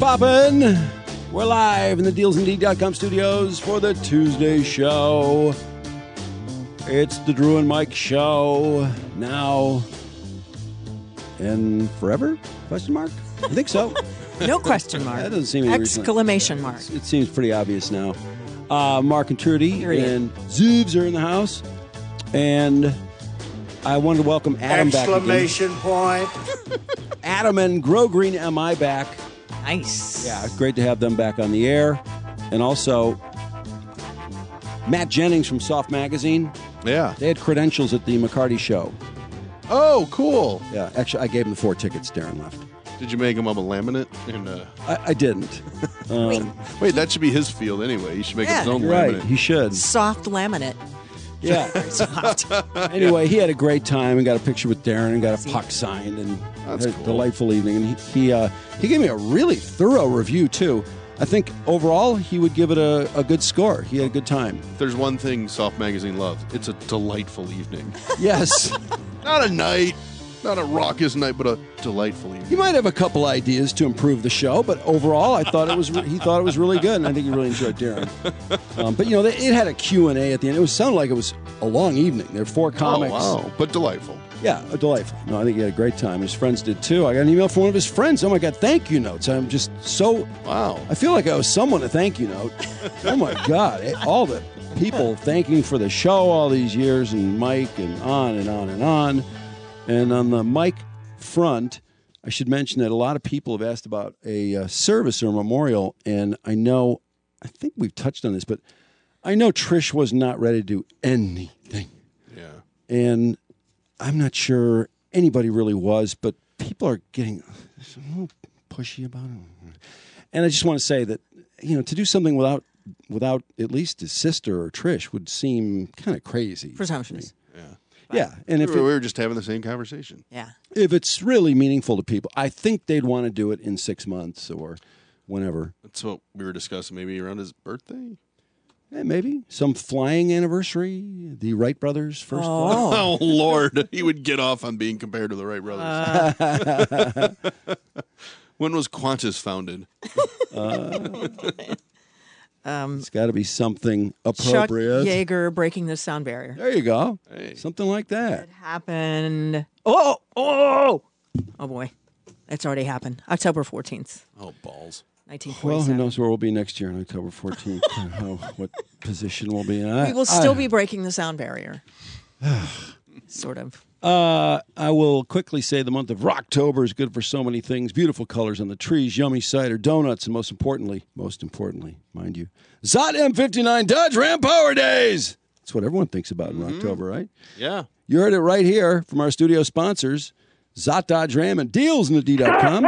poppin'? We're live in the DealsIndeed.com studios for the Tuesday show. It's the Drew and Mike show now and forever? Question mark? I think so. No question mark. That doesn't seem any exclamation mark. It seems pretty obvious now. Mark and Trudy and Zoobs are in the house, and I wanted to welcome Adam back again. Exclamation point. Adam and Grow Green MI back. Nice. Yeah, it's great to have them back on the air. And also, Matt Jennings from Soft Magazine. Yeah. They had credentials at the McCarty show. Oh, cool. Yeah, actually, I gave him the 4 tickets. Darren left. Did you make him up a laminate? I didn't. Wait, that should be his field anyway. He should make his own Right, laminate. he should. Soft laminate. Yeah. Soft. Anyway, he had a great time and got a picture with Darren and got a puck signed and That's had a cool. delightful evening. And he gave me a really thorough review, too. I think overall he would give it a good score. He had a good time. There's one thing Soft Magazine loves. It's a delightful evening. Yes. Not a night, not a raucous night, but a delightful evening. He might have a couple ideas to improve the show, but overall, I thought he thought it was really good, and I think he really enjoyed Darren. But it had a Q&A at the end. It sounded like it was a long evening. There were 4 comics. Oh, wow. But delightful. Yeah, delightful. No, I think he had a great time. His friends did too. I got an email from one of his friends. Oh my God, thank you notes. I'm just so Wow. I feel like I owe someone a thank you note. Oh my God, all the people thanking for the show all these years, and Mike, and on and on and on. And on the Mike front, I should mention that a lot of people have asked about a service or a memorial, and I think we've touched on this, but I know Trish was not ready to do anything. Yeah. And I'm not sure anybody really was, but people are getting a little pushy about it. And I just want to say that, to do something without at least his sister or Trish would seem kind of crazy. Presumptuous. Yeah, and if we were just having the same conversation. Yeah. if it's really meaningful to people, I think they'd want to do it in 6 months or whenever. That's what we were discussing, maybe around his birthday. Yeah, maybe some flying anniversary. The Wright brothers first. Oh, Lord. He would get off on being compared to the Wright brothers. When was Qantas founded? It's got to be something Chuck appropriate. Yeager breaking the sound barrier. There you go. Hey. Something like that. It happened. Oh boy. It's already happened. October 14th, Oh, balls. Well, 1947. who knows where we'll be next year on October 14th. What position we'll be in. We will still be breaking the sound barrier. Sort of. I will quickly say the month of Rocktober is good for so many things. Beautiful colors on the trees, yummy cider, donuts, and most importantly, mind you, Zot M59 Dodge Ram Power Days. That's what everyone thinks about in October, right? Yeah. You heard it right here from our studio sponsors, Zot Dodge Ram and DealsInTheD.com.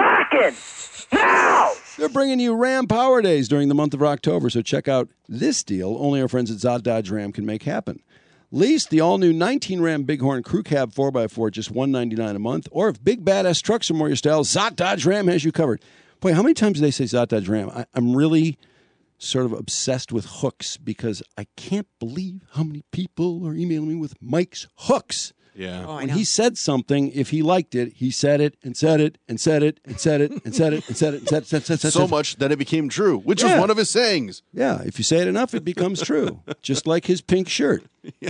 They're bringing you Ram Power Days during the month of October, so check out this deal only our friends at Zot Dodge Ram can make happen. Lease the all-new 19 Ram Bighorn Crew Cab 4x4 at just $199 a month, or if big badass trucks are more your style, Zot Dodge Ram has you covered. Boy, how many times do they say Zot Dodge Ram? I'm really sort of obsessed with hooks because I can't believe how many people are emailing me with Mike's hooks. Yeah. Oh, I When know. he said something, if he liked it, he said it and said it and said it and said it and said it and said it and said it. So much that it became true, which was Yeah. one of his sayings. Yeah, if you say it enough, it becomes true. Just like his pink shirt.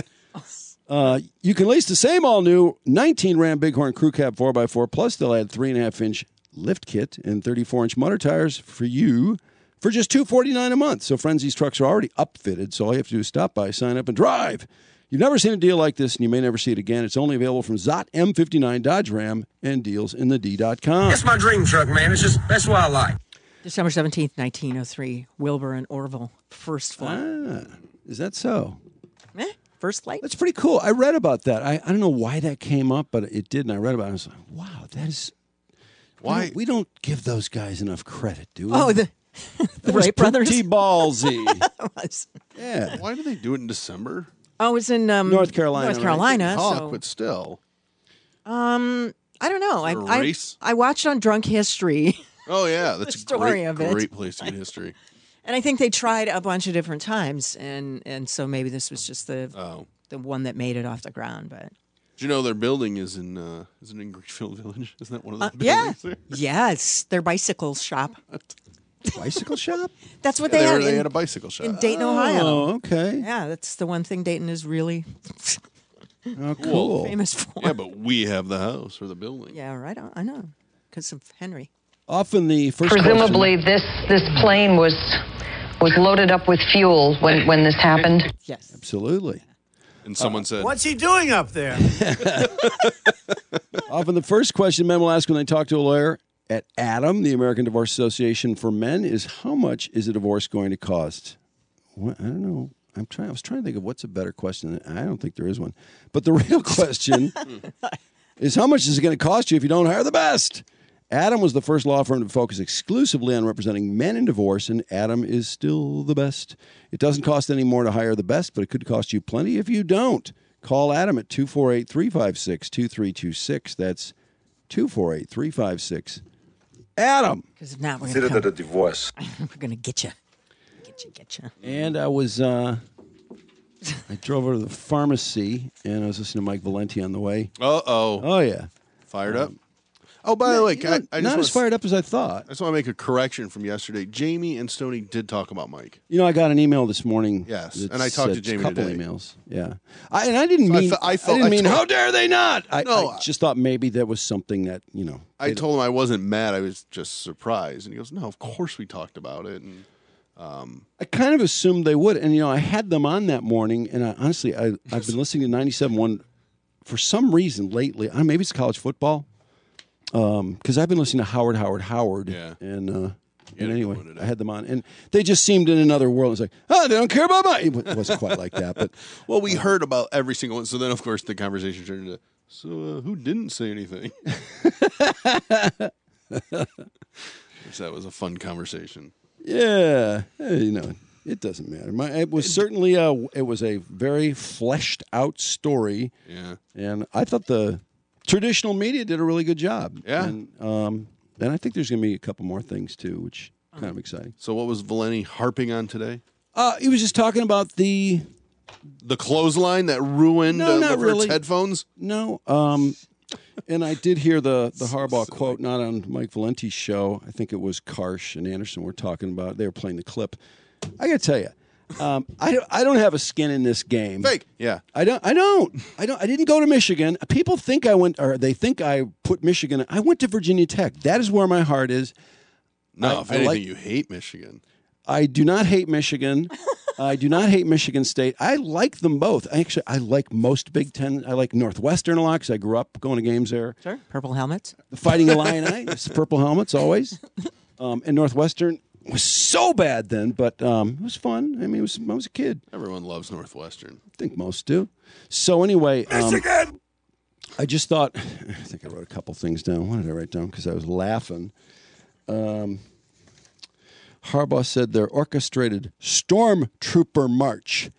You can lease the same all-new 19 Ram Bighorn Crew Cab 4x4, plus they'll add 3.5-inch lift kit and 34-inch Mudder tires for you for just $249 a month. So, friends, these trucks are already upfitted, so all you have to do is stop by, sign up, and drive. You've never seen a deal like this, and you may never see it again. It's only available from Zot M59 Dodge Ram and DealsInTheD.com. That's my dream truck, man. That's what I like. December 17th, 1903. Wilbur and Orville. First flight. Is that so? First flight? That's pretty cool. I read about that. I don't know why that came up, but it did, and I read about it. I was like, wow, that is... Why? We don't give those guys enough credit, do we? Oh, the Wright brothers? Pretty ballsy. Was. Yeah. Why do they do it in December? Oh, it's in North Carolina, North right? Carolina. Talk, So, but still. I don't know. Is there a race? I watched on Drunk History, Oh, yeah. That's The story of it. great place to get history. and I think they tried a bunch of different times, and so maybe this was just the one that made it off the ground. But Did you know their building is in Greenfield Village? Isn't that one of the Yeah. buildings there? Yes, their bicycle shop. Bicycle shop? That's what Yeah, they had they in, had a bicycle shop. in Dayton, Ohio. Oh, okay. Yeah, that's the one thing Dayton is really Oh, cool. famous for. Yeah, but we have the house or the building. Yeah, right. I know, because of Henry. Often the first Presumably, question, this plane was loaded up with fuel when this happened. Yes. absolutely. And someone said, What's he doing up there? Often the first question men will ask when they talk to a lawyer at ADAM, the American Divorce Association for Men, is how much is a divorce going to cost? Well, I don't know. I was trying to think of what's a better question. I don't think there is one. But the real question is how much is it going to cost you if you don't hire the best? ADAM was the first law firm to focus exclusively on representing men in divorce, and ADAM is still the best. It doesn't cost any more to hire the best, but it could cost you plenty if you don't. Call ADAM at 248-356-2326. That's 248-356-ADAM. Because if not, we're Consider going that a divorce. to get you. Get you. And I was, I drove over to the pharmacy, and I was listening to Mike Valenti on the way. uh-oh, Oh, yeah. fired up. Oh, by the way, You know, I not as just fired up as I thought. I just want to make a correction from yesterday. Jamie and Stoney did talk about Mike. You know, I got an email this morning. Yes, that and I talked to said Jamie a couple today. emails. Yeah, I didn't So I mean. fe- I I felt- didn't I mean. told- How dare they not? No, I just thought maybe that was something that I told him I wasn't mad. I was just surprised. And he goes, no, of course we talked about it. And I kind of assumed they would, and I had them on that morning, and honestly, I've been listening to 97.1 for some reason lately. I don't know, maybe it's college football, because I've been listening to Howard, Yeah. and had anyway, to go today. I had them on, and they just seemed in another world. It's like, oh, they don't care about my. It wasn't quite like that, but well, we heard about every single one. So then, of course, the conversation turned into, so who didn't say anything? Which that was a fun conversation. yeah, it doesn't matter. It was certainly it was a very fleshed out story. Yeah. And I thought the traditional media did a really good job. Yeah. And I think there's going to be a couple more things too, which kind of exciting. So what was Valenti harping on today? He was just talking about the clothesline that ruined No, not Livert's really. headphones? no. And I did hear the Harbaugh quote, not on Mike Valenti's show. I think it was Karsh and Anderson were talking about. They were playing the clip. I got to tell you, I don't have a skin in this game. Fake. Yeah. I don't. I didn't go to Michigan. People think I went, or they think I put Michigan. I went to Virginia Tech. That is where my heart is. No, if I anything, like- you hate Michigan. I do not hate Michigan. I do not hate Michigan State. I like them both. I like most Big Ten. I like Northwestern a lot because I grew up going to games there. Sure. Purple helmets. The Fighting Illini, it's purple helmets always. And Northwestern was so bad then, but it was fun. I mean, I was a kid. Everyone loves Northwestern. I think most do. So anyway, Michigan! I just thought, I think I wrote a couple things down. What did I write down? Because I was laughing. Harbaugh said their orchestrated stormtrooper march.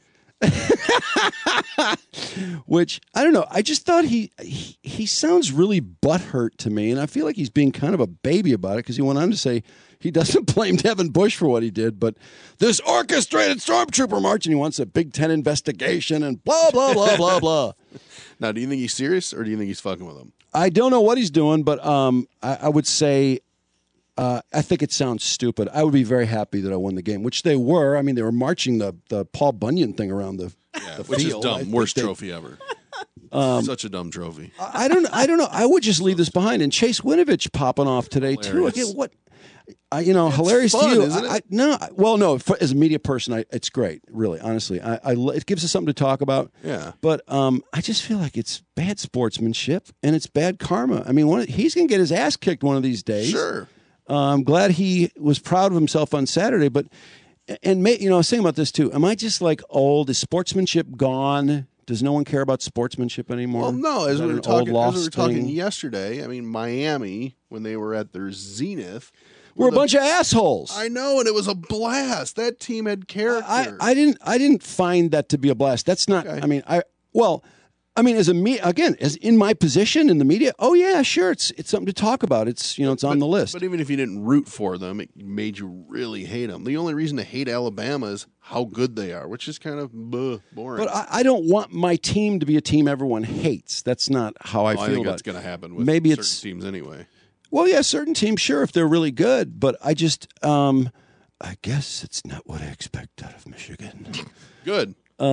Which, I don't know. I just thought he sounds really butthurt to me, and I feel like he's being kind of a baby about it because he went on to say he doesn't blame Devin Bush for what he did, but this orchestrated stormtrooper march, and he wants a Big Ten investigation and blah, blah, blah, blah, blah. Now, do you think he's serious or do you think he's fucking with him? I don't know what he's doing, but I would say I think it sounds stupid. I would be very happy that I won the game, which they were. I mean, they were marching the Paul Bunyan thing around the Which field. is I dumb. think Worst they- trophy ever. Such a dumb trophy. I don't know. I would just leave this behind. And Chase Winovich popping off today too. Hilarious. Again, what? Hilarious fun, to you. isn't it? No. As a media person, it's great. Really, honestly, it gives us something to talk about. Yeah. But I just feel like it's bad sportsmanship and it's bad karma. I mean, he's going to get his ass kicked one of these days. Sure. I'm glad he was proud of himself on Saturday. But I was saying about this too. Am I just like old? Is sportsmanship gone? Does no one care about sportsmanship anymore? Well, no, Is as that we were an old talking, lost thing? yesterday, I mean, Miami, when they were at their zenith, We're a bunch of assholes. I know, and it was a blast. That team had character. I didn't find that to be a blast. That's not. Okay. I mean, I mean, as in my position in the media, oh yeah, sure, it's something to talk about. It's it's on the list. But even if you didn't root for them, it made you really hate them. The only reason to hate Alabama is how good they are, which is kind of boring. But I don't want my team to be a team everyone hates. That's not how I feel. I think about that's it. going to happen with Maybe certain it's teams anyway. Well, yeah, certain teams, sure, if they're really good. But I just, I guess it's not what I expect out of Michigan. Good.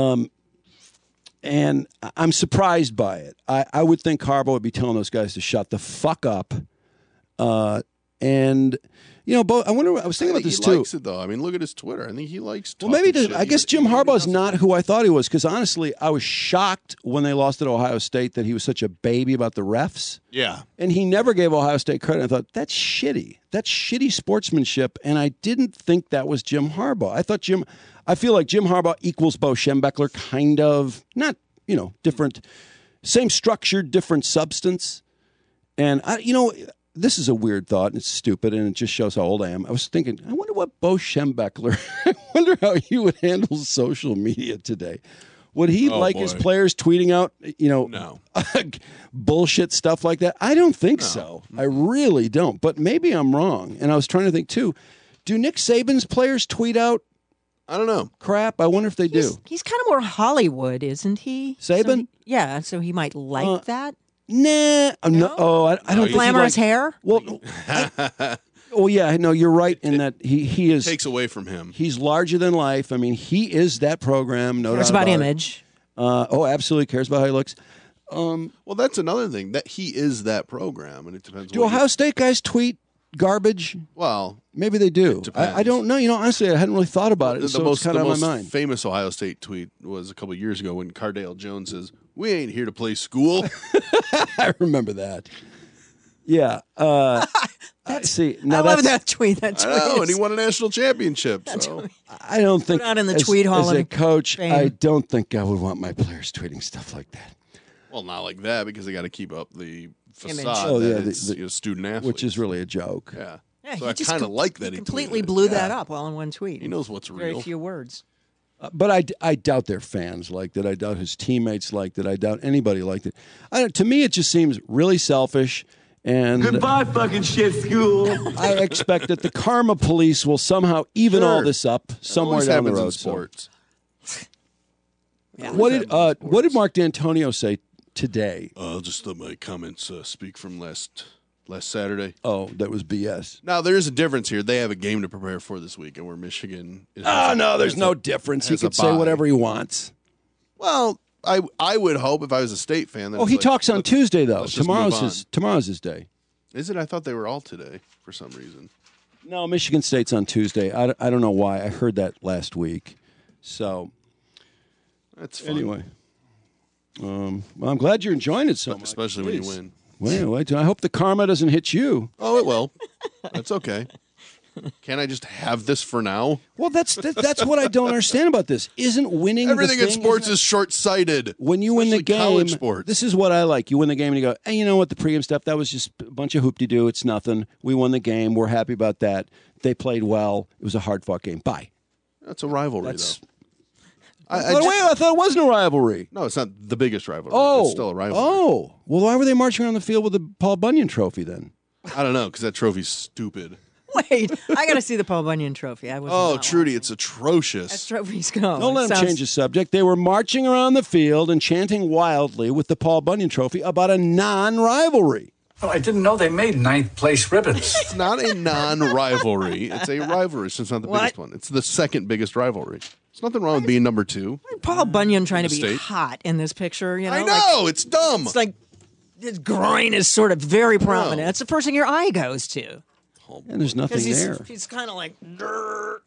And I'm surprised by it. I would think Harbaugh would be telling those guys to shut the fuck up. And I was thinking about this he too. likes it though. I mean, look at his Twitter. I think he likes. Well, maybe talking shit. I guess Jim Harbaugh's not who I thought he was, because honestly, I was shocked when they lost at Ohio State that he was such a baby about the refs. Yeah. And he never gave Ohio State credit. I thought, that's shitty. That's shitty sportsmanship. And I didn't think that was Jim Harbaugh. I feel like Jim Harbaugh equals Bo Schembechler, kind of. Not, different. Same structure, different substance. And, this is a weird thought, and it's stupid, and it just shows how old I am. I was thinking, I wonder what Bo Schembechler, I wonder how he would handle social media today. Would he his players tweeting out, No. bullshit stuff like that? I don't think so. I really don't. But maybe I'm wrong. And I was trying to think, too, do Nick Saban's players tweet out I don't know. crap? I wonder if they do. He's kind of more Hollywood, isn't he? Saban? So he might like that. Nah. No? Oh, I don't think Glamorous hair? Well, no, you're right in that he is. Takes away from him. He's larger than life. I mean, he is that program. No Cares doubt about it. image. Absolutely cares about how he looks. Well, that's another thing, that he is that program, and it depends. Do Ohio State guys tweet garbage? Well, maybe they do. depends. I don't know. Honestly, I hadn't really thought about it. The So most it's kind of on most my mind. famous Ohio State tweet was a couple of years ago when Cardale Jones says, "We ain't here to play school." I remember that. Yeah. Let's see. I love that tweet. That tweet. I know, and is- he won a national championship. So I don't think out in the as, tweet hall as a of coach, fame. I don't think I would want my players tweeting stuff like that. well, not like that because they got to keep up the Image. facade Oh, that yeah, it's student athletes, Which is really a joke. yeah. Yeah, So he I just kind of like that he completely tweeted it. blew Yeah. that up all in one tweet. He knows what's Very real. few words. But I doubt their fans liked it. I doubt his teammates liked it. I doubt anybody liked it. To me, it just seems really selfish. And Goodbye, fucking shit school. I expect that the karma police will somehow even all Sure. this up somewhere Always down the happens in road. So. sports. What did Mark D'Antonio say today? I'll just let my comments speak from last Saturday. Oh, that was BS. Now there is a difference here. They have a game to prepare for this week, and where Michigan. Oh no, there's no difference. He has a could say bye. whatever he wants. Well, I would hope if I was a State fan. That Oh, it's he like, talks on Tuesday though. let's just move Tomorrow's his day. Is it? I thought they were all today for some reason. No, Michigan State's on Tuesday. I don't know why. I heard that last week. So That's fun. anyway, well, I'm glad you're enjoying it so much. Especially when you Please. win. Well, I hope the karma doesn't hit you. Oh, it will. That's okay. Can't I just have this for now? Well, that's what I don't understand about this. Isn't winning Everything the in thing, sports isn't it? is short-sighted. When you win the Especially game, college sports. this is what I like. You win the game and you go, hey, you know what? The pregame stuff, that was just a bunch of hoop-de-doo. It's nothing. We won the game. We're happy about that. They played well. It was a hard-fought game. Bye. That's a rivalry, That's- though. I thought it wasn't a rivalry. No, it's not the biggest rivalry. Oh. It's still a rivalry. Oh. Well, why were they marching around the field with the Paul Bunyan trophy then? I don't know, because that trophy's stupid. Wait, I got to see the Paul Bunyan trophy. I was Oh, Trudy, it's atrocious. As trophies go. Don't let them change the subject. They were marching around the field and chanting wildly with the Paul Bunyan trophy about a non-rivalry. Oh, I didn't know they made ninth place ribbons. It's not a non-rivalry. It's a rivalry, so it's not the What? biggest one. It's the second biggest rivalry. There's nothing wrong with being number 2. Paul Bunyan trying to be State. hot in this picture. You know, I know, it's dumb. It's like his groin is sort of very prominent. That's the first thing your eye goes to. And there's nothing Because there. he's kind of like grrr,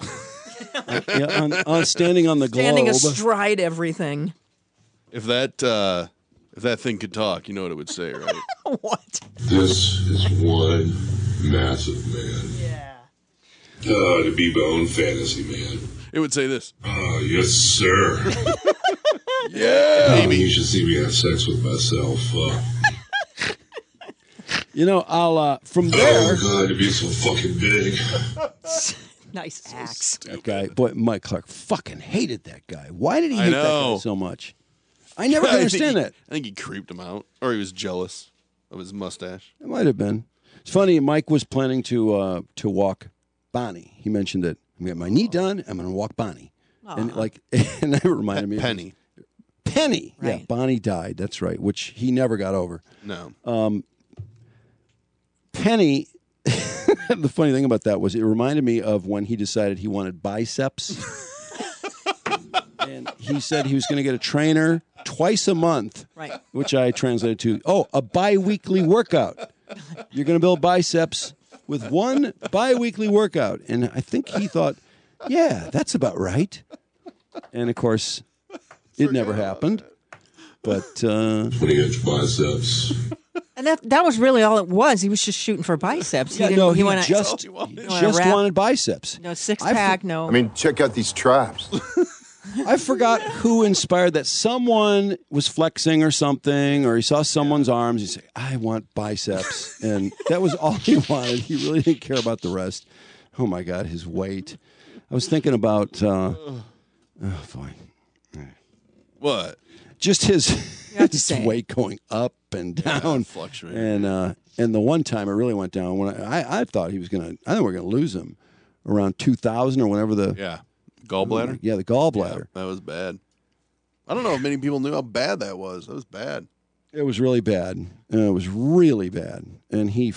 Yeah, on standing on the globe. standing astride everything. If that thing could talk, you know what it would say, right? What? This is one massive man. Yeah. The B-Bone Fantasy Man. It would say this. Yes, sir. Yeah. Maybe you should see me have sex with myself. You know, I'll from there. Oh, God, to be so fucking big. Nice axe. That guy, boy, Mike Clark, fucking hated that guy. Why did he I hate that guy know. so much? I never could understand that. I think he creeped him out, or he was jealous of his mustache. It might have been. It's funny. Mike was planning to walk Bonnie. He mentioned it. I'm getting my knee done. I'm going to walk Bonnie, and and that reminded me Penny. Penny. Right. Yeah, Bonnie died. That's right. Which he never got over. No. Penny. The funny thing about that was it reminded me of when he decided he wanted biceps. And he said he was going to get a trainer twice a month, Right. which I translated to, a bi-weekly workout. You're going to build biceps with one bi-weekly workout. And I think he thought, yeah, that's about right. And, of course, it never happened. But When you get your biceps. And that was really all it was. He was just shooting for biceps. yeah, He no, didn't- he wanted- just wrap- wanted biceps. no six-pack, no. I mean, check out these traps. I forgot who inspired that. Someone was flexing or something, or he saw someone's arms. He said, I want biceps. And that was all he wanted. He really didn't care about the rest. Oh, my God, his weight. I was thinking about, oh, boy. What? Just his have to say. weight going up and down. Fluctuating. And the one time it really went down, when I thought he was going to, I think we are going to lose him around 2000 or whenever the. Yeah. Gallbladder? Yeah, the gallbladder. Yeah, that was bad. I don't know if many people knew how bad that was. That was bad. It was really bad. It was really bad. And he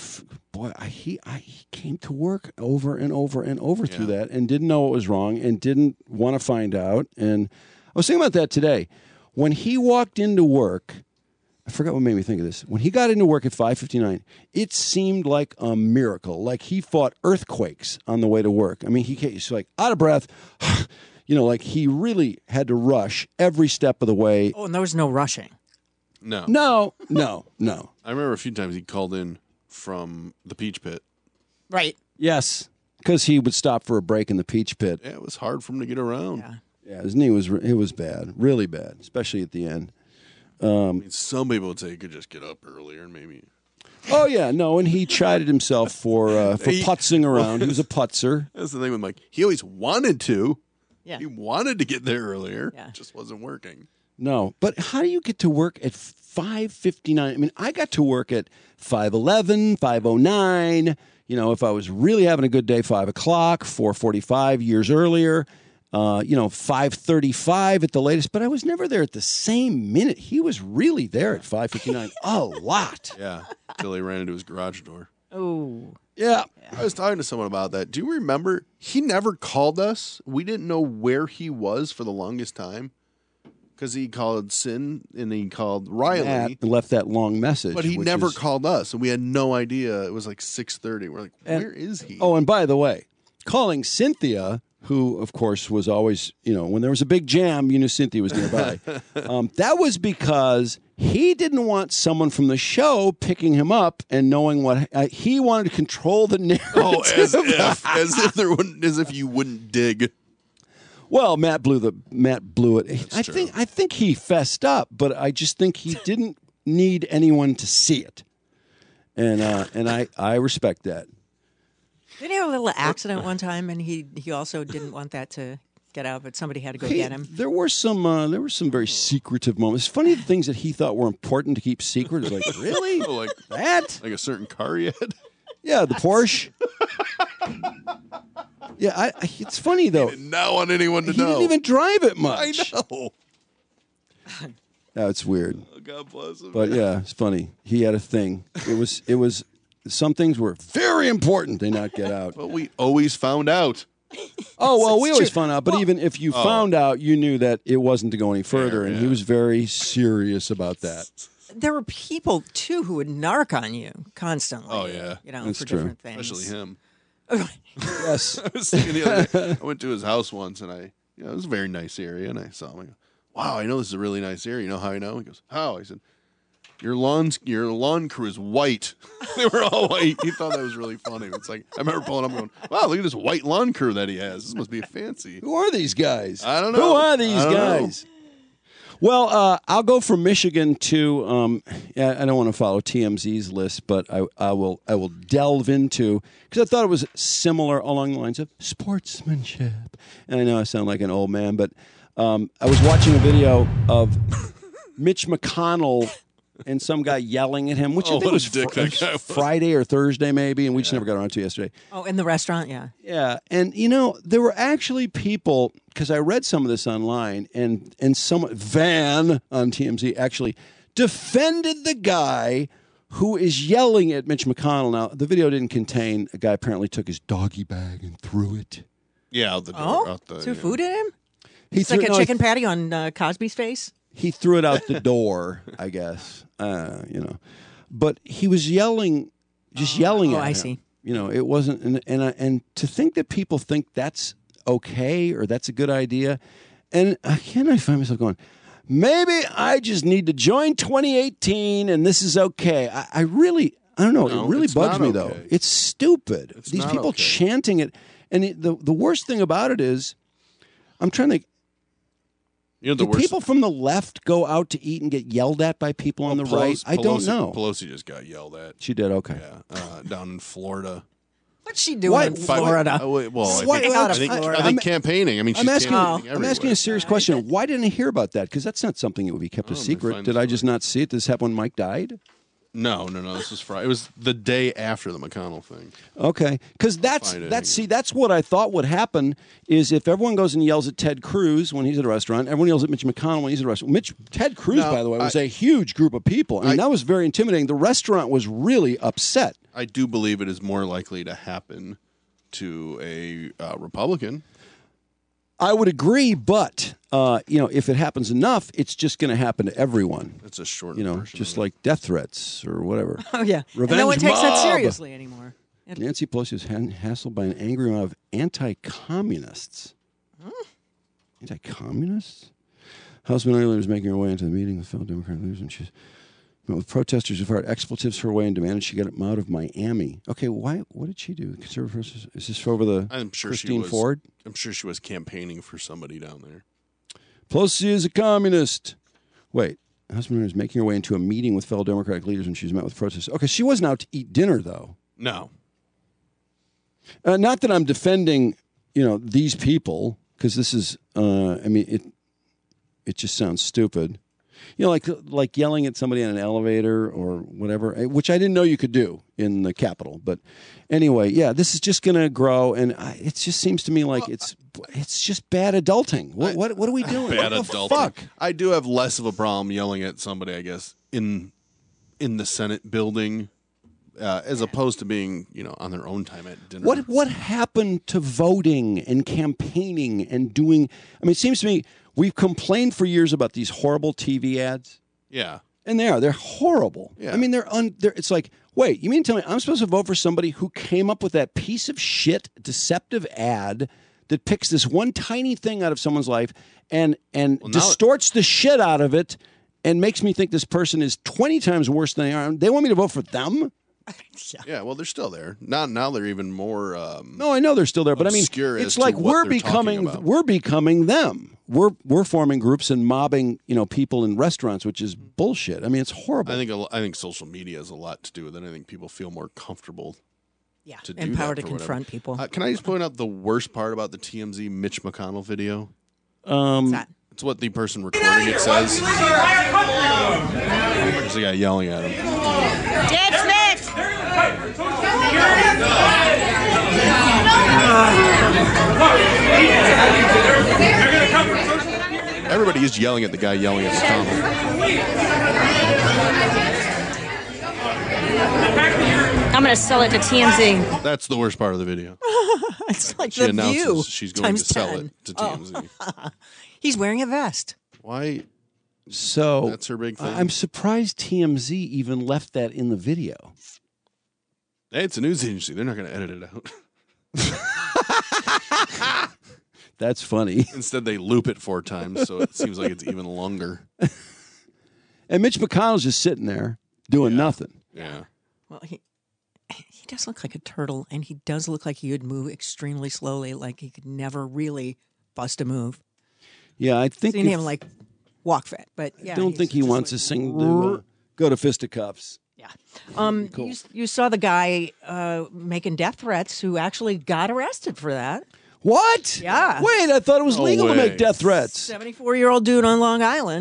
came to work over and over and over through that and didn't know what was wrong and didn't want to find out. And I was thinking about that today. When he walked into work, I forgot what made me think of this. When he got into work at 5:59, it seemed like a miracle. Like he fought earthquakes on the way to work. I mean, he's like out of breath. Like he really had to rush every step of the way. Oh, and there was no rushing. No. No. I remember a few times he called in from the Peach Pit. Right. Yes, because he would stop for a break in the Peach Pit. Yeah, it was hard for him to get around. Yeah. Yeah, his knee was bad, really bad, especially at the end. I mean, some people would say he could just get up earlier and maybe. Oh yeah, no, and he chided himself for putzing around. He was a putzer. That's the thing with Mike. He always wanted to. Yeah. He wanted to get there earlier. Yeah. It just wasn't working. No, but how do you get to work at 5:59? I mean, I got to work at 5:11, 5:09. If I was really having a good day, 5 o'clock, 4:45 years earlier. 5:35 at the latest, but I was never there at the same minute. He was really there at 5:59 a lot. Yeah, until he ran into his garage door. Oh. Yeah. I was talking to someone about that. Do you remember? He never called us. We didn't know where he was for the longest time because he called Sin and he called Riley. Matt left that long message. But he which never is- called us, and we had no idea. It was like 6:30. We're like, where is he? Oh, and by the way, calling Cynthia, who, of course, was always, when there was a big jam, you knew Cynthia was nearby. That was because he didn't want someone from the show picking him up and knowing what he wanted to control the narrative. Oh, as if you wouldn't dig. Well, Matt blew it. I think he fessed up, but I just think he didn't need anyone to see it, and I respect that. Didn't he have a little accident one time, and he also didn't want that to get out, but somebody had to go get him? There were some very secretive moments. Funny the things that he thought were important to keep secret. It was like, really? Oh, like That? like a certain car he had. Yeah, the Porsche. Yeah, it's funny though. Did not want anyone to He know. didn't even drive it I much. know. Yeah, it's weird. Oh, God bless him. But yeah, it's funny. He had a thing. It was some things were very important they not get out. But we always found out. Oh, well, we It's always true. found out, but even if you found out, you knew that it wasn't to go any further, and he yeah. was very serious about that. There were people, too, who would narc on you constantly. Oh, yeah. That's for true. different things. Especially him. Yes. I was thinking the other day, I went to his house once, and it was a very nice area, and I saw him. I go, wow, I know this is a really nice area. You know how I know? He goes, how? I said, your lawn crew is white. They were all white. He thought that was really funny. It's like, I remember pulling up and going, wow, look at this white lawn crew that he has. This must be fancy. Who are these guys? I don't know. Who are these I don't know. guys? Well, I'll go from Michigan to. I don't want to follow TMZ's list, but I will delve into, because I thought it was similar along the lines of sportsmanship. And I know I sound like an old man, but I was watching a video of Mitch McConnell and some guy yelling at him, which I Oh, think what a was dick that guy was. Friday or Thursday maybe, and we just never got around to yesterday. Oh, in the restaurant, yeah. Yeah, and there were actually people, because I read some of this online, and some Van on TMZ actually defended the guy who is yelling at Mitch McConnell. Now, the video didn't contain a guy apparently took his doggy bag and threw it. Yeah, out the door. Oh, out the, threw food at him? He It's like a no, chicken patty on Cosby's face? He threw it out the door, I guess. But he was yelling, yelling at him. I see. It wasn't, and to think that people think that's okay or that's a good idea, and again, I find myself going, maybe I just need to join 2018, and this is okay. I don't know. No, it really it's bugs not me though. okay. It's stupid. It's These not people okay. chanting it, and the worst thing about it is, I'm trying to. You know, the Do worst. people from the left go out to eat and get yelled at by people on the right? I don't know. Pelosi just got yelled at. She did, okay. Yeah, down in Florida. What's she doing Why- in Florida? Well, Why- I think campaigning. I mean, she's I'm asking campaigning a everywhere. serious question. Why didn't I hear about that? Because that's not something that would be kept a let me secret. find Did the I just not see it? Did this happen when Mike died? No. This was Friday. It was the day after the McConnell thing. Okay, because Find it, that's what I thought would happen is if everyone goes and yells at Ted Cruz when he's at a restaurant, everyone yells at Mitch McConnell when he's at a restaurant. Ted Cruz, No, by the way, was a huge group of people. I mean, that was very intimidating. The restaurant was really upset. I do believe it is more likely to happen to a Republican. I would agree, but if it happens enough, it's just going to happen to everyone. It's a short You know, version just of it. like death threats or whatever. Oh, yeah. Revenge and no one takes that mob. seriously anymore. Nancy Pelosi was hassled by an angry mob of anti-communists. Anti-communists? House Minority Leader was making her way into the meeting with fellow Democratic leaders, and she met with protesters who fired expletives her way and demanded she get them out of Miami. Okay, why? What did she do? Conservative versus, is this over the I'm sure Christine she was. Ford? I'm sure she was campaigning for somebody down there. Pelosi is a communist. Wait, House Minority was making her way into a meeting with fellow Democratic leaders, and she was met with protesters. Okay, she wasn't out to eat dinner, though. No. Not that I'm defending, these people, because this is, it just sounds stupid. Like yelling at somebody in an elevator or whatever, which I didn't know you could do in the Capitol. But anyway, yeah, this is just going to grow, and it just seems to me like it's just bad adulting. What are we doing? Bad What the adulting. fuck? I do have less of a problem yelling at somebody, I guess, in the Senate building, as opposed to being, on their own time at dinner. What happened to voting and campaigning and doing? I mean, it seems to me we've complained for years about these horrible TV ads. Yeah. And they're horrible. Yeah. I mean, it's like, wait, you mean to tell me I'm supposed to vote for somebody who came up with that piece of shit, deceptive ad that picks this one tiny thing out of someone's life and distorts the shit out of it and makes me think this person is 20 times worse than they are? They want me to vote for them? Yeah, well, they're still there. Now they're even more. No, I know they're still there, but I mean, obscure as it's to like what we're they're talking about. becoming them. We're forming groups and mobbing, people in restaurants, which is bullshit. I mean, it's horrible. I think social media has a lot to do with it. I think people feel more comfortable. Yeah, To do empowered that to for whatever. confront people. Can I just point out the worst part about the TMZ Mitch McConnell video? What's that? It's what the person recording it says. There's a guy yelling at him. Dad Smith! Everybody is yelling at the guy yelling at McConnell. I'm going to sell it to TMZ. That's the worst part of the video. It's like She The announces View she's going times to sell 10. it to TMZ. He's wearing a vest. Why? So That's her big thing. I'm surprised TMZ even left that in the video. Hey, it's a news agency. They're not going to edit it out. That's funny. Instead, they loop it 4 times, so it seems like it's even longer. And Mitch McConnell's just sitting there doing nothing. Yeah. Well, he does look like a turtle, and he does look like he would move extremely slowly, like he could never really bust a move. Yeah, I think Seen him like walk fat, but yeah, I don't he's think he just wants like, this thing to go to fisticuffs. Yeah. Cool. You saw the guy making death threats who actually got arrested for that. What? Yeah. Wait, I thought it was No legal to way. make death threats. 74-year-old dude on Long Island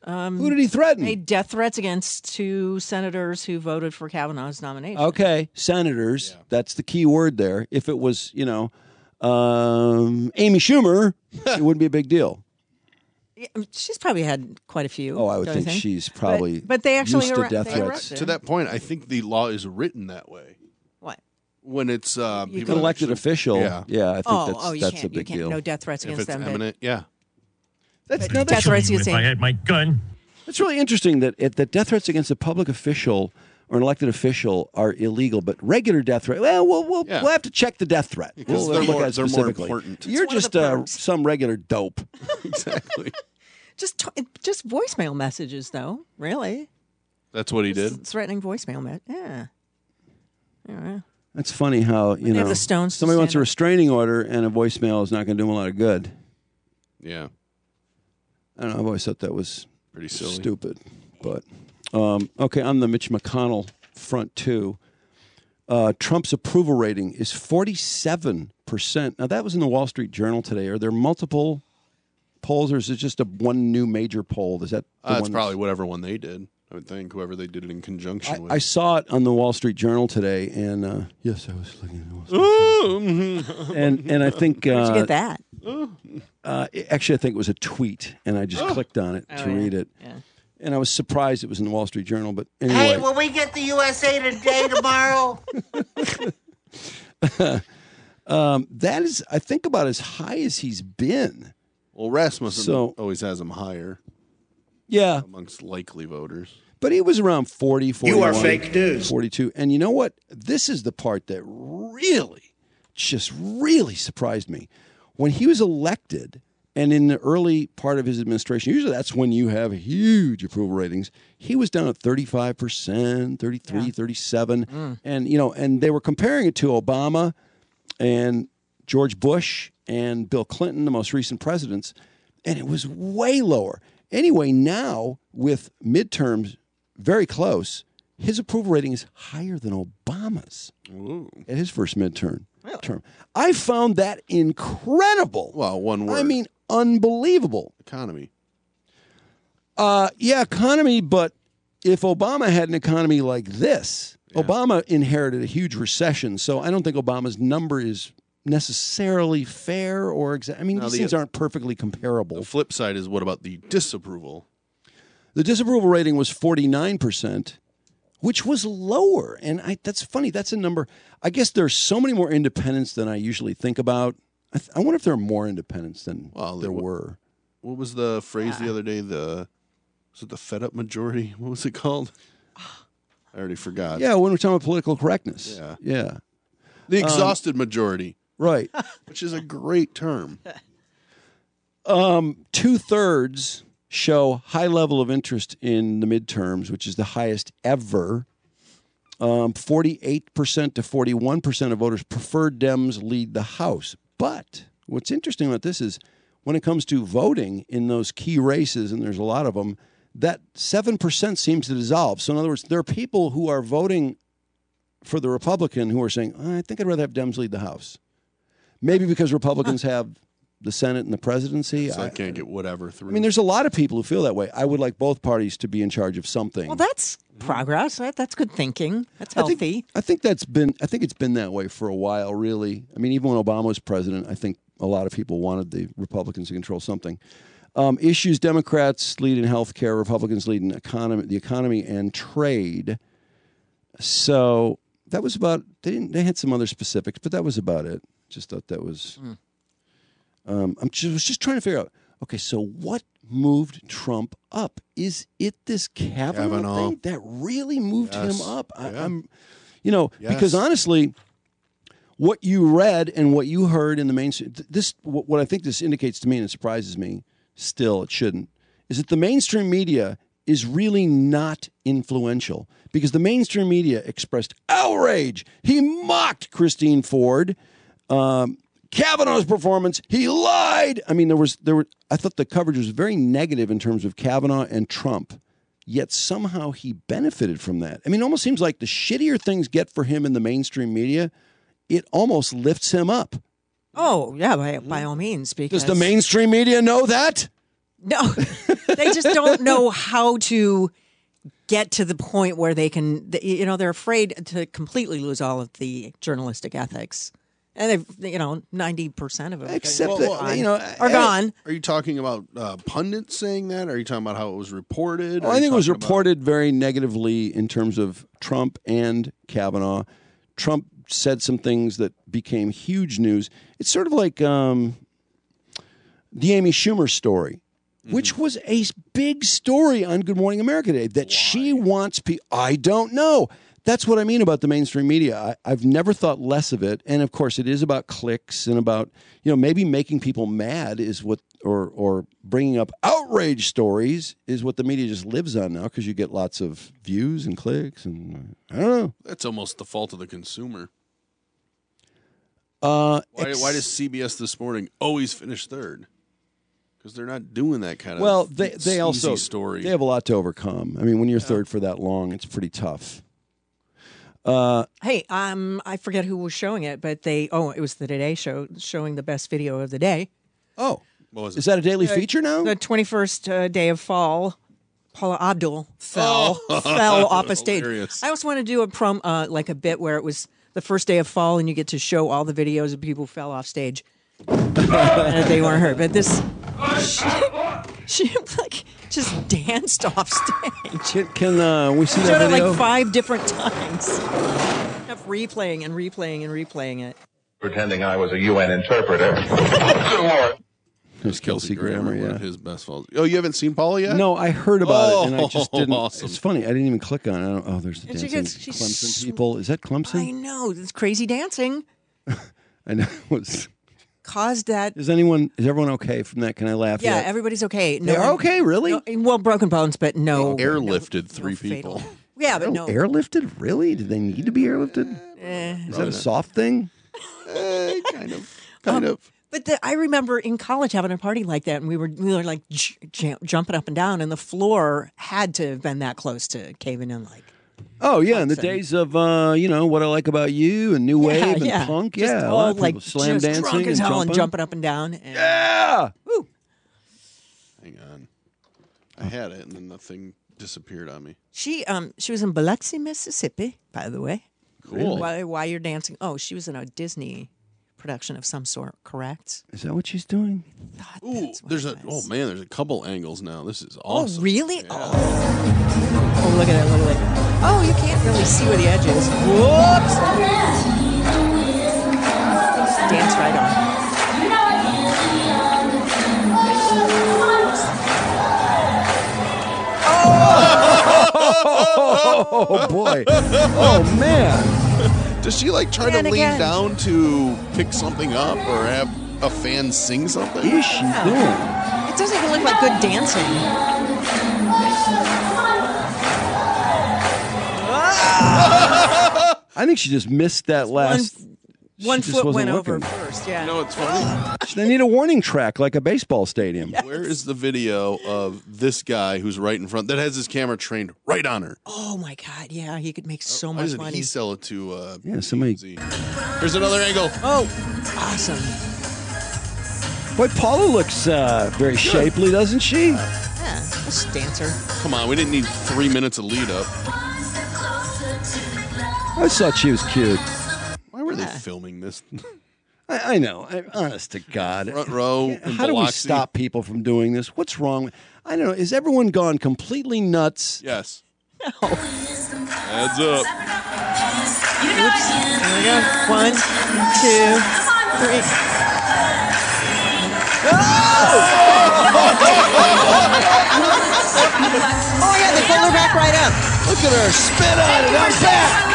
Who did he threaten? made death threats against 2 senators who voted for Kavanaugh's nomination. Okay, senators. Yeah. That's the key word there. If it was, Amy Schumer, it wouldn't be a big deal. Yeah, she's probably had quite a few. Oh, I would think she's probably but they actually used to death threats. To that point, I think the law is written that way. What? When it's an elected official, I think that's a big deal. No death threats if against it's them. Eminent, yeah. That's death threats against if I had my gun. It's really interesting that death threats against a public official or an elected official are illegal, but regular death threat. Well, we'll have to check the death threat. Because they're more important. You're just some regular dope. Exactly. Just voicemail messages, though. Really, that's what he did. Threatening voicemail. Yeah. That's funny how have the Stones somebody wants a restraining order and a voicemail is not going to do them a lot of good. Yeah. I don't know. I've always thought that was pretty silly, stupid. But okay, on the Mitch McConnell front too, Trump's approval rating is 47%. Now that was in the Wall Street Journal today. Are there multiple polls, or is it just one new major poll? Is that that's probably whatever one they did? I would think whoever they did it in conjunction with. I saw it on the Wall Street Journal today, and yes, I was looking at the Wall Street Journal. and I think where'd you get that? Actually, I think it was a tweet, and I just clicked on it to read it. Yeah. And I was surprised it was in the Wall Street Journal. But anyway, hey, will we get the USA Today tomorrow? That is, I think, about as high as he's been. Well, Rasmussen always has him higher. Yeah. Amongst likely voters. But he was around 40, 41. You are fake news. 42. And you know what? This is the part that really surprised me. When he was elected, and in the early part of his administration, usually that's when you have huge approval ratings, he was down at 35%, 33, 37. And, and they were comparing it to Obama and George Bush and Bill Clinton, the most recent presidents, and it was way lower. Anyway, now with midterms very close, his approval rating is higher than Obama's at his first midterm. Really? I found that incredible. Well, one word. I mean, unbelievable. Economy. Yeah, economy, but if Obama had an economy like this, Obama inherited a huge recession, so I don't think Obama's number is necessarily fair or exact. I mean, these things aren't perfectly comparable. The flip side is, what about the disapproval? The disapproval rating was 49%, which was lower. And that's funny. That's a number. I guess there's so many more independents than I usually think about. I wonder if there are more independents than there were. What was the phrase the other day? Was it the fed up majority? What was it called? I already forgot. Yeah, when we're talking about political correctness. Yeah. The exhausted majority. Right. Which is a great term. 2/3 show high level of interest in the midterms, which is the highest ever. 48% to 41% of voters prefer Dems lead the House. But what's interesting about this is when it comes to voting in those key races, and there's a lot of them, that 7% seems to dissolve. So in other words, there are people who are voting for the Republican who are saying, I think I'd rather have Dems lead the House. Maybe because Republicans have the Senate and the presidency. So I can't get whatever through. I mean, there's a lot of people who feel that way. I would like both parties to be in charge of something. Well, that's progress. That's good thinking. That's healthy. I think it's been that way for a while, really. I mean, even when Obama was president, I think a lot of people wanted the Republicans to control something. Issues Democrats lead in healthcare, Republicans lead in the economy and trade. So that was about. They had some other specifics, but that was about it. Just thought that was. Was just trying to figure out. Okay, so what moved Trump up? Is it this Kavanaugh thing that really moved him up? I'm, because honestly, what you read and what you heard in the mainstream, what I think this indicates to me, and it surprises me. Still, it shouldn't. Is that the mainstream media is really not influential because the mainstream media expressed outrage. He mocked Christine Ford. Kavanaugh's performance, he lied. I mean, I thought the coverage was very negative in terms of Kavanaugh and Trump, yet somehow he benefited from that. I mean, it almost seems like the shittier things get for him in the mainstream media, it almost lifts him up. Oh, yeah, by all means. Because does the mainstream media know that? No. They just don't know how to get to the point where they can, they're afraid to completely lose all of the journalistic ethics. And they've, 90% of them Except are gone. Are you talking about pundits saying that? Or are you talking about how it was reported? I think it was reported very negatively in terms of Trump and Kavanaugh. Trump said some things that became huge news. It's sort of like the Amy Schumer story, which was a big story on Good Morning America Day, that she wants people. I don't know. That's what I mean about the mainstream media. I've never thought less of it. And of course, it is about clicks and about, maybe making people mad is what, or bringing up outrage stories is what the media just lives on now, because you get lots of views and clicks. And I don't know. That's almost the fault of the consumer. Why does CBS This Morning always finish third? Because they're not doing that kind of they also story. They have a lot to overcome. I mean, when you're third for that long, it's pretty tough. Hey, I forget who was showing it, but it was the Today Show showing the best video of the day. Oh, what was it? Is that a daily feature now? The 21st day of fall, Paula Abdul fell off a stage. Hilarious. I also want to do a like a bit where it was the first day of fall and you get to show all the videos of people who fell off stage. And they weren't hurt, but this she like just danced off stage. Can we see Showed that it video? like 5 different times. Kept replaying and replaying and replaying it. Pretending I was a UN interpreter. There's Kelsey Grammer, one yeah. of his best falls. Oh, you haven't seen Paula yet? No, I heard about it and I just didn't. Awesome. It's funny. I didn't even click on it. There's the And she dancing gets- Clemson people. Is that Clemson? I know, this crazy dancing I know. caused that. Is everyone okay from that? Can I laugh Yeah, yet? everybody's okay. They're okay, really? No, well, broken bones, but no. Airlifted three fatal. people. Yeah, but no. Airlifted? Really? Did they need to be airlifted? Is that a soft thing? Kind of. But I remember in college having a party like that, and we were like jumping up and down, and the floor had to have been that close to caving in. Like, Oh, yeah, in the days of, What I Like About You and New Wave and punk. Just Yeah, a all lot of like people slam just dancing drunk as hell and jumping. jumping up and down. And, Yeah! Woo. Hang on. I had it, and then the thing disappeared on me. She was in Biloxi, Mississippi, by the way. Cool. Why you're dancing? Oh, she was in a Disney production of some sort, correct? Is that what she's doing? Ooh, there's a couple angles now. This is awesome. Oh, really? Yeah. Oh, look at that. Look at that. Oh, you can't really see where the edge is. Whoops. Dance right on. Oh, boy. Oh, man. Does she like try to And lean again. down to pick something up or have a fan sing something? What is she doing? It doesn't even look like good dancing. I think she just missed that last. One she just foot wasn't went over looking. first, yeah. You know what's funny? They need a warning track like a baseball stadium. Where is the video of this guy who's right in front that has his camera trained right on her? Oh, my God. Yeah, he could make so Why much doesn't money. he sell it to somebody. TMZ? Here's another angle. Oh, awesome. Boy, Paula looks very shapely, doesn't she? Yeah, this dancer. Come on, we didn't need 3 minutes of lead up. I thought she was cute. Why were they filming this? I know. Honest to God. Front row. in How do we Biloxi? stop people from doing this? What's wrong? I don't know. Is everyone gone completely nuts? Yes. No. Heads up. Oops. There we go. 1, 2, 3. Oh, yeah, they pulled her back right up. Look at her. Spit on it. I'm back.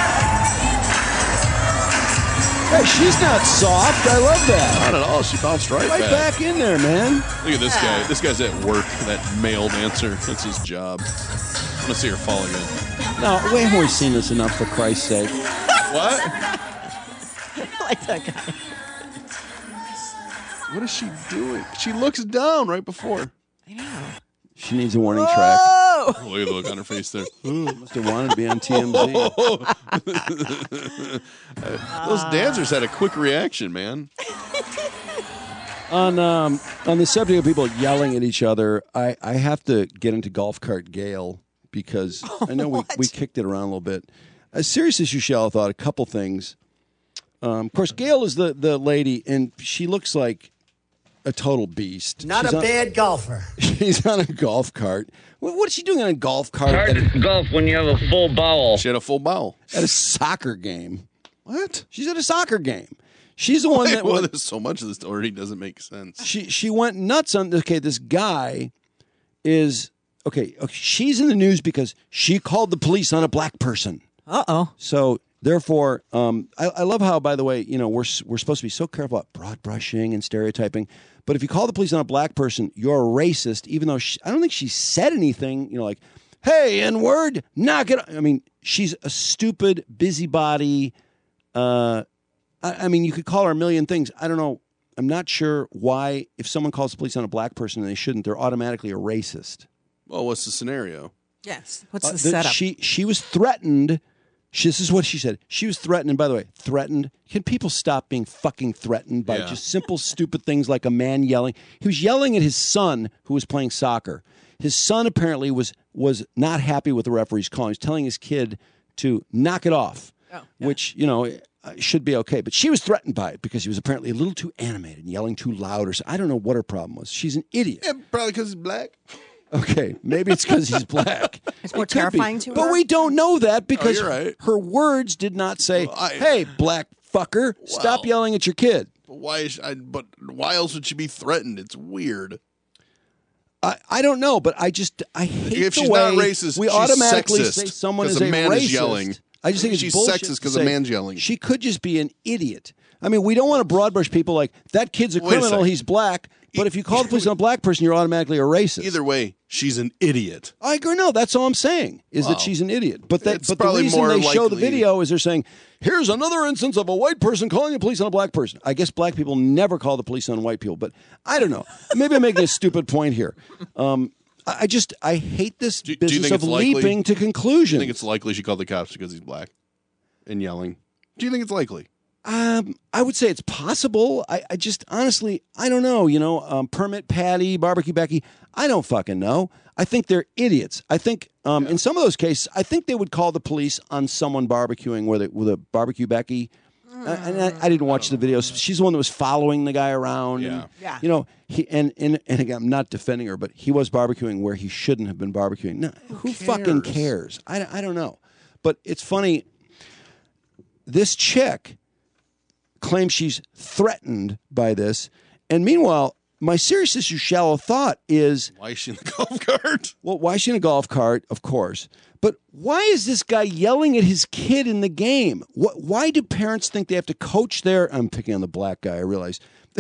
Hey, she's not soft. I love that. Not at all. She bounced right back in there, man. Look at this guy. This guy's at work, that male dancer. That's his job. I want to see her fall again. No, we haven't seen this enough, for Christ's sake. What? I like that guy. What is she doing? She looks down right before. I know. She needs a warning track. Oh! Look at the look on her face there. Must have wanted to be on TMZ. Those dancers had a quick reaction, man. On the subject of people yelling at each other, I have to get into golf cart Gail because I know we kicked it around a little bit. A serious issue, Shell, I thought a couple things. Of course, Gail is the lady, and she looks like a total beast. Not a bad golfer. She's on a golf cart. What is she doing on a golf cart? Hard to golf when you have a full bowel. She had a full bowel. At a soccer game. What? She's at a soccer game. She's the one that there's so much of this already doesn't make sense. She went nuts on. Okay, this guy is okay. She's in the news because she called the police on a black person. Uh-oh. So therefore, I love how, by the way, we're supposed to be so careful about broad brushing and stereotyping. But if you call the police on a black person, you're a racist. Even though I don't think she said anything. Like, hey, N-word, knock it. I mean, she's a stupid busybody. I mean, you could call her a million things. I don't know. I'm not sure why, if someone calls the police on a black person and they shouldn't, they're automatically a racist. Well, what's the scenario? Yes. What's the setup? She was threatened. This is what she said. She was threatened. And by the way, threatened. Can people stop being fucking threatened by just simple, stupid things like a man yelling? He was yelling at his son who was playing soccer. His son apparently was not happy with the referee's call. He was telling his kid to knock it off, which, should be okay. But she was threatened by it because he was apparently a little too animated and yelling too loud. I don't know what her problem was. She's an idiot. Yeah, probably because he's black. Okay, maybe it's because he's black. It's more terrifying to her. But we don't know that because right. her words did not say, hey, black fucker, stop yelling at your kid. But why else would she be threatened? It's weird. I don't know, but I hate if the she's way not racist, we she's automatically sexist say someone is a a man racist. is yelling. I just think it's she's bullshit sexist to because a say man's yelling. She could just be an idiot. I mean, we don't want to broad brush people like, that kid's a criminal, he's black. But if you call the police on a black person, you're automatically a racist. Either way, she's an idiot. I agree. No, that's all I'm saying, is that she's an idiot. But the reason more they show the likely- video is they're saying, here's another instance of a white person calling the police on a black person. I guess black people never call the police on white people, but I don't know. Maybe I'm making a stupid point here. I hate this business of leaping to conclusions. Do you think it's likely she called the cops because he's black and yelling? Do you think it's likely? I would say it's possible. I just honestly, I don't know. Permit Patty, Barbecue Becky, I don't fucking know. I think they're idiots. I think in some of those cases, I think they would call the police on someone barbecuing with a Barbecue Becky. And I didn't watch the videos. She's the one that was following the guy around. Yeah. And, he and again, I'm not defending her, but he was barbecuing where he shouldn't have been barbecuing. No, who fucking cares? I don't know. But it's funny. This chick claims she's threatened by this. And meanwhile, my serious issue, shallow thought is... Why is she in the golf cart? Well, why is she in a golf cart? Of course. But why is this guy yelling at his kid in the game? Why do parents think they have to coach their... I'm picking on the black guy, I realize.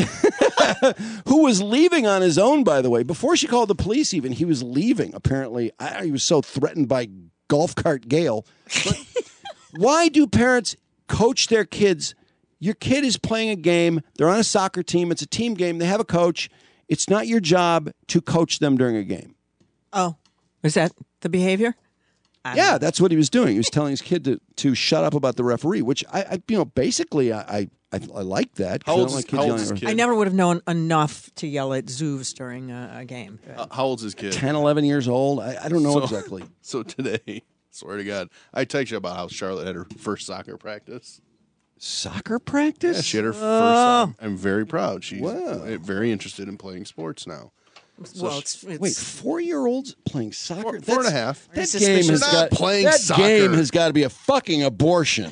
Who was leaving on his own, by the way. Before she called the police even, he was leaving, apparently. He was so threatened by golf cart Gail. But why do parents coach their kids? Your kid is playing a game. They're on a soccer team. It's a team game. They have a coach. It's not your job to coach them during a game. Oh, is that the behavior? Yeah, that's what he was doing. He was telling his kid to shut up about the referee, which basically I like that. How old is his kid? I never would have known enough to yell at Zoovs during a game. How old's his kid? 10, 11 years old. I don't know exactly. So today, swear to God, I text you about how Charlotte had her first soccer practice. Soccer practice? Yeah, she had her first. I'm very proud. She's very interested in playing sports now. Well, wait, 4-year-olds playing soccer? Four and a half. That game has got playing that soccer. game has got to be a fucking abortion.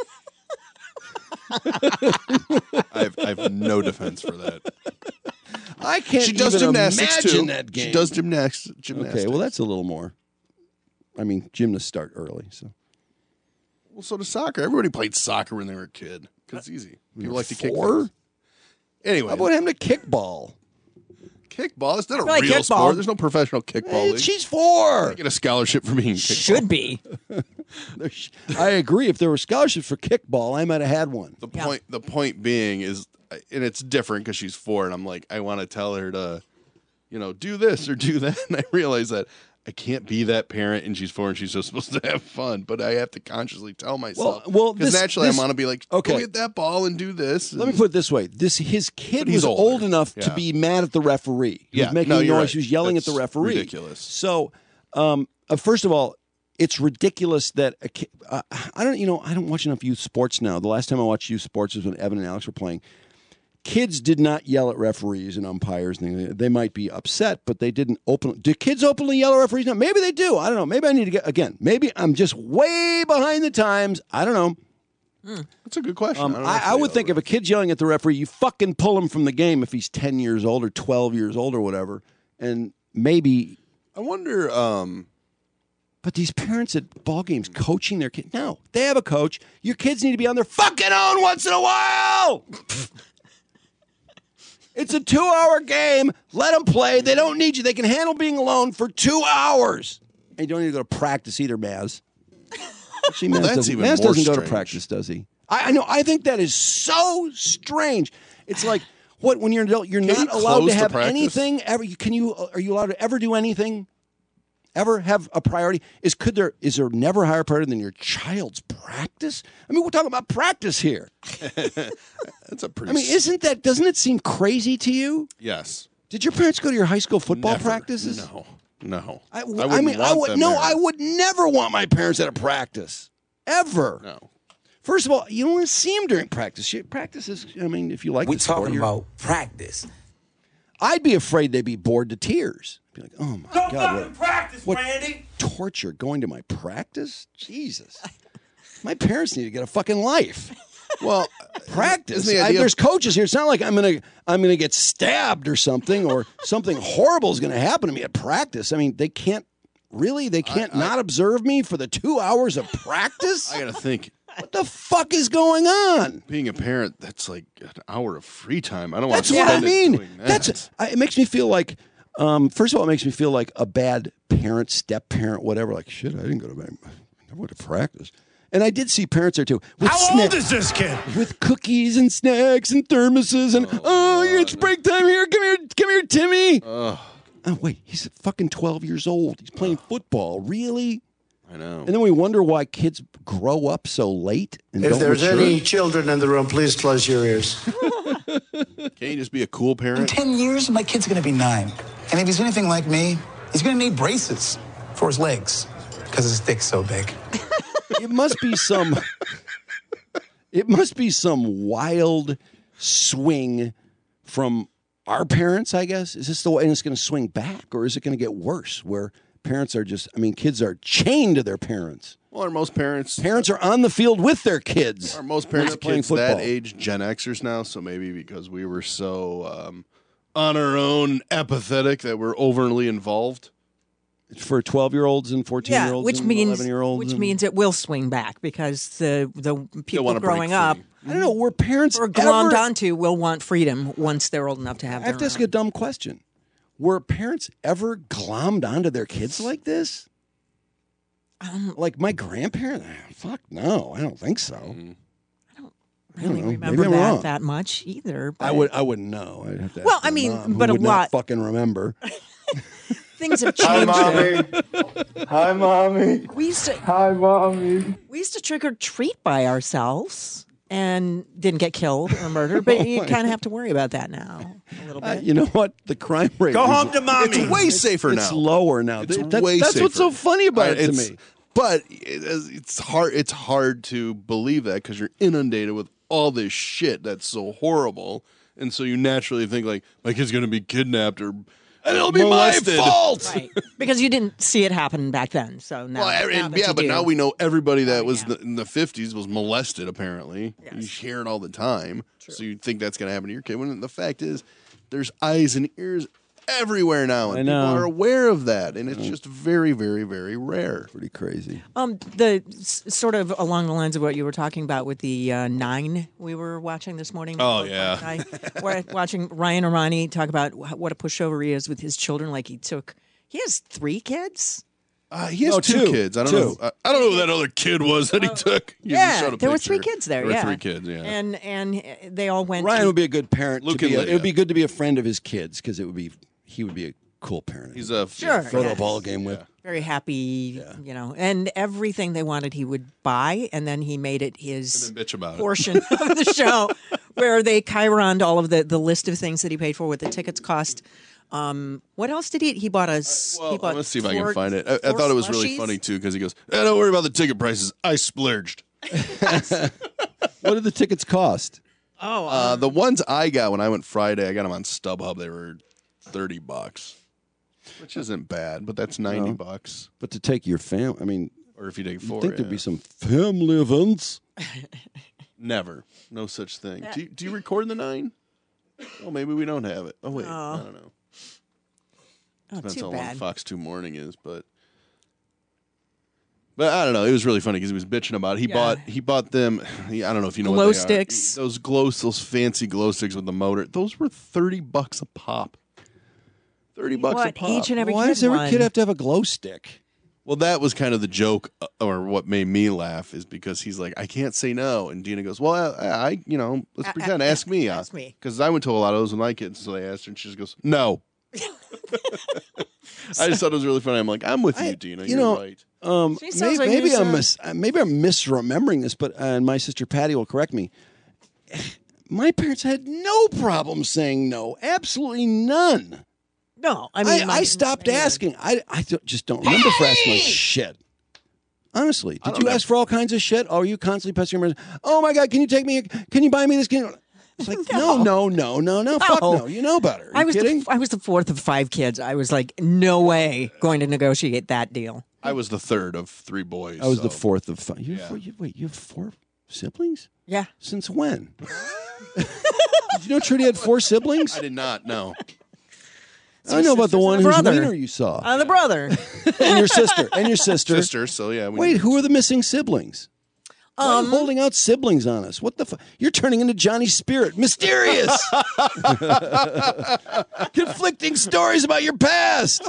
I have no defense for that. I can't. She does even gymnastics imagine too. that game. She does gymnastics. Okay, well that's a little more. I mean, gymnasts start early, so. Well, so does soccer. Everybody played soccer when they were a kid because it's easy. People like to kick. Four? Anyway, how about him to kickball? Kickball? It's not a Like real kickball. sport. There's no professional kickball league. She's 4. I get a scholarship for being kickball. Should be. I agree. If there were scholarships for kickball, I might have had one. The point being is, and it's different because she's 4, and I'm like, I want to tell her to, do this or do that, and I realize that I can't be that parent, and she's 4, and she's just supposed to have fun. But I have to consciously tell myself. Well, because naturally, I want to be like, okay, go get that ball and do this. Let me put it this way: his kid was older. old enough to be mad at the referee. He was making noise. Right. He was yelling That's at the referee. Ridiculous. So, first of all, it's ridiculous that a kid, I don't watch enough youth sports now. The last time I watched youth sports was when Evan and Alex were playing. Kids did not yell at referees and umpires. They might be upset, but they didn't open. Do kids openly yell at referees now? Maybe they do. I don't know. Maybe I need to get again. Maybe I'm just way behind the times. I don't know. That's a good question. I would think if a kid's yelling at the referee, you fucking pull him from the game if he's 10 years old or 12 years old or whatever. And maybe I wonder. But these parents at ball games coaching their kids. No, they have a coach. Your kids need to be on their fucking own once in a while. It's a 2-hour game. Let them play. They don't need you. They can handle being alone for 2 hours. And you don't need to go to practice either, Maz. Actually, Maz doesn't go to practice, does he? I know. I think that is so strange. It's like, what, when you're an adult, you're not allowed to have anything ever. Are you allowed to ever do anything? Ever have a priority? Is there never a higher priority than your child's practice? I mean, we're talking about practice here. That's a pretty. I mean, doesn't it seem crazy to you? Yes. Did your parents go to your high school football practices? No. I would never want my parents at a practice ever. No. First of all, you don't want to see them during practice. Practice is, I mean, if you like, we're talking about practice. I'd be afraid they'd be bored to tears. Be like, oh my God, what Randy. torture going to my practice? Jesus, my parents need to get a fucking life. Well, practice. There's coaches here. It's not like I'm gonna get stabbed or something, or something horrible is gonna happen to me at practice. I mean, they can't not observe me for the 2 hours of practice. I gotta think. What the fuck is going on? Being a parent, that's like an hour of free time. I don't want That's to what I spend mean. it doing that. It makes me feel like, first of all, it makes me feel like a bad parent, step parent, whatever. Like, shit, I didn't go to, I never went to practice. And I did see parents there too. How old is this kid? With cookies and snacks and thermoses and it's break time here. Come here, Timmy. Oh wait, he's fucking 12 years old. He's playing football. Really? I know. And then we wonder why kids grow up so late. And If don't there's mature. any children in the room, please close your ears. Can't you just be a cool In parent? 10 years, my kid's going to be 9. And if he's anything like me, he's going to need braces for his legs because his dick's so big. It must be some wild swing from our parents, I guess. Is this the way, and it's going to swing back, or is it going to get worse where parents are kids are chained to their parents? Well, are most parents are on the field with their kids? Are most parents not playing kids that football. age Gen Xers now? So maybe because we were so on our own, apathetic, that we're overly involved. For 12-year-olds and 14-year-olds which and means 11-year-olds. means it will swing back because the people wanna break growing up I don't know, were parents or glommed ever... onto will want freedom once they're old enough to have I have their to ask own. a dumb question. Were parents ever glommed onto their kids like this? Like my grandparents? Fuck no, I don't think so. I don't know. really Maybe remember I'm wrong. that much either. I wouldn't know. I'd have to Well, ask I my mean, mom, who but a would not lot- fucking remember. Things have Hi, changed. Mommy. Hi, Mommy. We used to Hi, Mommy. trick or treat by ourselves and didn't get killed or murdered, but you kind of have to worry about that now a little bit. You know what? The crime rate. Go is- home to Mommy. It's way safer It's now. lower now. It's That- way that's safer. what's so funny about it to It's- me. But it's hard. It's hard to believe that because you're inundated with all this shit that's so horrible, and so you naturally think like my kid's going to be kidnapped or It'll be molested. my fault. Right. Because you didn't see it happen back then. So now, Well, now that you but do. now we know everybody that was in the 50s was molested, apparently. Yes. You hear it all the time. True. So you think that's going to happen to your kid. When the fact is, there's eyes and ears everywhere now. And I know. people are aware of that. And it's just very, very, very rare. Pretty crazy. Sort of along the lines of what you were talking about with the 9 we were watching this morning. Oh, yeah. We're watching Ryan Arani talk about what a pushover he is with his children. Like he has 3 kids. He has 2 kids. I don't know. I don't know who that other kid was that he took. You just showed a there were picture. 3 kids there. There were yeah, 3 kids. Yeah, and they all went. Ryan would be a good parent. Luke to and be Lydia. it would be good to be a friend of his kids because he would be a cool parent. He's a Sure, photo yes. ball game with. Very happy, and everything they wanted he would buy, and then he made it his And then bitch about it. portion of the show, where they chironed all of the list of things that he paid for, what the tickets cost. What else did he? He bought us. Well, he bought let's see if I can four- find it. I four thought it was really slushies. funny too because he goes, "Don't worry about the ticket prices. I splurged." What did the tickets cost? Oh, The ones I got when I went Friday, I got them on StubHub. They were $30, which isn't bad, but that's $90. But to take your family, I mean, Or if you take I four, think yeah. there'd be some family events. Never, no such thing. Do you record the 9? Well, maybe we don't have it. Oh wait, I don't know. oh, Depends too how long bad. Fox 2 Morning is, but I don't know. It was really funny because he was bitching about it. He bought them. I don't know if you know Glow what they sticks. are. Those fancy glow sticks with the motor. Those were $30 a pop. $30 a What, pop. each and every Why kid does every won. kid have to have a glow stick? Well, that was kind of the joke, or what made me laugh is because he's like, I can't say no, and Dina goes, well, I let's pretend. Ask me. Ask me. Because I went to a lot of those with my kids, so they asked her, and she just goes, no. I just thought it was really funny. I'm like, I'm with you, Dina. You're right. She sounds like Maybe you're maybe I'm misremembering this, but and my sister Patty will correct me. My parents had no problem saying no, absolutely none. No, I mean, I stopped asking. I just don't remember for asking like shit. Honestly, did you ask for all kinds of shit? Or are you constantly pestering your parents? Oh my God, can you take me? Can you buy me this? It's like no. Fuck no. You know better. Are you kidding? I was the fourth of 5 kids. I was like, no way going to negotiate that deal. I was the third of 3 boys. I was the so- fourth of 5. Wait, you have 4 siblings? Yeah. Since when? Did you know Trudy had 4 siblings? I did not know. I know about the one and a whose brother. wiener you saw. The brother. And your sister. And your sister. Sister, so yeah. Wait, who are the missing siblings? Why are you holding out siblings on us? What the fuck? You're turning into Johnny Spirit. Mysterious. Conflicting stories about your past.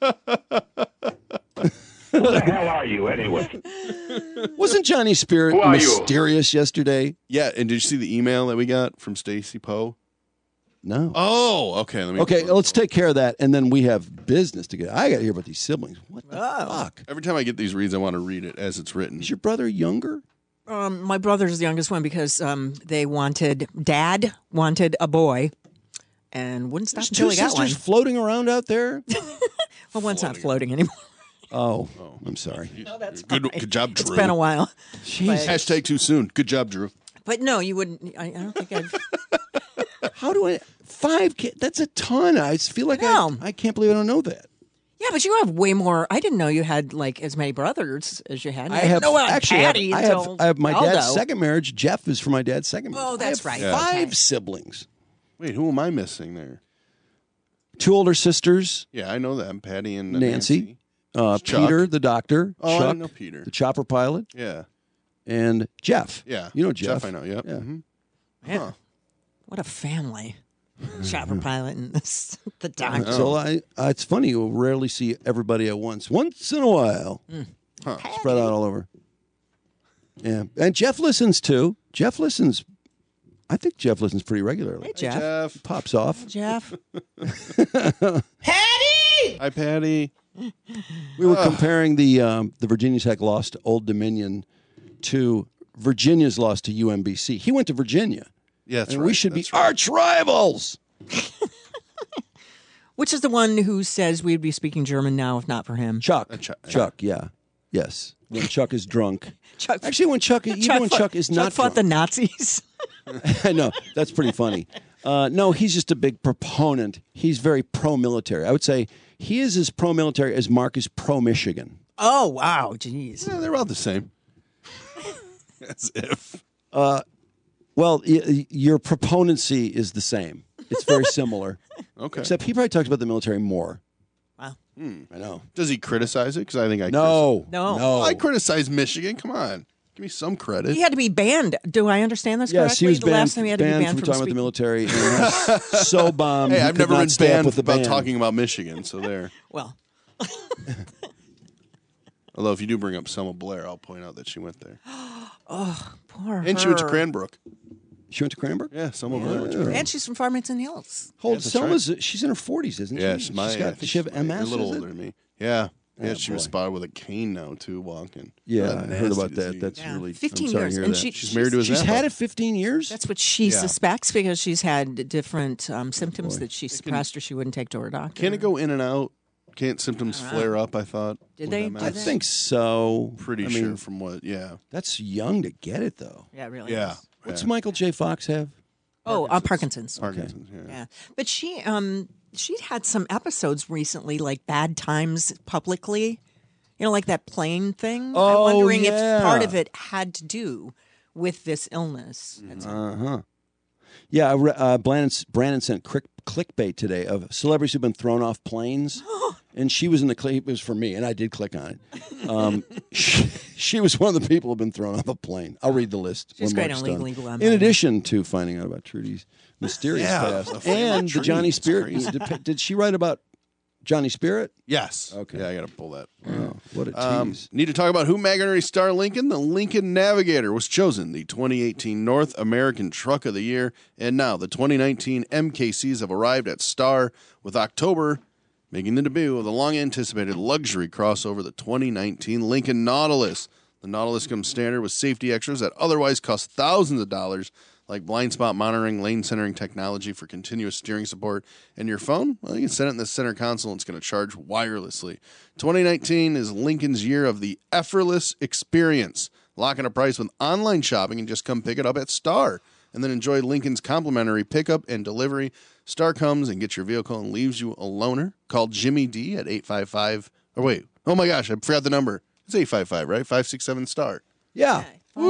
Who the hell are you, anyway? Wasn't Johnny Spirit Who are you? mysterious yesterday? Yeah, and did you see the email that we got from Stacy Poe? No. Oh, okay. Okay, let's take care of that, and then we have business to get. I got to hear about these siblings. What the fuck? Every time I get these reads, I want to read it as it's written. Is your brother younger? My brother's the youngest one because Dad wanted a boy and wouldn't stop There's until 2 he got one. sisters floating around out there. Well, one's not floating anymore. Oh, I'm sorry. No, that's Good fine. job, Drew. It's been a while. Jeez. Hashtag too soon. Good job, Drew. But no, you wouldn't. I don't think I've. How do I 5 kids? That's a ton. I feel like know. I can't believe I don't know that. Yeah, but you have way more. I didn't know you had like as many brothers as you had. I have no, actually. Patty I until have my Aldo. dad's second marriage. Jeff is from my dad's second marriage. Oh, that's I right. have 5 Okay. siblings. Wait, who am I missing there? 2 older sisters. Yeah, I know that. Patty and Nancy. Chuck. Peter, the doctor. Oh, I Chuck, didn't know Peter. the chopper pilot, Yeah. and Jeff. Yeah. You know Jeff. I know, yep. Yeah. Mhm. Man, what a family! Chopper pilot and the doctor. So it's funny. You'll rarely see everybody at once. Once in a while. Spread out all over. Yeah. And Jeff listens too. I think Jeff listens pretty regularly. Hey, Jeff. Pops off. Jeff. Hi, Patty. We were comparing the Virginia Tech loss to Old Dominion to Virginia's loss to UMBC. He went to Virginia. Yeah, that's and right. we should be That's right. arch rivals. Which is the one who says we'd be speaking German now if not for him? Chuck. Yeah. Yes. When Chuck is drunk. Chuck, Actually, when Chuck is not Chuck fought drunk. the Nazis. I know. That's pretty funny. No, he's just a big proponent. He's very pro-military. I would say he is as pro-military as Mark is pro-Michigan. Oh, wow. Jeez. Yeah, they're all the same. As if. Well, your proponency is the same. It's very similar. Okay. Except he probably talks about the military more. Wow. I know. Does he criticize it? Because I think I No. No. I criticize Michigan. Come on. Give me some credit. He had to be banned. Do I understand this Yes, correctly? he was the banned, last time he had to be banned from from talking about the speaking. military. And he was so bombed. Hey, he I've could never not been stay up banned with the about band. talking about Michigan, so there. Well, Although if you do bring up Selma Blair, I'll point out that she went there. oh, poor And her. she went to Cranbrook. She went to Cranbrook? Yeah, Selma Blair went to Cranbrook. And she's from Farmington Hills. Hold, Yes, that's Selma's, she's in her 40s, isn't Yeah, she? she's my She's got, does she have MS? A little is it? older than me. Yeah. Yeah, Oh, she was boy. spotted with a cane now, too, walking. Yeah, What a I heard about nasty that. disease. That's Yeah. really 15 I'm sorry years, to hear and that. She's married to a She's Zappa. had it 15 years? That's what she Yeah. suspects because she's had different symptoms that she suppressed or she wouldn't take to her doctor. Can it go in and out? Can't symptoms flare up, I thought? Did with they? MS? I think so. Pretty I sure mean, from what, yeah. that's young to get it, though. Yeah, it really. Yeah. is. What's yeah. Michael J. Fox have? Oh, Parkinson's. Parkinson's, yeah. Yeah, but she'd had some episodes recently, like bad times publicly. You know, like that plane thing. Oh, I'm wondering yeah. if part of it had to do with this illness. Yeah, Brandon sent clickbait today of celebrities who've been thrown off planes, and she was in the clip. It was for me, and I did click on it. She was one of the people who've been thrown off a plane. I'll read the list. She's when great Mark's on Legally done. Blonde, In by the way. addition to finding out about Trudy's mysterious Yeah, past the and the Trudy, Johnny it's Spirit. crazy. Did she write about Johnny Spirit? Yes. Okay. Yeah, I got to pull that. Oh, what a tease. Need to talk about who McInerney Star Lincoln. The Lincoln Navigator was chosen the 2018 North American Truck of the Year, and now the 2019 MKCs have arrived at Star, with October making the debut of the long-anticipated luxury crossover, the 2019 Lincoln Nautilus. The Nautilus comes standard with safety extras that otherwise cost thousands of dollars, like blind spot monitoring, lane centering technology for continuous steering support, and your phone, well, you can set it in the center console and it's going to charge wirelessly. 2019 is Lincoln's year of the effortless experience. Lock in a price with online shopping and just come pick it up at Star, and then enjoy Lincoln's complimentary pickup and delivery. Star comes and gets your vehicle and leaves you a loaner. Call Jimmy D at 855. Oh, wait. Oh, my gosh. I forgot the number. It's 855, right? 567-STAR. Yeah.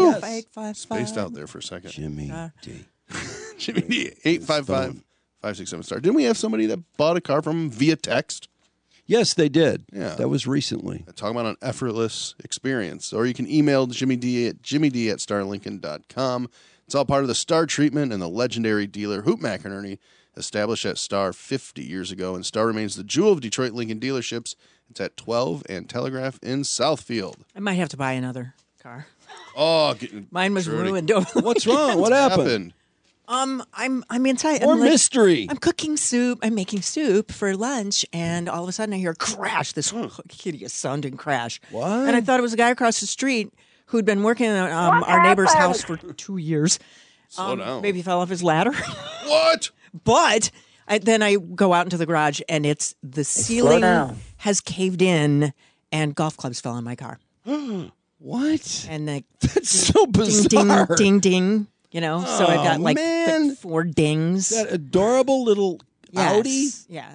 Spaced out there for a second. Jimmy D. Jimmy D. 855-567-STAR. Didn't we have somebody that bought a car from him via text? Yes, they did. Yeah. That was recently. Talking about an effortless experience. Or you can email Jimmy D at jimmyd@starlincoln.com. It's all part of the Star treatment and the legendary dealer Hoop McInerney, established at Star 50 years ago. And Star remains the jewel of Detroit Lincoln dealerships. It's at 12 and Telegraph in Southfield. I might have to buy another car. Oh, Mine was Trudy. ruined over the What's wrong? What happened? I'm inside. More I'm like, mystery. I'm cooking soup. I'm making soup for lunch, and all of a sudden I hear a crash. This hideous sounding crash. What? And I thought it was a guy across the street who'd been working on our neighbor's house for 2 years. Slow down. Maybe fell off his ladder. What? But then I go out into the garage, and it's the ceiling has caved in, and golf clubs fell on my car. What? And like, That's so bizarre. ding, ding, ding. You know, so I've got like man. 4 dings. That adorable little Yes. Audi. Yeah.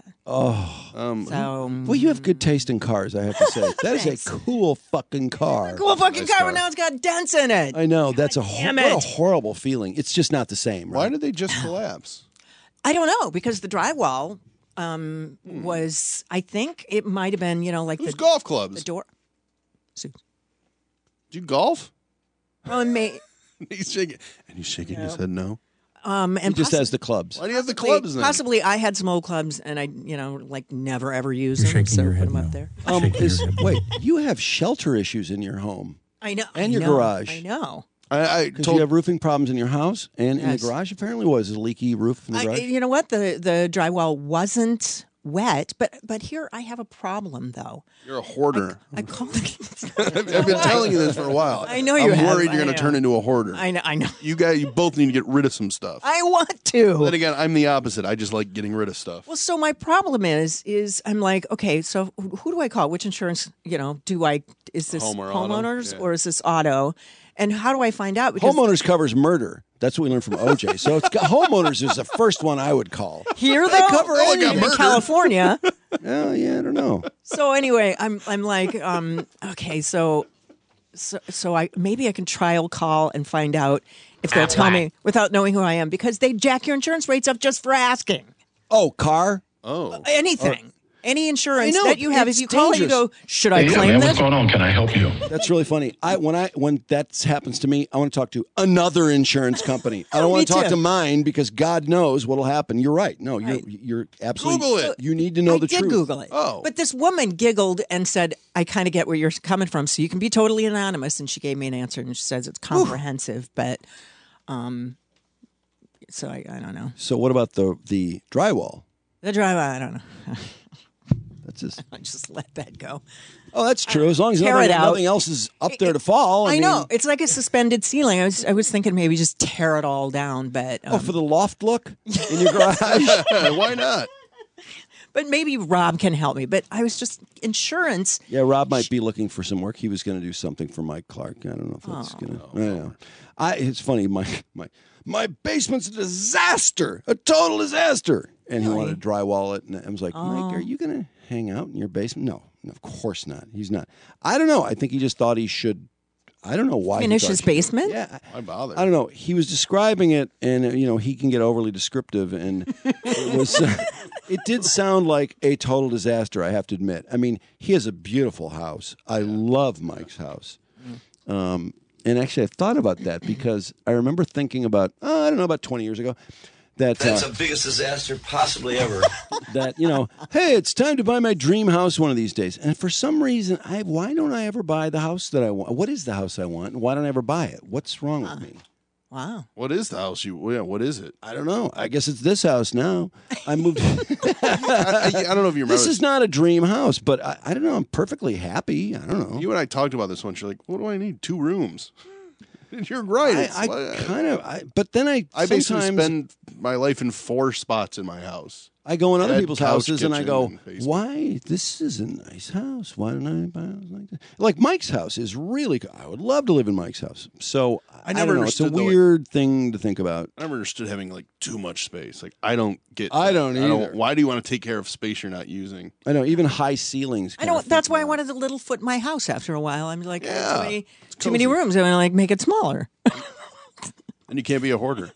Oh. So Well, you have good taste in cars, I have to say. That is a Thanks. cool fucking car. cool fucking Nice car, car. but now it's got dents in it. I know. That's damn what a it. horrible feeling. It's just not the same, right? Why did they just collapse? I don't know, because the drywall was, I think it might have been, you know, like Who's the golf clubs? door. Do you golf? Well, it may, He's shaking his head no. and He just has the clubs. Why do you have the clubs then? Possibly I had some old clubs and I, you know, like never ever used them, so put them up there. Wait, you have shelter issues in your home I know. and I your know, garage. I know. I Because told you have roofing problems in your house and in the Yes. garage. Apparently, was a leaky roof in the garage. You know what? The drywall wasn't wet, but here I have a problem though. you're a hoarder. I call it. I've been telling you this for a while. I know you I'm have. worried I you're going know. to turn into a hoarder. I know. You both need to get rid of some stuff. I want to. Then again, I'm the opposite. I just like getting rid of stuff. Well, so my problem is I'm like, okay, so who do I call? Which insurance, you know, is this Home or auto? homeowners Yeah. or is this auto? And how do I find out? Because Homeowners covers murder. That's what we learned from OJ. So homeowners is the first one I would call. here They though, cover anything. in California. Oh yeah, I don't know. So anyway, I'm like, okay, so I maybe I can trial call and find out if they'll tell me without knowing who I am, because they jack your insurance rates up just for asking. Oh, car. Oh. Anything. Any insurance I know, that you have, it's if you call and you dangerous. go, should I claim this? on? Can I help you? That's really funny. When that happens to me, I want to talk to another insurance company. I don't want to Me talk too. to mine because God knows what'll happen. You're right. No, you're absolutely. Google it. You need to know I the did truth. Google it. Oh. But this woman giggled and said, I kind of get where you're coming from, so you can be totally anonymous. And she gave me an answer, and she says it's comprehensive, but So I don't know. So what about the drywall? The drywall, I don't know. That's just. I just let that go. Oh, that's true. As long as nothing else is up there to fall. I know. It's like a suspended ceiling. I was thinking maybe just tear it all down, but for the loft look in your garage? Why not? But maybe Rob can help me. But I was just insurance. Yeah, Rob might be looking for some work. He was going to do something for Mike Clark. I don't know if that's going to. I don't know. It's funny. My basement's a disaster, a total disaster. And he wanted to drywall it, and I was like, Mike, are you going to hang out in your basement? No, of course not. He's not. I don't know. I think he just thought he should. I don't know why. Finish his basement? Yeah. Why bother? I don't know. He was describing it, and he can get overly descriptive, and it was. It did sound like a total disaster, I have to admit. I mean, he has a beautiful house. I love Mike's house. And actually, I thought about that because I remember thinking about, about 20 years ago, that that's the biggest disaster possibly ever. That, hey, it's time to buy my dream house one of these days. And for some reason, why don't I ever buy the house that I want? What is the house I want? And why don't I ever buy it? What's wrong with me? Wow. What is the house what is it? I don't know. I guess it's this house now. I moved. I don't know if you remember. This is not a dream house, but I don't know. I'm perfectly happy. I don't know. You and I talked about this once. You're like, what do I need? 2 rooms. You're right. But then I basically spend my life in 4 spots in my house. I go in other people's couch, houses and I go, and why? This is a nice house. Why don't I buy a house like that? Like Mike's house is really good. I would love to live in Mike's house. So I never know. It's a weird thing to think about. I never understood having like too much space. Like I don't get. I don't either. Why do you want to take care of space you're not using? I know. Even high ceilings. I know. That's why I wanted a little foot in my house after a while. I'm like, Yeah, too many rooms. I want to like make it smaller. And you can't be a hoarder.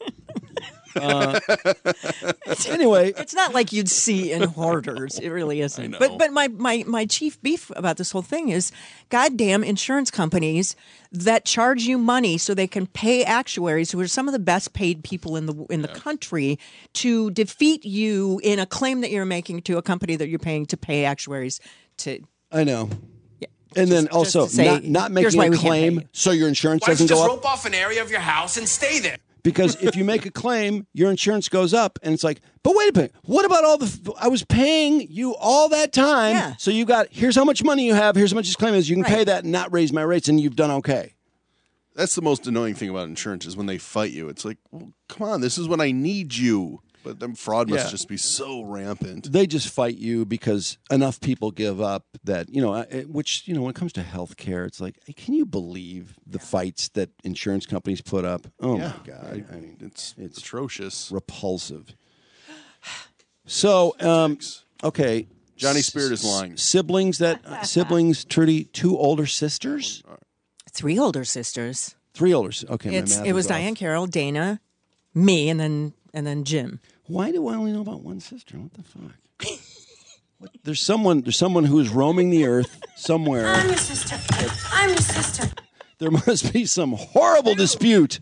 Anyway, it's not like you'd see in hoarders. It really isn't. But my chief beef about this whole thing is goddamn insurance companies that charge you money so they can pay actuaries who are some of the best paid people in the country to defeat you in a claim that you're making to a company that you're paying to pay actuaries to. I know. And then also say, not making a claim so your insurance doesn't go up. Why don't you just rope off an area of your house and stay there? Because if you make a claim, your insurance goes up, and it's like, but wait a minute, what about I was paying you all that time, so you got, here's how much money you have, here's how much this claim is, you can pay that and not raise my rates, and you've done okay. That's the most annoying thing about insurance is when they fight you. It's like, well, come on, this is when I need you. But then fraud must just be so rampant. They just fight you because enough people give up that, which, when it comes to health care, it's like, can you believe the fights that insurance companies put up? Oh, my God. I mean, it's atrocious. Repulsive. So, okay. Johnny Spirit is lying. Siblings, Trudy, 2 older sisters? 3 older sisters. 3 older sisters. Okay, my math it was is off. Diane Carroll, Dana, me, and then Jim. Why do I only know about one sister? What the fuck? There's someone who is roaming the earth somewhere. I'm your sister. I'm your sister. There must be some horrible dispute.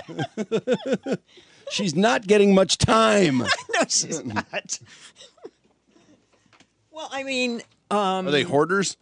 She's not getting much time. No, she's not. Well, I mean, are they hoarders?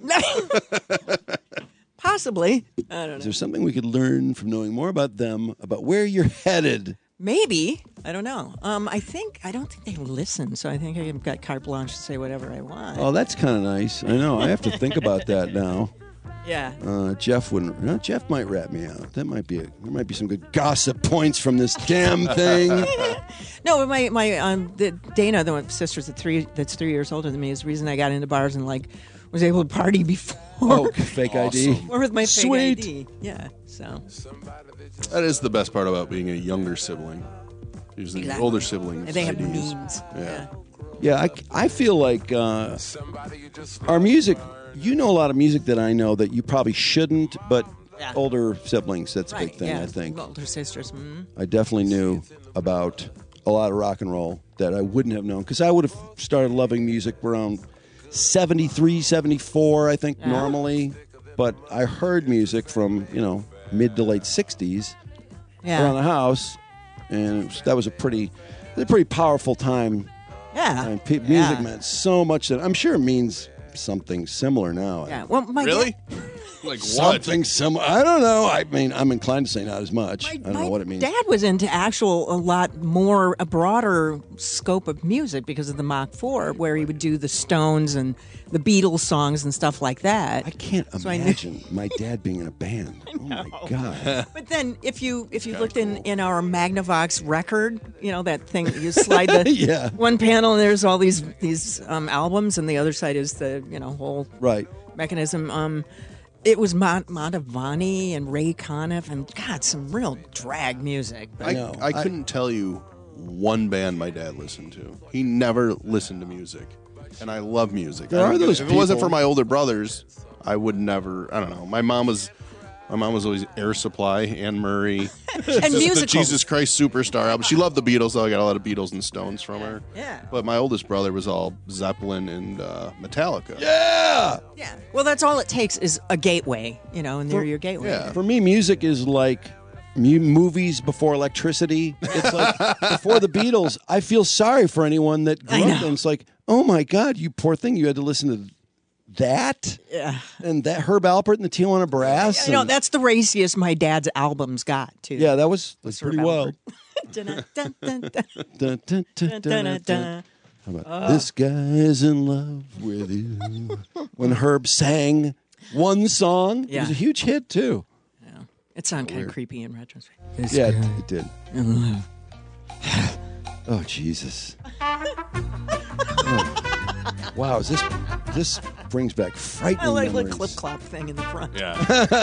Possibly. I don't know. Is there something we could learn from knowing more about them, about where you're headed? Maybe. I don't know. I don't think they listen, so I think I've got carte blanche to say whatever I want. Oh, that's kind of nice. I know. I have to think about that now. Yeah. Jeff wouldn't. Jeff might rat me out. There might be some good gossip points from this damn thing. No, but the Dana, the sister's that's 3 years older than me, is the reason I got into bars and was able to party before. Oh, fake awesome. ID. Or with my fake Sweet. ID. Yeah. So. That is the best part about being a younger sibling. Usually the older siblings. And they have IDs. means. Yeah, I feel like our music, a lot of music that I know that you probably shouldn't, but older siblings, that's a big thing, I think. Older sisters. Mm-hmm. I definitely knew about a lot of rock and roll that I wouldn't have known, because I would have started loving music around 73, 74, I think, normally. But I heard music from, mid to late 60s around the house, and that was a pretty powerful time. Yeah. And music meant so much that I'm sure it means something similar now. Yeah. Well, really? Like what? Something similar. I don't know. I mean, I'm inclined to say not as much. I don't know what it means. Dad was into a broader scope of music because of the Mach 4, where he would do the Stones and the Beatles songs and stuff like that. I can't imagine my dad being in a band. Oh my God! But then, if you looked in our Magnavox record, that thing you slide the one panel and there's all these albums, and the other side is the whole mechanism. It was Mantovani and Ray Conniff and God, some real drag music. I couldn't tell you one band my dad listened to. He never listened to music, and I love music. There are those if it wasn't for my older brothers, I would never. I don't know. My mom was always Air Supply, Anne Murray, and musicals. The Jesus Christ Superstar album. She loved the Beatles, though. I got a lot of Beatles and Stones from her. Yeah. But my oldest brother was all Zeppelin and Metallica. Yeah. Yeah. Well, that's all it takes is a gateway, and they're your gateway. Yeah. For me, music is like movies before electricity. It's like before the Beatles. I feel sorry for anyone that grew up and it's like, oh my God, you poor thing. You had to listen to that, and that Herb Alpert and the Tijuana Brass. That's the raciest my dad's albums got too. Yeah, that's pretty wild. How about this guy's in love with you? When Herb sang one song, it was a huge hit too. Yeah, it sounded kind of creepy in retrospect. It did. Oh Jesus. Wow, this brings back frightening I like memories. the clip clop thing in the front. Yeah.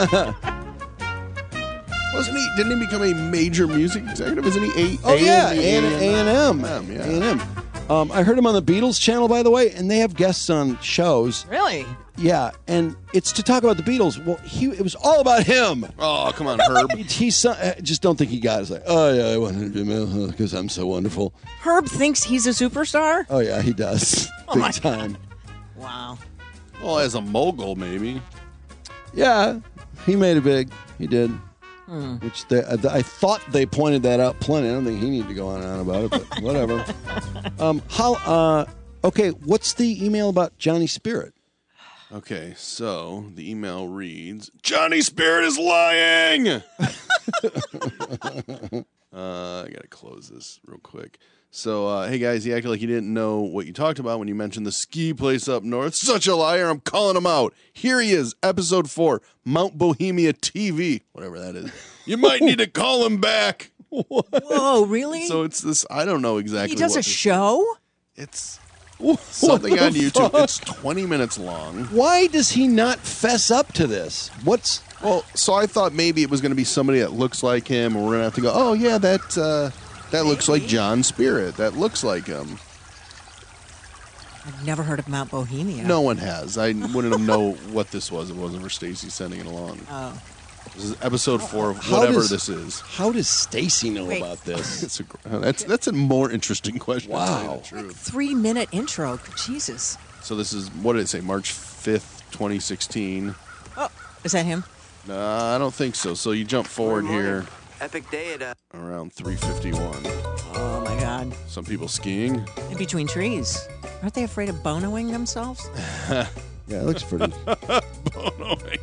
Didn't he become a major music executive? Isn't he A&M. Yeah. A&M. I heard him on the Beatles channel, by the way, and they have guests on shows. Really? Yeah, and it's to talk about the Beatles. Well, it was all about him. Oh, come on, Herb. I just don't think he got it. It's like, oh, yeah, I wanted to do because I'm so wonderful. Herb thinks he's a superstar? Oh, yeah, he does. Big time. God. Wow. Well, as a mogul, maybe. Yeah, he made it big. He did. Which I thought they pointed that out plenty. I don't think he needed to go on and on about it, but whatever. Okay, what's the email about Johnny Spirit? Okay, so the email reads, Johnny Spirit is lying! I got to close this real quick. So, hey guys, he acted like he didn't know what you talked about when you mentioned the ski place up north. Such a liar, I'm calling him out. Here he is, episode 4, Mount Bohemia TV, whatever that is. You might need to call him back. What? Whoa, really? So it's this, I don't know exactly. He does a show? It's something on YouTube. Fuck? It's 20 minutes long. Why does he not fess up to this? Well, so I thought maybe it was going to be somebody that looks like him, and we're going to have to go, oh, yeah, that looks like John Spirit. That looks like him. I've never heard of Mount Bohemia. No one has. I wouldn't have known what this was. It wasn't for Stacy sending it along. Oh. This is episode 4 of whatever this is. How does Stacy know about this? That's a more interesting question. Wow. 3-minute intro. Jesus. So this is, what did it say, March 5th, 2016. Oh, is that him? I don't think so. So you jump forward here. Epic day at around 3:51. Oh my God! Some people skiing in between trees. Aren't they afraid of bonoing themselves? Yeah, it looks pretty. Bonoing.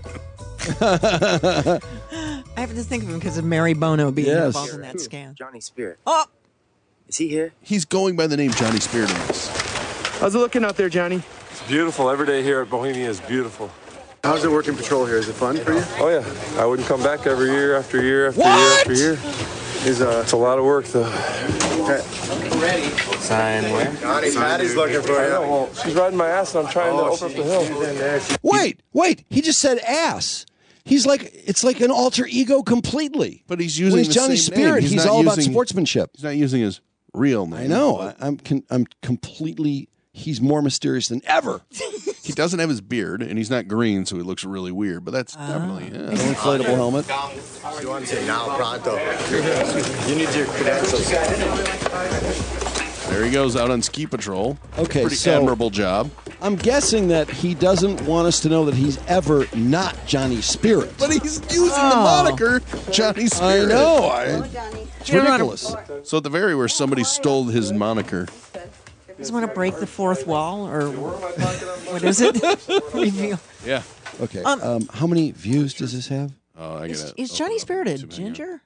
I have to think of him because of Mary Bono being involved in that scam. Johnny Spirit. Oh, is he here? He's going by the name Johnny Spirit in this. How's it looking out there, Johnny? It's beautiful. Every day here at Bohemia is beautiful. How's it working patrol here? Is it fun for you? Oh, yeah. I wouldn't come back every year after year after year after year. It's a lot of work, though. Ready. Sign where? Maddie's looking for you. Well, she's riding my ass, and I'm trying to open up the hill. Wait. He just said ass. It's like an alter ego completely. But he's using when he's Johnny Spirit. Name. He's all about sportsmanship. He's not using his real name. I know. I'm completely. He's more mysterious than ever. He doesn't have his beard, and he's not green, so he looks really weird. But that's definitely no inflatable helmet. You want to say now, pronto? You need your credentials. There he goes out on ski patrol. Okay, pretty admirable job. I'm guessing that he doesn't want us to know that he's ever not Johnny Spirit. But he's using the moniker Johnny Spirit. I know. It's ridiculous. So at the very where somebody stole his moniker. Does want to break the fourth wall, or what is it? Reveal. Yeah. Okay. How many views does this have? Oh, I get it. Is Johnny Spirit a ginger?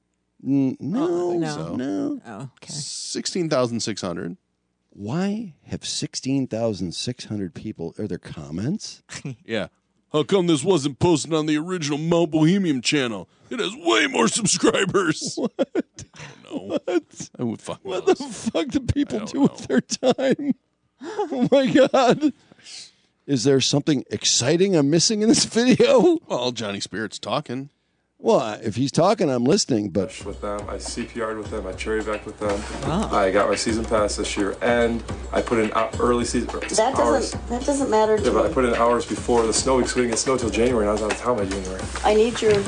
No. No. No. Oh, okay. 16,600. Why have 16,600 people? Are there comments? Yeah. How come this wasn't posted on the original Mount Bohemian channel? It has way more subscribers. What? I don't know. What? I would fuck What the fuck do people do with their time? Oh my God. Is there something exciting I'm missing in this video? Well, Johnny Spirit's talking. Well, if he's talking, I'm listening, but... With them, I CPR'd with them, I cherry-backed with them. Oh. I got my season pass this year, and I put in early season That hours. doesn't matter to Yeah, but I me. put in hours before the snow week, so we didn't get snow till January, and I was out of town by January. I need your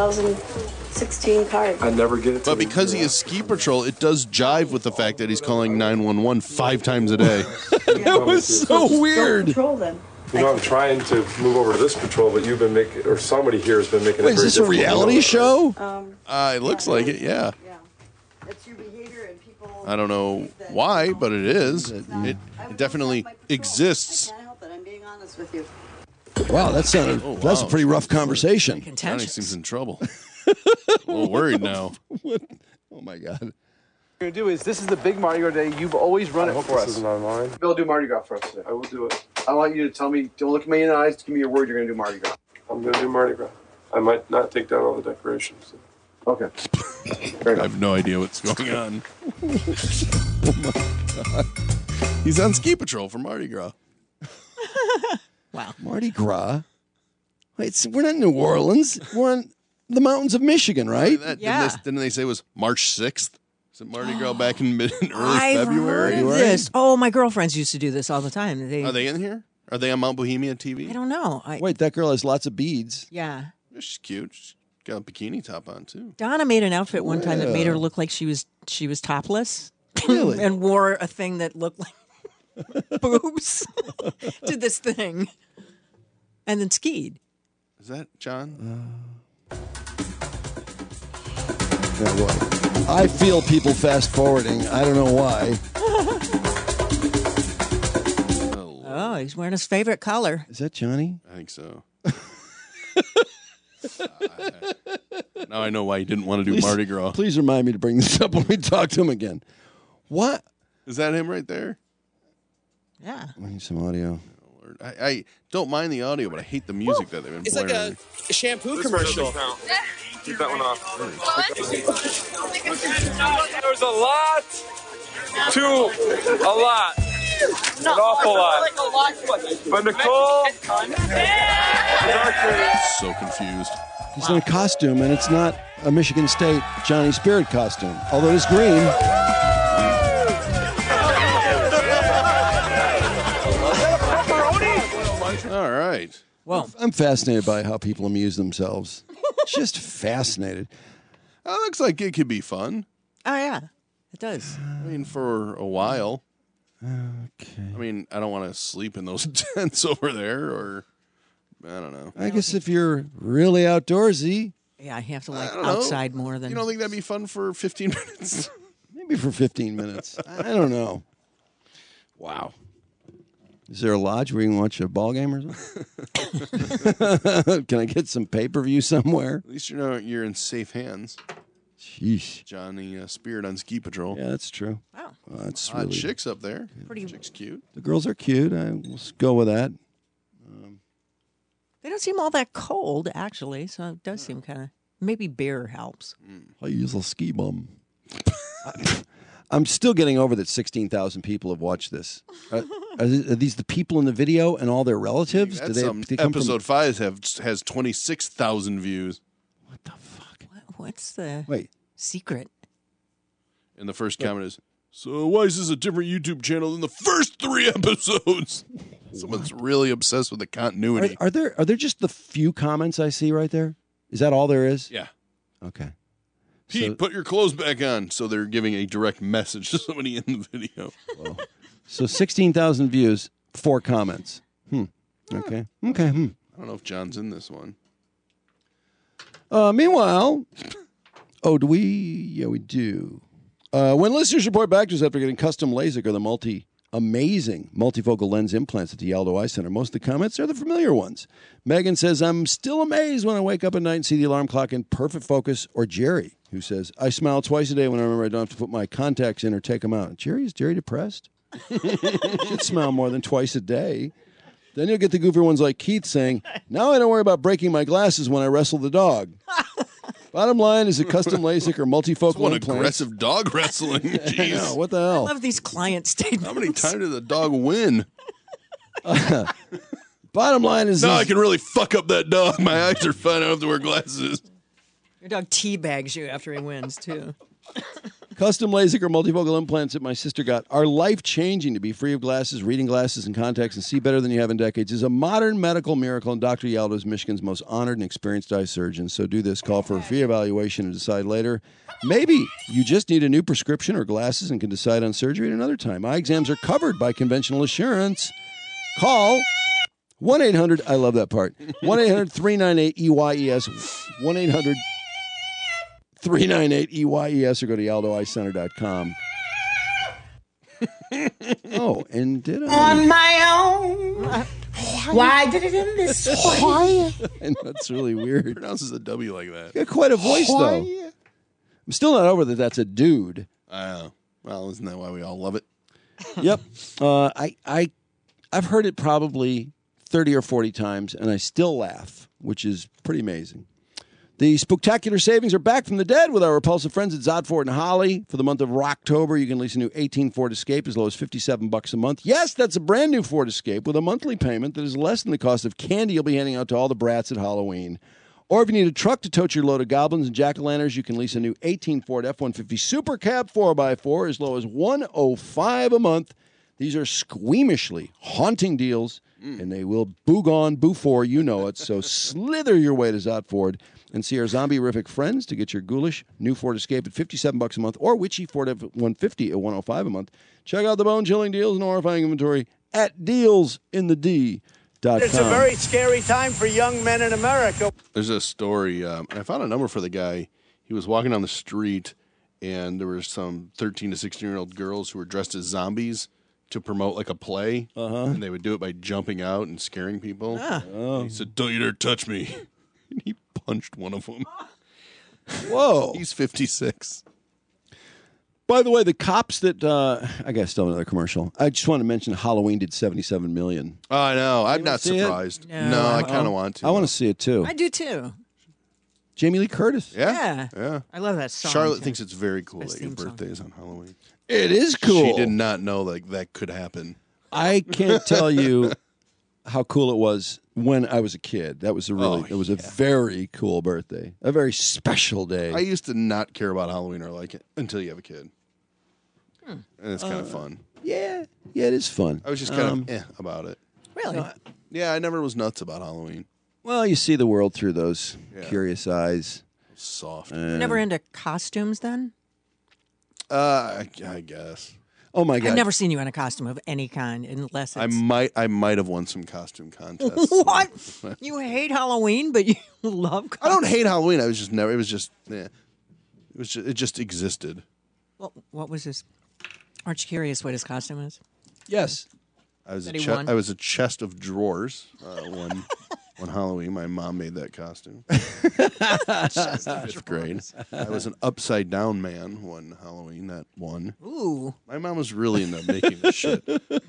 2016 card. I never get it. But because he is ski patrol, it does jive with the fact that he's calling 911 5 times a day. That was so weird. Patrol then. You know, I'm trying to move over to this patrol, but you've been making, or somebody here has been making Wait, it is very this a difficult. reality show? It looks like it, yeah. It's your behavior and people. I don't know why, but it is. It definitely exists. I can't help it. I'm being honest with you. Wow, that sounded... That's a pretty rough conversation. Johnny seems in trouble. A little worried now. What? Oh, my God. What we're going to do is, this is the big Mardi Gras day. You've always run I it hope for this us. isn't online. Bill, do Mardi Gras for us today. I will do it. I want you to tell me, don't look me in the eyes, give me your word you're going to do Mardi Gras. I'm going to do Mardi Gras. I might not take down all the decorations. Okay. I have no idea what's going on. Oh my God. He's on ski patrol for Mardi Gras. Wow. Mardi Gras? Wait, we're not in New Orleans. We're on the mountains of Michigan, right? Didn't they say it was March 6th? Is it Mardi Gras back in early I've February? heard of this. Oh, my girlfriends used to do this all the time. Are they in here? Are they on Mount Bohemia TV? I don't know. Wait, that girl has lots of beads. Yeah. She's cute. She's got a bikini top on, too. Donna made an outfit one time that made her look like she was topless. Really? And wore a thing that looked like boobs. Did this thing. And then skied. Is that John? Yeah, well, I feel people fast forwarding. I don't know why. Oh, he's wearing his favorite color. Is that Johnny? I think so. Now I know why he didn't want to do Mardi Gras. Please remind me to bring this up when we talk to him again. What? Is that him right there? Yeah. I need some audio. I don't mind the audio, but I hate the music that they've been It's blaring. like a shampoo commercial. Keep that one off. There's a lot to a lot. An awful lot. But Nicole, So confused. He's in a costume, and it's not a Michigan State Johnny Spirit costume, although it's green. All right. Well, I'm fascinated by how people amuse themselves. Just fascinated. That looks like it could be fun. Oh, yeah. It does. I mean, for a while. Okay. I mean, I don't want to sleep in those tents over there, or I don't know. I guess if you're really outdoorsy, Yeah, you have to I like don't know. outside more than. You don't think that'd be fun for 15 minutes? maybe for 15 minutes. I don't know. Wow. Is there a lodge where you can watch a ball game or something? Can I get some pay-per-view somewhere? At least you know you're in safe hands. Sheesh. Johnny Spirit on ski patrol. Yeah, that's true. Wow. That's Hot really... chicks up there. Pretty- Chick's cute. The girls are cute. We'll go with that. They don't seem all that cold, actually. So it does seem kind of. Maybe beer helps. I use a ski bum. I'm still getting over that 16,000 people have watched this. Are these the people in the video and all their relatives? That's do they come episode 5 has 26,000 views. What's the Wait. secret? And the first comment is, so why is this a different YouTube channel than the first 3 episodes? Someone's really obsessed with the continuity. Are there just the few comments I see right there? Is that all there is? Yeah. Okay. Pete, put your clothes back on. So they're giving a direct message to somebody in the video. So 16,000 views, 4 comments. Okay. Okay. I don't know if John's in this one. Meanwhile, do we? Yeah, we do. When listeners report back to us after getting custom LASIK or the amazing multifocal lens implants at the Aldo Eye Center. Most of the comments are the familiar ones. Megan says, I'm still amazed when I wake up at night and see the alarm clock in perfect focus. Or Jerry, who says, I smile twice a day when I remember I don't have to put my contacts in or take them out. Is Jerry depressed? Should smile more than twice a day. Then you'll get the goofier ones like Keith saying, now I don't worry about breaking my glasses when I wrestle the dog. Bottom line is a custom LASIK or multifocal implants. Aggressive dog wrestling. Jeez. I know, what the hell? I love these client statements. How many times did the dog win? Bottom line is... Now I can really fuck up that dog. My eyes are fine. I don't have to wear glasses. Your dog teabags you after he wins, too. Custom LASIK or multifocal implants that my sister got are life-changing. To be free of glasses, reading glasses, and contacts and see better than you have in decades is a modern medical miracle, and Dr. Yaldo is Michigan's most honored and experienced eye surgeon. So do this. Call for a free evaluation and decide later. Maybe you just need a new prescription or glasses and can decide on surgery at another time. Eye exams are covered by conventional insurance. Call 1-800, I love that part, 1-800-398-EYES, 1-800-398-EYES, or go to yaldoeyecenter.com. Oh, and did I? On my own. Why did it end this way? And that's really weird. It pronounces a W like that. You got quite a voice, though. I'm still not over that that's a dude. I know. Well, isn't that why we all love it? Yep. I've heard it probably 30 or 40 times, and I still laugh, which is pretty amazing. The spectacular savings are back from the dead with our repulsive friends at Zod Ford and Holly. For the month of Rocktober, you can lease a new 18 Ford Escape as low as $57 a month. Yes, that's a brand new Ford Escape with a monthly payment that is less than the cost of candy you'll be handing out to all the brats at Halloween. Or if you need a truck to tote your load of goblins and jack-o'-lanterns, you can lease a new 18 Ford F-150 Super Cab 4x4 as low as $105 a month. These are squeamishly haunting deals, and they will boo for, you know it. So slither your way to Zod Ford and see our zombie-rific friends to get your ghoulish new Ford Escape at $57 a month or witchy Ford F-150 at $105 a month. Check out the bone-chilling deals and horrifying inventory at dealsinthed.com. It's a very scary time for young men in America. There's a story, and I found a number for the guy. He was walking down the street, and there were some 13 to 16-year-old girls who were dressed as zombies to promote like a play, and they would do it by jumping out and scaring people. He said, "Don't you dare touch me." And he punched one of them. Whoa. He's 56. By the way, the cops that I got still another commercial. I just want to mention Halloween did $77 million. Oh, I know. I'm not see it? surprised. No, I kind of want to. I want to see it too. I do, too. Jamie Lee Curtis. Yeah. I love that song. Charlotte too. thinks it's very cool Best that your theme song. birthday is on Halloween. It is cool. She did not know like that could happen. I can't tell you how cool it was when I was a kid. That was it was a very cool birthday, a very special day. I used to not care about Halloween or like it until you have a kid, and it's kind of fun. Yeah, it is fun. I was just kind of about it. Really? Yeah, I never was nuts about Halloween. Well, you see the world through those curious eyes. Soft. Never into costumes, then? I guess. Oh my God! I've never seen you in a costume of any kind, unless it's... I might have won some costume contests. What? You hate Halloween, but you love costumes? I don't hate Halloween. I was just never. It was just. Yeah. It just existed. Well, what was his? Aren't you curious what his costume is? Yes. I was That I was a chest of drawers. One Halloween, my mom made that costume. Fifth grade. I was an upside down man one Halloween. That one. Ooh. My mom was really into making this shit.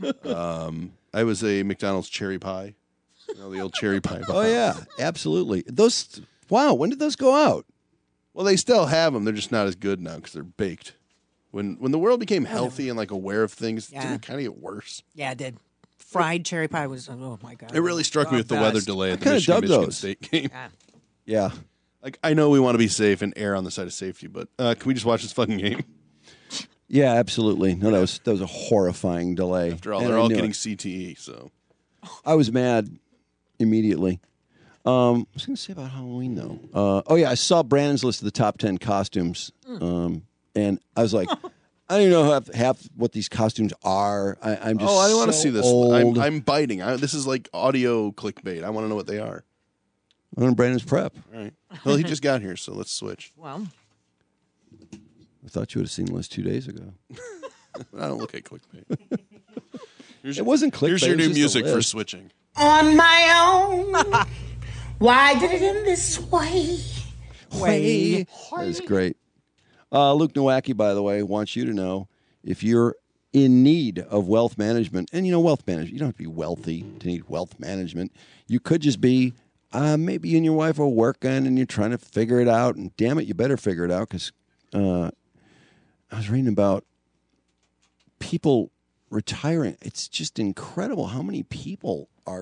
I was a McDonald's cherry pie. You know, the old cherry pie. Oh yeah, absolutely. Those. Wow. When did those go out? Well, they still have them. They're just not as good now because they're baked. When the world became healthy and like aware of things, didn't it kind of get worse? Yeah, it did. Fried cherry pie was, oh my God. It really struck me with the weather delay at the Michigan State game. Yeah. Like, I know we want to be safe and err on the side of safety, but can we just watch this fucking game? Yeah, absolutely. No, that was a horrifying delay. After all, they're all getting CTE, so. I was mad immediately. I was going to say about Halloween, though. I saw Brandon's list of the top 10 costumes, and I was like... I don't even know half what these costumes are. I'm just I want to see this. Old. I'm biting. This is like audio clickbait. I want to know what they are. I'm on Brandon's prep. All right. Well, he just got here, so let's switch. Well. I thought you would have seen the list 2 days ago. I don't look at clickbait. It wasn't clickbait. Here's your it was new just a music for list. switching. On my own. Why did it end this way? That is great. Luke Nowacki, by the way, wants you to know if you're in need of wealth management, and wealth management, you don't have to be wealthy to need wealth management. You could just be, maybe you and your wife are working and you're trying to figure it out, and damn it, you better figure it out, because I was reading about people retiring. It's just incredible how many people are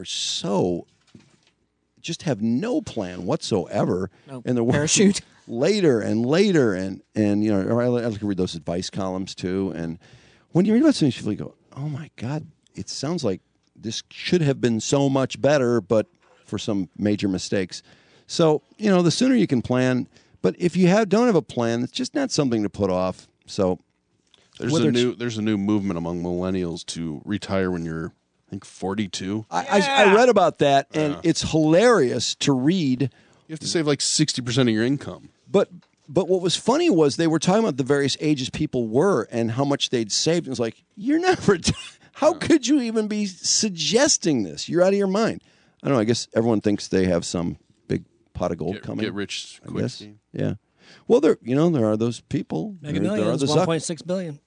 just have no plan whatsoever, and they're parachute later and later, and or I like to read those advice columns too. And when you read about something, you go, "Oh my God, it sounds like this should have been so much better," but for some major mistakes. So the sooner you can plan. But if you don't have a plan, it's just not something to put off. So there's a new movement among millennials to retire when you're, I think, 42. I read about that, and it's hilarious to read. You have to save like 60% of your income. But what was funny was they were talking about the various ages people were and how much they'd saved. And it's like, you're never. How could you even be suggesting this? You're out of your mind. I don't know. I guess everyone thinks they have some big pot of gold coming. Get rich quick. Yes. Yeah. Well, there are those people. Mega There are Millions, the 1.6 billion.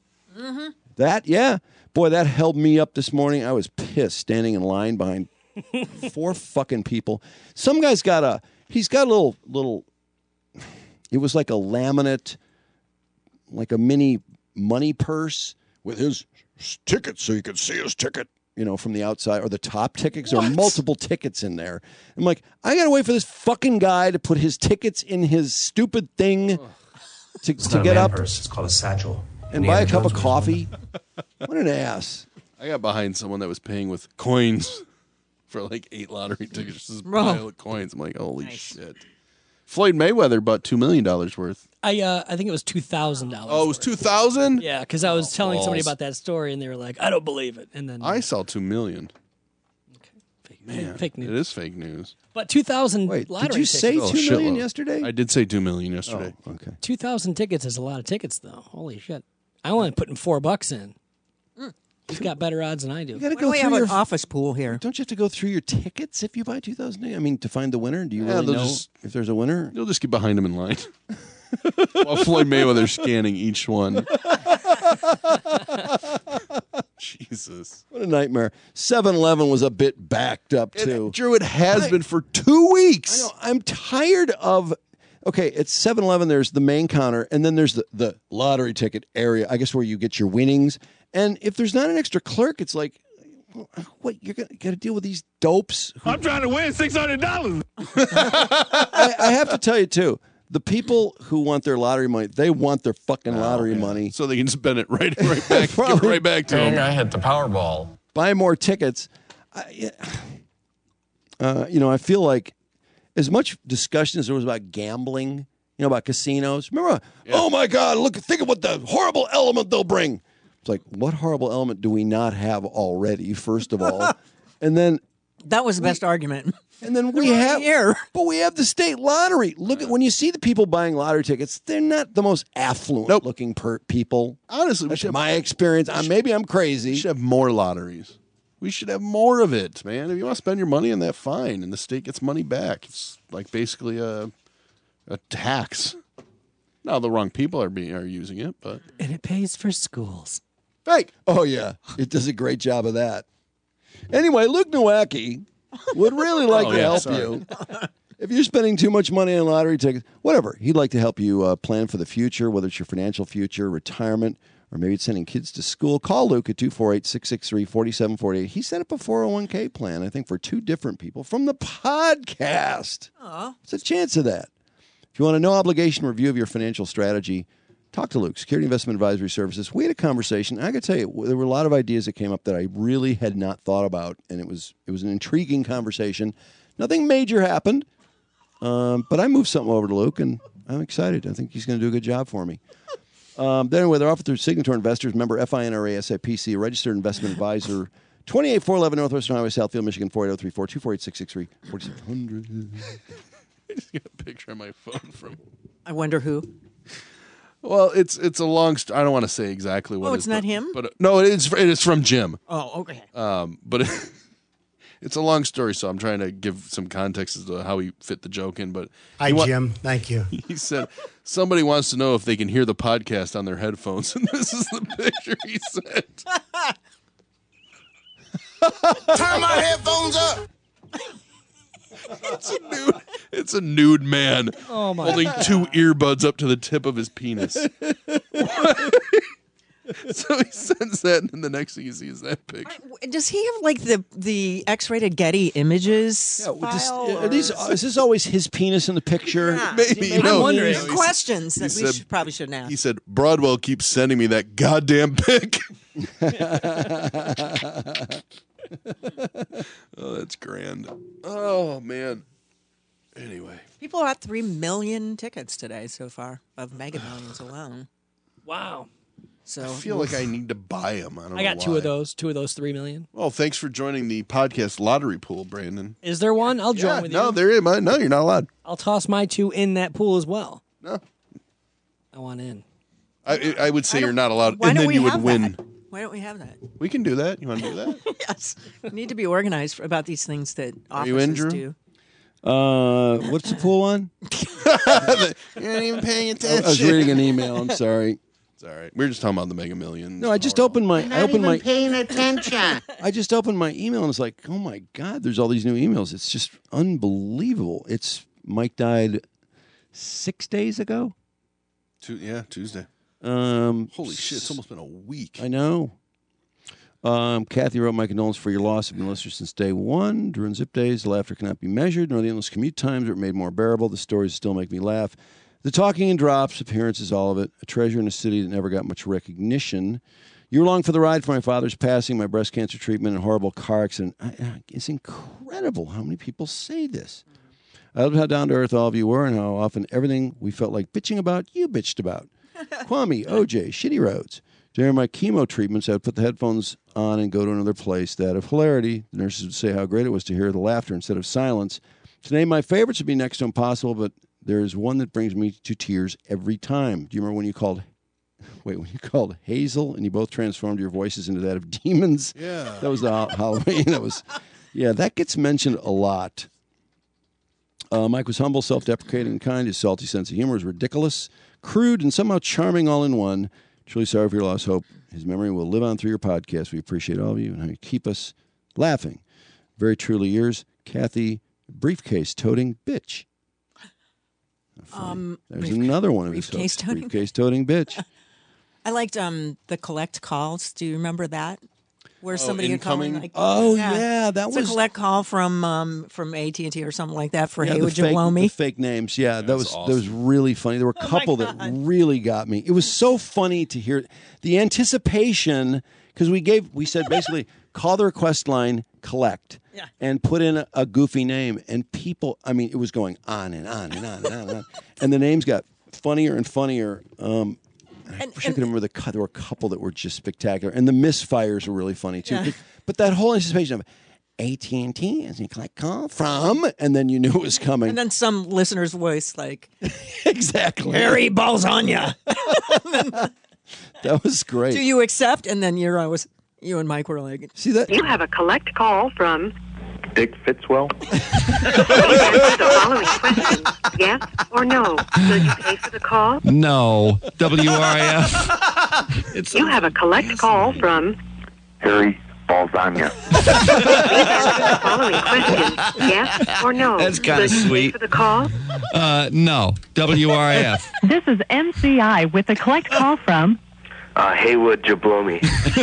Boy, that held me up this morning. I was pissed standing in line behind 4 fucking people. Some guy's got a little. It was like a laminate, like a mini money purse with his ticket, so you could see his ticket, from the outside, or the top tickets. There are multiple tickets in there. I'm like, I gotta wait for this fucking guy to put his tickets in his stupid thing to get up. Purse. It's called a satchel. And buy a cup of coffee. What an ass. I got behind someone that was paying with coins for like 8 lottery tickets. Just this pile of coins. I'm like, holy shit. Floyd Mayweather bought $2 million worth. I think it was $2,000. Oh, it was $2,000? Yeah, because I was telling somebody about that story, and they were like, I don't believe it. And then I saw $2 million. Man, fake news. It is fake news. But 2,000 lottery tickets. Did you say $2 million yesterday? I did say $2 million yesterday. Oh, okay. 2,000 tickets is a lot of tickets, though. Holy shit. I only put in $4 in. He's got better odds than I do. You got to Why go do we through have your an office pool here? Don't you have to go through your tickets if you buy 2,000? I mean, to find the winner. Do you really know if there's a winner? You'll just get behind him in line while Floyd Mayweather's scanning each one. Jesus, what a nightmare! 7-Eleven was a bit backed up too. Drew, it has been for 2 weeks. I know. I'm tired of. Okay, at 7-Eleven, there's the main counter, and then there's the lottery ticket area, I guess, where you get your winnings. And if there's not an extra clerk, it's like, what, you're going to deal with these dopes? I'm trying to win $600. I have to tell you, too, the people who want their lottery money, they want their fucking lottery money. So they can spend it right back, give it right back to them. I hit the Powerball. Buy more tickets. I feel like as much discussion as there was about gambling, about casinos. Remember, oh my God, think of what the horrible element they'll bring. It's like, what horrible element do we not have already, first of all? And then that was the best argument. And then we have the state lottery. Look at when you see the people buying lottery tickets, they're not the most affluent looking people. Honestly, that's my experience. Maybe I'm crazy. We should have more lotteries. We should have more of it, man. If you want to spend your money on that, fine. And the state gets money back. It's like basically a tax. Now the wrong people are using it, but and it pays for schools. Fake. Oh yeah, it does a great job of that. Anyway, Luke Nowacki would really like to help you. If you're spending too much money on lottery tickets, whatever, he'd like to help you plan for the future, whether it's your financial future, retirement, or maybe it's sending kids to school. Call Luke at 248-663-4748. He set up a 401k plan, I think, for 2 different people from the podcast. What's the chance of that? If you want a no-obligation review of your financial strategy, talk to Luke, Security Investment Advisory Services. We had a conversation. I got to tell you, there were a lot of ideas that came up that I really had not thought about, and it was an intriguing conversation. Nothing major happened, but I moved something over to Luke, and I'm excited. I think he's going to do a good job for me. Anyway, they're offered through Signature Investors, member FINRA, SIPC, registered investment advisor, 28411 Northwestern Highway, Southfield, Michigan, 48034, 248-663-4700. I just got a picture on my phone from... I wonder who. Well, it's a long. I don't want to say exactly what. It's not him. But no, it is from Jim. Oh, okay. But it's a long story, so I'm trying to give some context as to how he fit the joke in. But hi, Jim. Thank you. He said somebody wants to know if they can hear the podcast on their headphones, and this is the picture he sent. Turn my headphones up. It's a nude man holding 2 earbuds up to the tip of his penis. So he sends that, and then the next thing you see is that picture. Does he have like the X-rated Getty Images file? Is this always his penis in the picture? Yeah. Maybe. I'm wondering. Questions that we probably shouldn't ask. He said, Broadwell keeps sending me that goddamn pic. Oh, that's grand. Oh, man. Anyway. People bought 3 million tickets today so far of Mega Millions alone. Wow. So I feel like I need to buy them. I got 2 of those 3 million. Well, thanks for joining the podcast lottery pool, Brandon. Is there one? I'll join with you. No, there is. No, you're not allowed. I'll toss my 2 in that pool as well. No. I want in. I would say you're not allowed, and then you would win. Why don't we have that? We can do that. You want to do that? Yes. We need to be organized about these things that Are you in, Drew? do. What's the pool on? You're not even paying attention. I was reading an email. I'm sorry. It's all right. We were just talking about the Mega Millions. No, I just opened my. Paying attention. I just opened my email and it's like, oh my God, there's all these new emails. It's just unbelievable. Mike died 6 days ago. Tuesday. Holy shit! It's almost been a week. I know. Kathy wrote, my condolences for your loss. I've been a listener since day one. During zip days, the laughter cannot be measured, nor the endless commute times were made more bearable. The stories still make me laugh. The talking and drops, appearances, all of it. A treasure in a city that never got much recognition. You were along for the ride for my father's passing, my breast cancer treatment, and horrible car accident. It's incredible how many people say this. I loved how down to earth all of you were and how often everything we felt like bitching about, you bitched about. Kwame, OJ, Shitty Roads. During my chemo treatments, I would put the headphones on and go to another place. That of hilarity, the nurses would say how great it was to hear the laughter instead of silence. Today, my favorites would be next to impossible, but there is one that brings me to tears every time. Do you remember when you called Hazel and you both transformed your voices into that of demons? Yeah. That was the Halloween. That gets mentioned a lot. Mike was humble, self-deprecating, and kind. His salty sense of humor was ridiculous, crude, and somehow charming all in one. Truly sorry for your lost hope. His memory will live on through your podcast. We appreciate all of you and how you keep us laughing. Very truly yours, Kathy, briefcase-toting bitch. There's another one of his briefcase-toting bitch. I liked the collect calls. Do you remember that? Where somebody would call in, like, that it's was a collect call from AT&T or something like that for the Would you blow me? The fake names, that was awesome. That was really funny. There were a couple that really got me. It was so funny to hear the anticipation because we said basically call the request line, collect, and put in a goofy name, and people. I mean, it was going on and on and on and on and on, and the names got funnier and funnier. I wish I could remember there were a couple that were just spectacular, and the misfires were really funny too. Yeah. But that whole anticipation of AT&T as you collect call from, and then you knew it was coming. And then some listener's voice, like, exactly, Harry Balzania. That was great. Do you accept? And then you and Mike were like, see that? You have a collect call from Dick Fitzwell. Answer the following question. Yes or no? Will you pay for the call? No. WRIF. You have a collect call from Harry Balzania. Answer the following question. Yes or no? That's kinda Will you sweet. Pay for the call? No. WRIF. This is MCI with a collect call from Haywood Jablomi.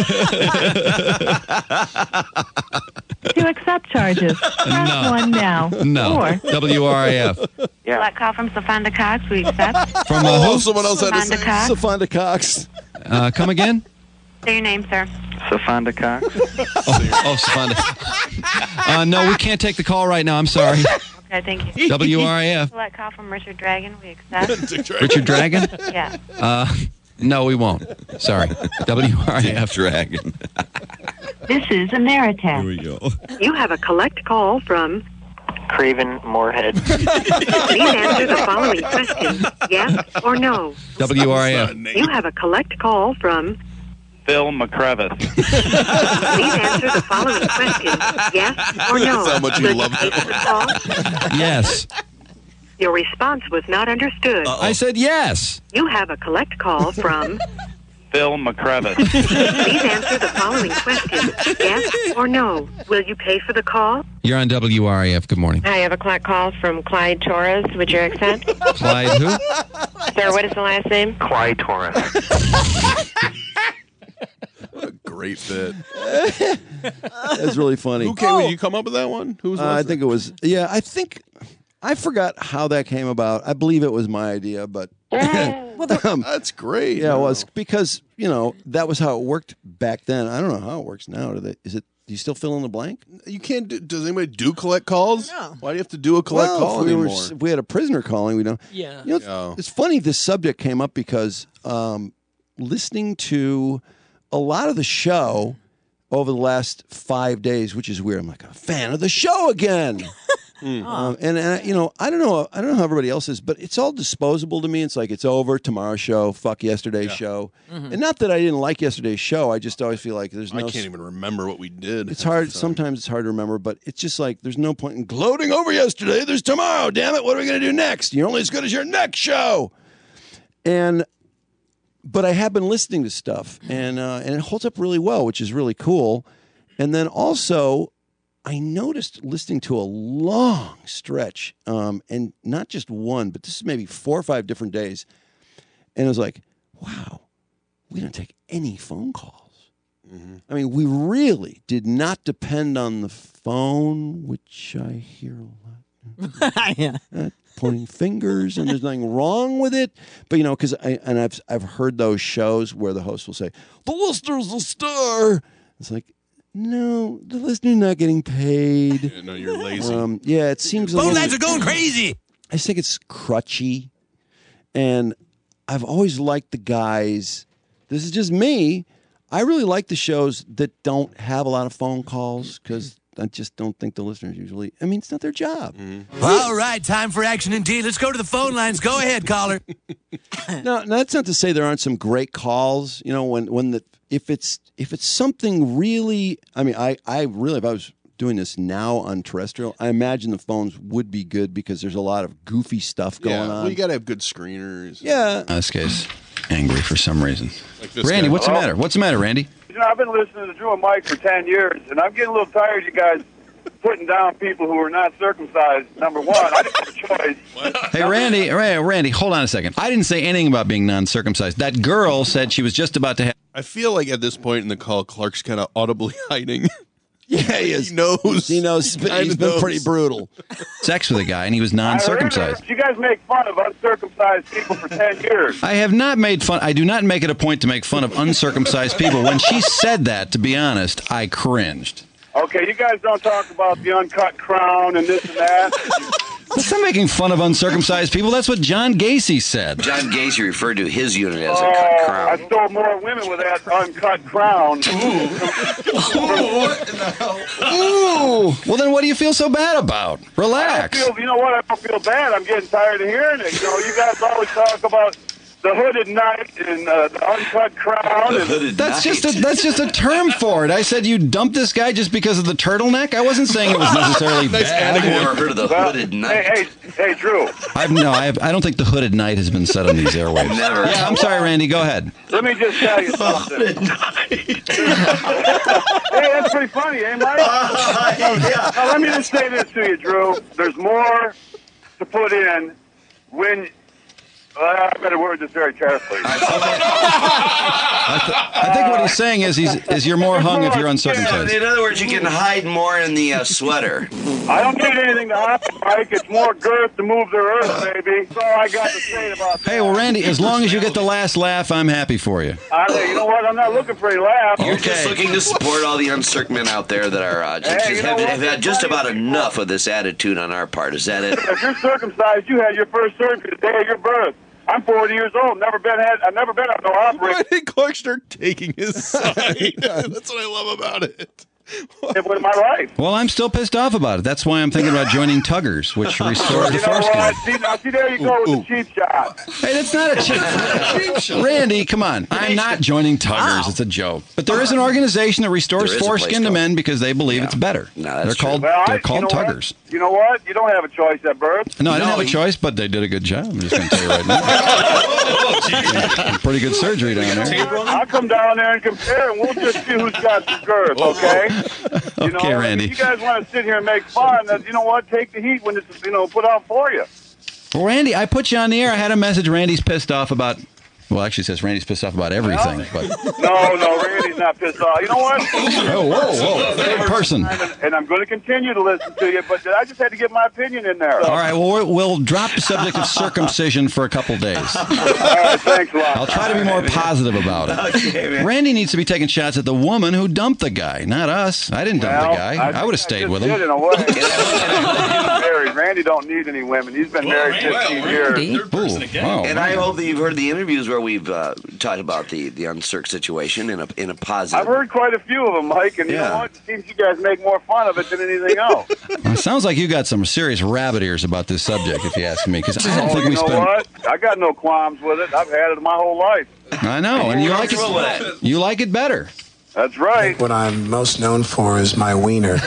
To accept charges. Press 1 now. No. Or WRIF. Yeah. Collect call from Safanda Cox. We accept. From who? Someone else had to say. Safanda Cox. Safanda Cox. Come again? Say your name, sir. Safanda Cox. Safanda. No, we can't take the call right now. I'm sorry. Okay, thank you. WRIF. Collect call from Richard Dragon. We accept. Richard Dragon? Yeah. No, we won't. Sorry. WRIF Dragon. this is Ameritech. Here we go. You have a collect call from Craven Moorhead. Please answer the following questions, yes or no. WRAF. You have a collect call from... Phil McCrevis. Please answer the following questions, yes or no. That's how much you Will love pay it. for the call? Yes. Your response was not understood. I said yes. You have a collect call from... Phil McCrevis. Please answer the following questions, yes or no. Will you pay for the call? You're on WRAF. Good morning. I have a collect call from Clyde Torres. Would you accept? Clyde who? Sir, what is the last name? Clyde Torres. What a great bit. That's really funny. Who came? Did you come up with that one? Who was? I think it was. Yeah, I forgot how that came about. I believe it was my idea, but that's great. Yeah, it was because that was how it worked back then. I don't know how it works now. Do you still fill in the blank? You can't. Does anybody do collect calls? No. Why do you have to do a collect call anymore? If we had a prisoner calling, we don't. Yeah. It's funny. This subject came up because listening to a lot of the show over the last 5 days, which is weird. I'm like a fan of the show again. And I don't know how everybody else is, but it's all disposable to me. It's like it's over. Tomorrow's show, fuck yesterday's show, and not that I didn't like yesterday's show. I just always feel like there's no. I can't even remember what we did. It's hard. Sometimes it's hard to remember, but it's just like there's no point in gloating over yesterday. There's tomorrow. Damn it! What are we gonna do next? You're only as good as your next show. But I have been listening to stuff, and it holds up really well, which is really cool. And then also, I noticed listening to a long stretch, and not just one, but this is maybe 4 or 5 different days. And it was like, wow, we didn't take any phone calls. Mm-hmm. I mean, we really did not depend on the phone, which I hear a lot. Yeah. Pointing fingers, and there's nothing wrong with it. But because I've heard those shows where the host will say, "The listener's the star." It's like, no, the listener's not getting paid. Yeah, no, you're lazy. It seems phone lines are going crazy. I just think it's crutchy, and I've always liked the guys. This is just me. I really like the shows that don't have a lot of phone calls because I just don't think the listeners usually. I mean, it's not their job. Mm-hmm. All right, time for action indeed. Let's go to the phone lines. Go ahead, caller. No, that's not to say there aren't some great calls. If it's something really. I mean, I really, if I was doing this now on terrestrial, I imagine the phones would be good because there's a lot of goofy stuff going on. Well, you got to have good screeners. Yeah. In this case, angry for some reason. Like this Randy, guy. what's the matter? What's the matter, Randy? I've been listening to Drew and Mike for 10 years, and I'm getting a little tired of you guys putting down people who are not circumcised. Number one, I didn't have a choice. Hey, Randy, hold on a second. I didn't say anything about being non-circumcised. That girl said she was just about to have... I feel like at this point in the call, Clark's kind of audibly hiding. Yeah, he is. He knows. He's been pretty brutal. Sex with a guy, and he was non-circumcised. You guys make fun of uncircumcised people for 10 years. I have not made fun. I do not make it a point to make fun of uncircumcised people. When she said that, to be honest, I cringed. Okay, you guys don't talk about the uncut crown and this and that. That's not making fun of uncircumcised people. That's what John Gacy said. John Gacy referred to his unit as a cut crown. I stole more women with that uncut crown. Ooh. Well, then what do you feel so bad about? Relax. You know what? I don't feel bad. I'm getting tired of hearing it. You guys always talk about the hooded knight and the uncut crown. That's just a term for it. I said you dumped this guy just because of the turtleneck. I wasn't saying it was necessarily bad. I've never heard of the hooded knight. Hey, Drew. I don't think the hooded knight has been said on these airwaves. Never. Yeah, I'm sorry, Randy. Go ahead. Let me just tell you something. Hey, that's pretty funny, eh, Mike? Yeah. Now, let me just say this to you, Drew. There's more to put in when... I better word this very carefully. I think what he's saying is you're more hung if you're uncircumcised. In other words, you can hide more in the sweater. I don't need anything to hide, Mike. It's more girth to move the earth, baby. That's all I got to say about that. Hey, well, Randy, as long as you get the last laugh, I'm happy for you. You know what? I'm not looking for any laugh. You're just looking to support all the uncirc men out there that are have had just about enough of this attitude on our part. Is that it? If you're circumcised, you had your first surgery the day of your birth. I'm 40 years old. I've never been on no operation. Why did Clark start taking his side? That's what I love about it. What am I right? Well, I'm still pissed off about it. That's why I'm thinking about joining Tuggers, which restores the You know foreskin. what? See, there you go with the cheap shot. Hey, that's not a cheap Randy, come on. I'm not joining Tuggers. It's a joke. But there is an organization that restores There is a place foreskin to called- men because they believe it's better. No, that's they're true. called Well, they're called you know Tuggers. What? You know what? You don't have a choice at birth. No, I didn't have a choice, but they did a good job. I'm just going to tell you right now. Pretty good surgery down there. I'll come down there and compare, and we'll just see who's got the girth, okay? You know, Okay, I mean, Randy. you guys want to sit here and make fun, you know what? Take the heat when it's, put out for you. Well, Randy, I put you on the air. I had a message. Randy's pissed off about. Well, actually, it says Randy's pissed off about everything. But No, Randy's not pissed off. You know what? whoa, third person. And I'm going to continue to listen to you, but I just had to get my opinion in there. All right, well, we'll drop the subject of circumcision for a couple days. All right, thanks a lot. I'll try to be more positive about it. Okay, man. Randy needs to be taking shots at the woman who dumped the guy, not us. I didn't dump the guy. I would have stayed with Did him. in a way. He's married. Randy don't need any women. He's been married 15 years. And I hope that you've heard the interviews where we've talked about the uncirc situation in a positive. I've heard quite a few of them, Mike, and you know what? It seems you guys make more fun of it than anything else. Well, it sounds like you got some serious rabbit ears about this subject, if you ask me, because I don't think you we know spent. what? I got no qualms with it. I've had it my whole life. I know, and you like it. You like it better. That's right. What I'm most known for is my wiener.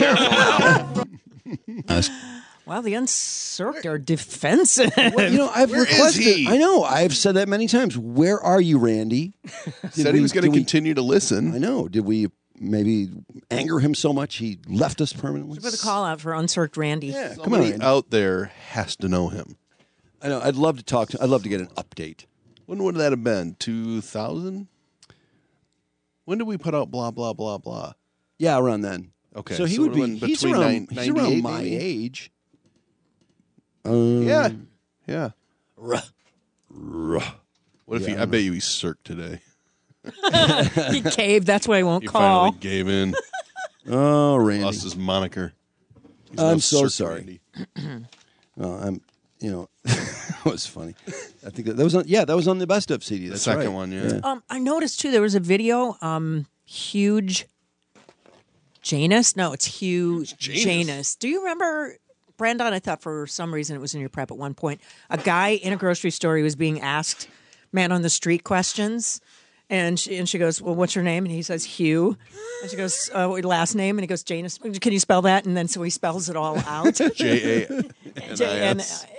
Wow, the uncirced are defensive. Well, I've Where is requested. he? I know. I've said that many times. Where are you, Randy? Said he was going to continue to listen. I know. Did we maybe anger him so much he left us permanently? Put a call out for uncirced Randy. Yeah, come on, Somebody Randy. out there has to know him. I know. I'd love to talk to. I'd love to get an update. When would that have been? 2000? When did we put out blah, blah, blah, blah? Yeah, around then. Okay. So he so would be. when- He's between around. He's 98 around my maybe? age. Yeah. Yeah. Ruh. What if Yeah, he, I bet you he's circ today. He caved. That's why I won't He call. finally gave in. Oh, Randy. Lost his moniker. He's I'm no so Cirque sorry. Randy. Well, I'm. That was funny. I think that was on. Yeah, that was on the best of CD. That's second right. one, yeah. I noticed too. There was a video. Huge Janus. No, it's Hugh Janus. Do you remember, Brandon? I thought for some reason it was in your prep at one point. A guy in a grocery store. He was being asked man on the street questions. And she goes, well, what's your name? And he says, Hugh. And she goes, last name? And he goes, Janus. Can you spell that? And then so he spells it all out. J-A-N-I-S.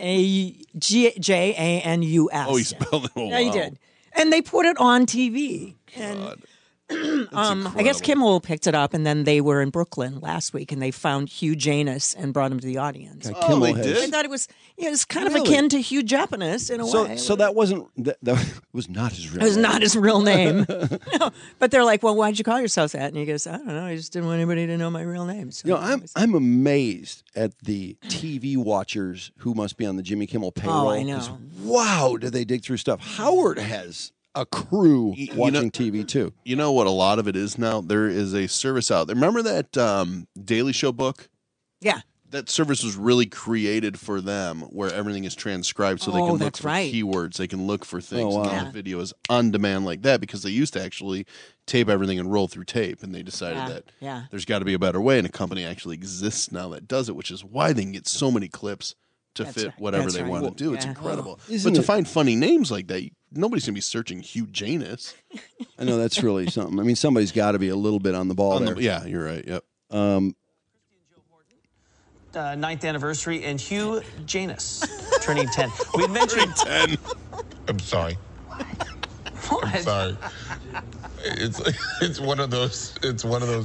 Janus. Oh, he spelled it. Oh, Yeah, he wow. did. And they put it on TV. And I guess Kimmel picked it up, and then they were in Brooklyn last week, and they found Hugh Janus and brought him to the audience. God, Kimmel they has- did? I thought it was kind of Really? akin to Hugh Japanese in a way. So that wasn't. That was not his real. It was name. not his real name. No, but they're like, well, why'd you call yourself that? And he goes, I don't know. I just didn't want anybody to know my real name. So I'm amazed at the TV watchers who must be on the Jimmy Kimmel payroll. I know. 'cause Wow, do they dig through stuff? Howard has a crew watching TV too. You know what a lot of it is now? There is a service out there. Remember that Daily Show book? Yeah. That service was really created for them where everything is transcribed so they can look that's for right. keywords. They can look for things. Oh, wow. And now the video is on demand like that because they used to actually tape everything and roll through tape. And they decided that there's got to be a better way. And a company actually exists now that does it, which is why they can get so many clips to That's fit right. whatever That's they right. want to do. It's Yeah. incredible. Isn't But to it- find funny names like that, nobody's going to be searching Hugh Janus. I know that's really something. I mean, somebody's got to be a little bit on the ball there. Yeah, you're right. Yep. 9th anniversary, and Hugh Janus turning 10. We had mentioned 10. I'm sorry. I'm sorry. It's one of those. It's one of those.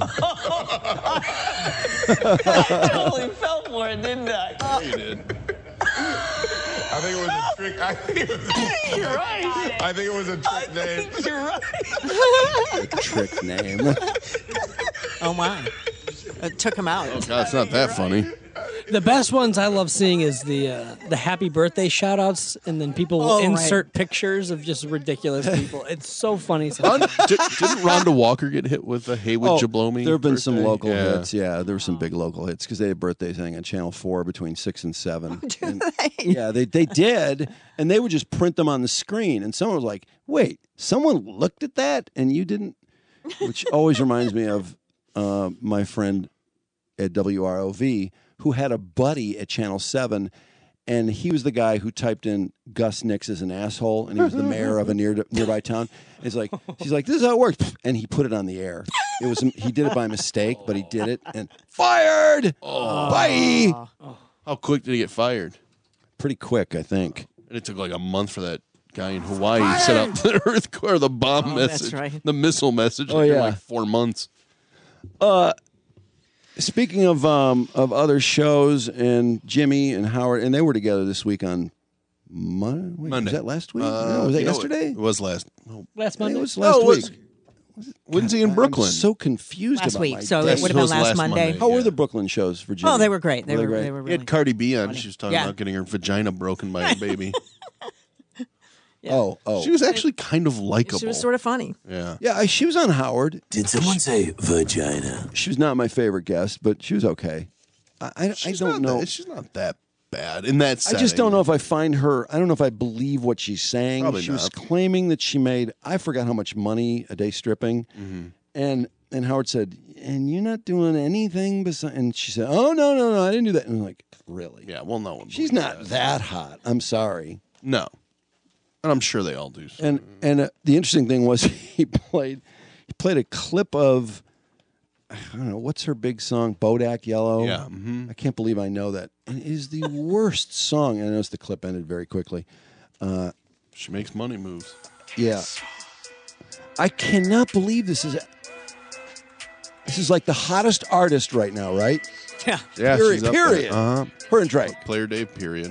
I totally fell for it, didn't I? You did. I think it was a trick. I think it was. You're right. I think it was a trick name. You're right. Trick name. Oh, wow. It took him out. Oh, God, it's not that funny. The best ones I love seeing is the happy birthday shout outs, and then people will insert pictures of just ridiculous people. It's so funny. Didn't Rhonda Walker get hit with a Haywood Jablomi? There have been some birthday? local Yeah. hits. Yeah, there were some big local hits because they had birthdays, I think, on Channel 4 between 6 and 7. Yeah, they did, and they would just print them on the screen. And someone was like, wait, someone looked at that and you didn't? Which always reminds me of my friend at WROV, who had a buddy at Channel 7, and he was the guy who typed in Gus Nix as an asshole, and he was the mayor of a nearby town. And she's like, this is how it works, and he put it on the air. He did it by mistake, but he did it, and fired. Bye. How quick did he get fired? Pretty quick, I think. And it took like a month for that guy in Hawaii set up the earthquake or the bomb message, that's right. the missile message. Oh, It took yeah. like 4 months. Speaking of other shows, and Jimmy and Howard, and they were together this week on Monday. Was that last week? No, was that yesterday? It was last. No. Last I think Monday. it was last week. When's he in Brooklyn? I'm so confused Last about week, my so days. it would have been last Monday. How were the Brooklyn shows for Jimmy? Oh, they were great. They were great? They were He really. had Cardi B on. She was talking Yeah. about getting her vagina broken by her baby. Oh. She was actually kind of likable. She was sort of funny. Yeah. Yeah, she was on Howard. Did someone say vagina? She was not my favorite guest, but she was okay. I don't know. She's not that bad in that setting. I just don't know if I find her. I don't know if I believe what she's saying. Probably she was not. claiming that she made. I forgot how much money a day stripping, and Howard said, "And you're not doing anything besides." And she said, "Oh no, I didn't do that." And I'm like, "Really? Yeah. Well, no one. She's not that hot. I'm sorry." No. And I'm sure they all do. So. And the interesting thing was he played a clip of, I don't know, what's her big song, Bodak Yellow. Yeah. Mm-hmm. I can't believe I know that. And it is the worst song. And I noticed the clip ended very quickly. She makes money moves. Yeah. I cannot believe this is like the hottest artist right now, right? Yeah. Yeah. Period. She's up Period. there. Her and Drake. Player Dave. Period.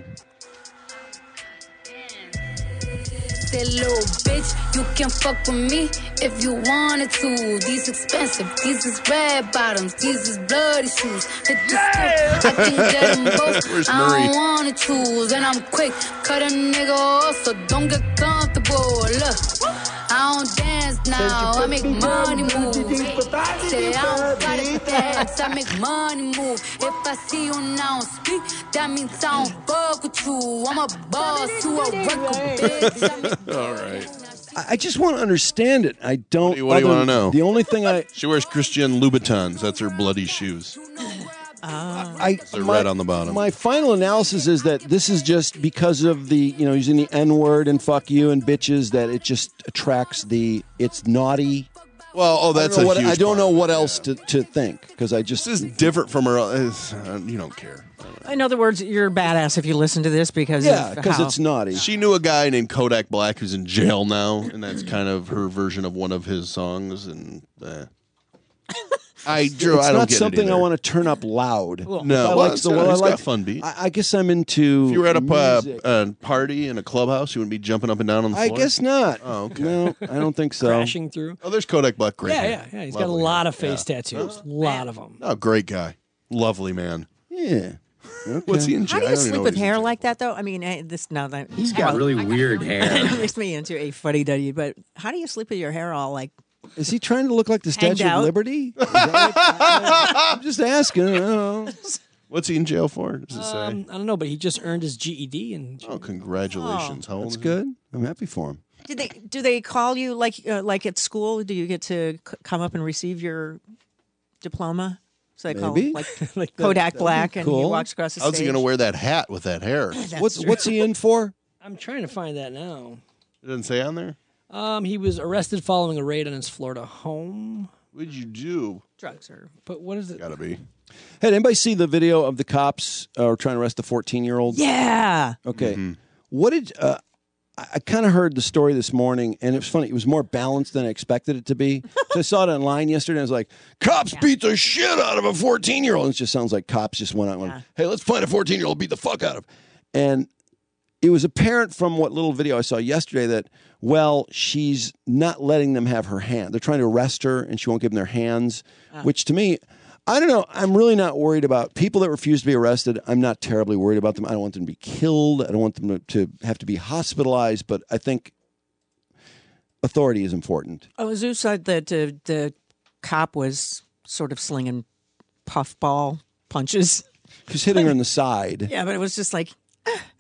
That little bitch, you can fuck with me if you wanted to. These expensive, these is red bottoms, these is bloody shoes. Hit the school, I can get them both. Where's I Murray? don't wanna choose, and I'm quick, cut a nigga off, so don't get comfortable. Look, I don't dance now, I make money move. Say I don't gotta dance, I make money move. If I see you now speak, that means I don't fuck with you. I'm a boss to a record bitch. All right. I just want to understand it. I don't. What do you want to know? The only thing She wears Christian Louboutins. That's her bloody shoes. They're red on the bottom. My final analysis is that this is just because of the, using the N word and fuck you and bitches, that it just attracts it's naughty. Well, that's I a huge I don't part. know what else to think, because I just. This is different from her. You don't care. In other words, you're badass if you listen to this because it's naughty. She knew a guy named Kodak Black who's in jail now, and that's kind of her version of one of his songs. And It's don't not get something it I either. want to turn up loud. No, it's got a fun beat. I guess I'm into. If you were at music. a party in a clubhouse, you wouldn't be jumping up and down on the I floor? guess not. Oh, okay. No, I don't think so. Crashing through. Oh, there's Kodak Black. Great guy. Yeah. He's got a Lovely lot guy. of face tattoos. A lot of them. Oh, great guy. Lovely man. Yeah. Okay. What's he in jail? How do I you don't even sleep know with what he's hair in like that, though? I mean, He's got really weird hair. It makes me into a fuddy-duddy, but how do you sleep with your hair all like? Is he trying to look like the Hanged Statue out? of Liberty? Is that I'm just asking. I don't know. What's he in jail for? Does it say? I don't know, but he just earned his GED. And Oh, congratulations. How old That's is he? good. I'm happy for him. Do they call you like at school? Do you get to come up and receive your diploma? So they Maybe. call like Kodak Black, and cool. he walks across the How's stage. he going to wear that hat with that hair? What's he in for? I'm trying to find that now. It doesn't say on there? He was arrested following a raid on his Florida home. What did you do? Drugs are. But what is it? Gotta be. Hey, did anybody see the video of the cops trying to arrest the 14-year-old? Yeah. Okay. What did I kind of heard the story this morning, and it was funny. It was more balanced than I expected it to be. So I saw it online yesterday, and I was like, cops beat the shit out of a 14-year-old. And it just sounds like cops just went out and went, hey, let's find a 14-year-old, beat the fuck out of. And it was apparent from what little video I saw yesterday that, well, she's not letting them have her hand. They're trying to arrest her, and she won't give them their hands, which to me, I don't know. I'm really not worried about people that refuse to be arrested. I'm not terribly worried about them. I don't want them to be killed. I don't want them to have to be hospitalized. But I think authority is important. Oh, Zeus said that the cop was sort of slinging puffball punches. He's hitting her in the side. Yeah, but it was just like.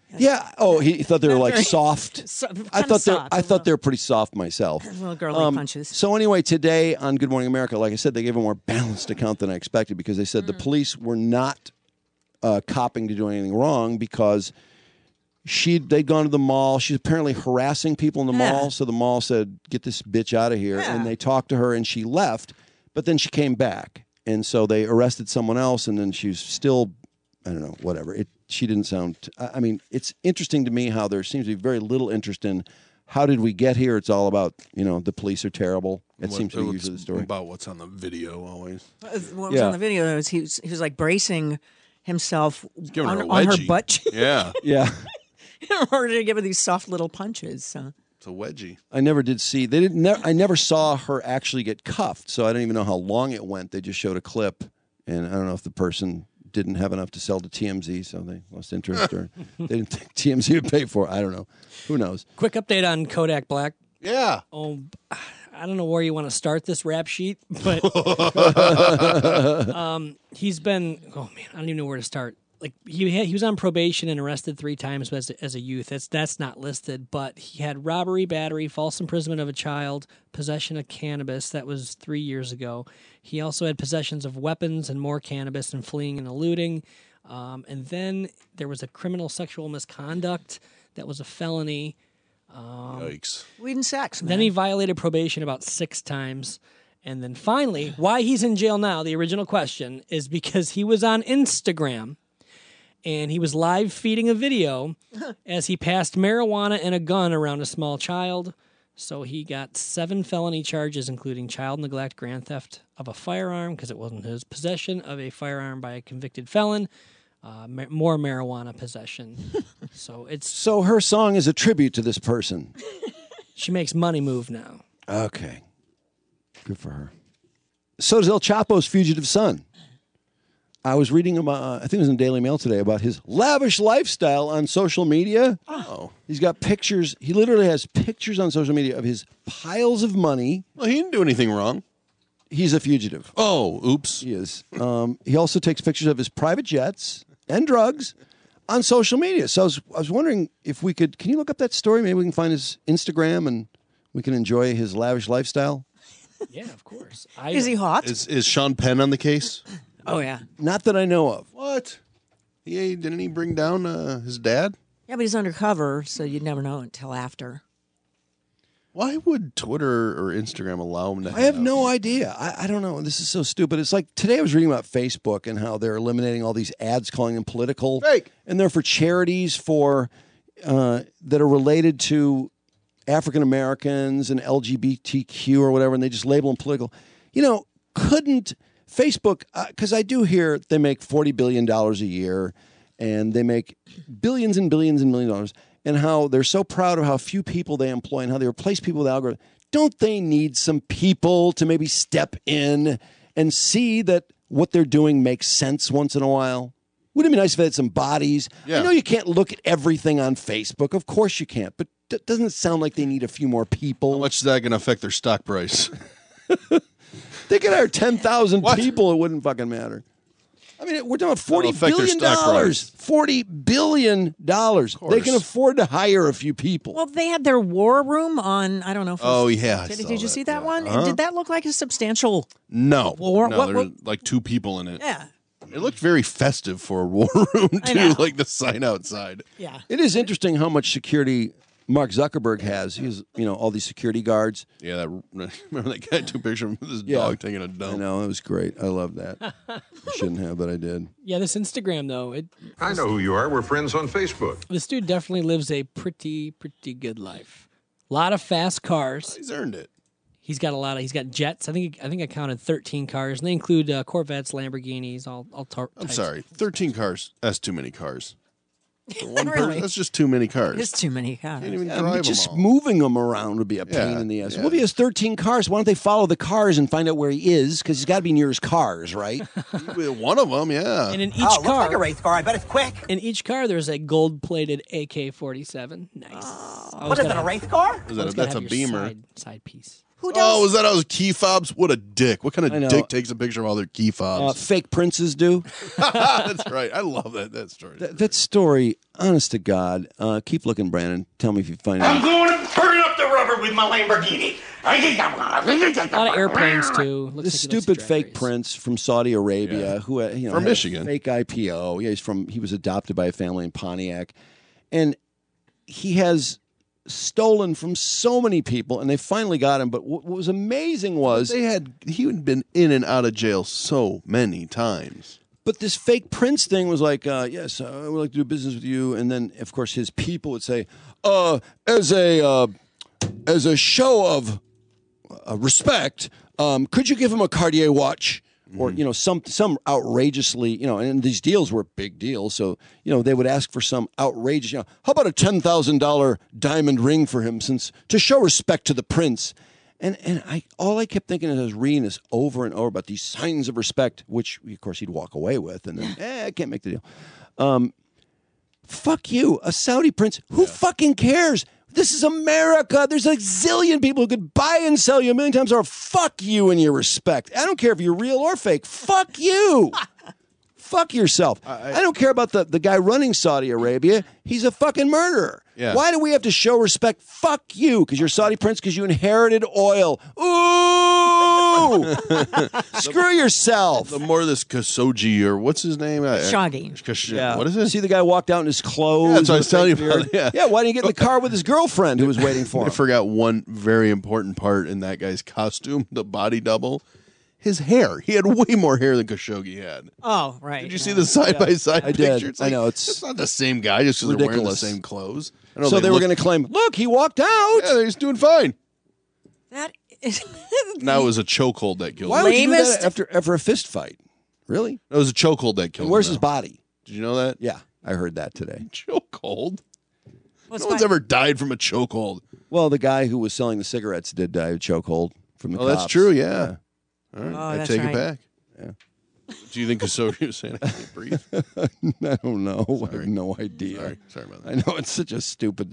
Yeah. Oh, he thought they were like soft. I I thought they were pretty soft myself. Little girly punches. So anyway, today on Good Morning America, like I said, they gave a more balanced account than I expected because they said the police were not copping to do anything wrong because they'd gone to the mall. She's apparently harassing people in the mall. So the mall said, "Get this bitch out of here." And they talked to her, and she left. But then she came back, and so they arrested someone else, and then she was still, I don't know, whatever. She didn't sound. I mean, it's interesting to me how there seems to be very little interest in how did we get here. It's all about the police are terrible. It seems to be usually the story about what's on the video always. What was on the video was he was like bracing himself on her butt cheek. Yeah, yeah. In order to give her these soft little punches. So. It's a wedgie. I never did see. I never saw her actually get cuffed, so I don't even know how long it went. They just showed a clip, and I don't know if the person didn't have enough to sell to TMZ, so they lost interest, or they didn't think TMZ would pay for it. I don't know. Who knows? Quick update on Kodak Black. Yeah. Oh, I don't know where you want to start this rap sheet, but he's been. Oh man, I don't even know where to start. Like he was on probation and arrested 3 times as a youth. That's not listed, but he had robbery, battery, false imprisonment of a child, possession of cannabis. That was 3 years ago. He also had possessions of weapons and more cannabis and fleeing and eluding. And then there was a criminal sexual misconduct that was a felony. Yikes! Weed and sex. Man. Then he violated probation about 6 times. And then finally, why he's in jail now, the original question, is because he was on Instagram. And he was live feeding a video as he passed marijuana and a gun around a small child. So he got 7 felony charges, including child neglect, grand theft of a firearm, because it wasn't his, possession of a firearm by a convicted felon, more marijuana possession. So her song is a tribute to this person. She makes Money Move now. Okay. Good for her. So does El Chapo's fugitive son. I was reading about, I think it was in Daily Mail today, about his lavish lifestyle on social media. Oh. He's got pictures. He literally has pictures on social media of his piles of money. Well, he didn't do anything wrong. He's a fugitive. Oh, oops. He is. He also takes pictures of his private jets and drugs on social media. So I was wondering if we could, can you look up that story? Maybe we can find his Instagram and we can enjoy his lavish lifestyle. Yeah, of course. Is he hot? Is Sean Penn on the case? Oh, yeah. Not that I know of. What? Didn't he bring down his dad? Yeah, but he's undercover, so you'd never know until after. Why would Twitter or Instagram allow him to I have no idea. I don't know. This is so stupid. It's like today I was reading about Facebook and how they're eliminating all these ads calling them political. Fake. And they're for charities that are related to African Americans and LGBTQ or whatever, and they just label them political. Couldn't Facebook, because I do hear they make $40 billion a year and they make billions and billions and millions of dollars, and how they're so proud of how few people they employ and how they replace people with algorithms. Don't they need some people to maybe step in and see that what they're doing makes sense once in a while? Wouldn't it be nice if they had some bodies? Yeah. I know you can't look at everything on Facebook. Of course you can't. But doesn't it sound like they need a few more people? How much is that going to affect their stock price? They could hire 10,000 people. It wouldn't fucking matter. I mean, we're talking $40 billion. $40 billion. They can afford to hire a few people. Well, they had their war room on, I don't know. Oh, yeah. Did you see that one? Uh-huh. Did that look like a substantial No. war? No, there were like 2 people in it. Yeah. It looked very festive for a war room, too, like the sign outside. Yeah. It is interesting how much security Mark Zuckerberg has. He has, all these security guards. Yeah, remember that guy took a picture of his dog taking a dump? I know, it was great. I love that. I shouldn't have, but I did. Yeah, this Instagram, though. I know who you are. We're friends on Facebook. This dude definitely lives a pretty good life. A lot of fast cars. He's earned it. He's got jets. I think I counted 13 cars, and they include Corvettes, Lamborghinis, all types. I'm sorry, 13 cars. That's too many cars. For one Really? person, that's just too many cars. It's too many cars. Can't even Yeah, drive but just them all. moving them around would be a pain in the ass. Well, if he has 13 cars, why don't they follow the cars and find out where he is? Because he's got to be near his cars, right? One of them, yeah. And in each looks car, like a race car. I bet it's quick. in each car, there's a gold-plated AK-47. Nice. What is it, a race car? That's a Beamer. Side piece. Who does? Oh, was that those key fobs? What a dick. What kind I know. of dick takes a picture of all their key fobs? Fake princes do. That's right. I love that story. That story, honest to God, keep looking, Brandon. Tell me if you find I'm it. going to burn up the rubber with my Lamborghini. A lot of airplanes too. Looks This like he loves stupid drag fake race. prince from Saudi Arabia, who From had a Michigan. fake IPO. Yeah, he was adopted by a family in Pontiac, and he has stolen from so many people, and they finally got him. But what was amazing was he had been in and out of jail so many times. But this fake prince thing was like, yes, I would like to do business with you. And then, of course, his people would say, as a show of respect, could you give him a Cartier watch? Or, some outrageously, and these deals were big deals. So, they would ask for some outrageous, how about a $10,000 diamond ring for him to show respect to the prince? And all I kept thinking as I was reading this over and over about these signs of respect, which, of course, he'd walk away with. And then, I can't make the deal. Fuck you, a Saudi prince. Who fucking cares? This is America. There's a zillion people who could buy and sell you a million times over. Fuck you and your respect. I don't care if you're real or fake. Fuck you. Fuck yourself. I don't care about the guy running Saudi Arabia. He's a fucking murderer. Yeah. Why do we have to show respect? Fuck you, because you're Saudi prince, because you inherited oil. Ooh! Screw yourself. The more this Khashoggi, or what's his name? Khashoggi. What is it? See the guy walked out in his clothes. Yeah, that's what I with was a telling fake you about. beard. Yeah, why didn't he get in the car with his girlfriend who was waiting for I him? forgot one very important part in that guy's costume, the body double. His hair. He had way more hair than Khashoggi had. Oh, right. Did you see the side-by-side I picture? did. It's I know, it's not the same guy just because they're wearing the ridiculous. same clothes. So they were going to claim, look, he walked out. Yeah, he's doing fine. That is Now it was a chokehold that killed Why him. would you do Lamest- that after a fist fight? Really? It was a chokehold that killed And where's him. his body? Did you know that? Yeah, I heard that today. Chokehold? What's No one's ever died from a chokehold. Well, the guy who was selling the cigarettes did die of chokehold from the Oh, cops. that's true, yeah. All right, Oh, I that's take right. it back. Yeah. Do you think Khashoggi was saying I can't breathe? I don't know. I have no idea. Sorry about that. I know it's such a stupid.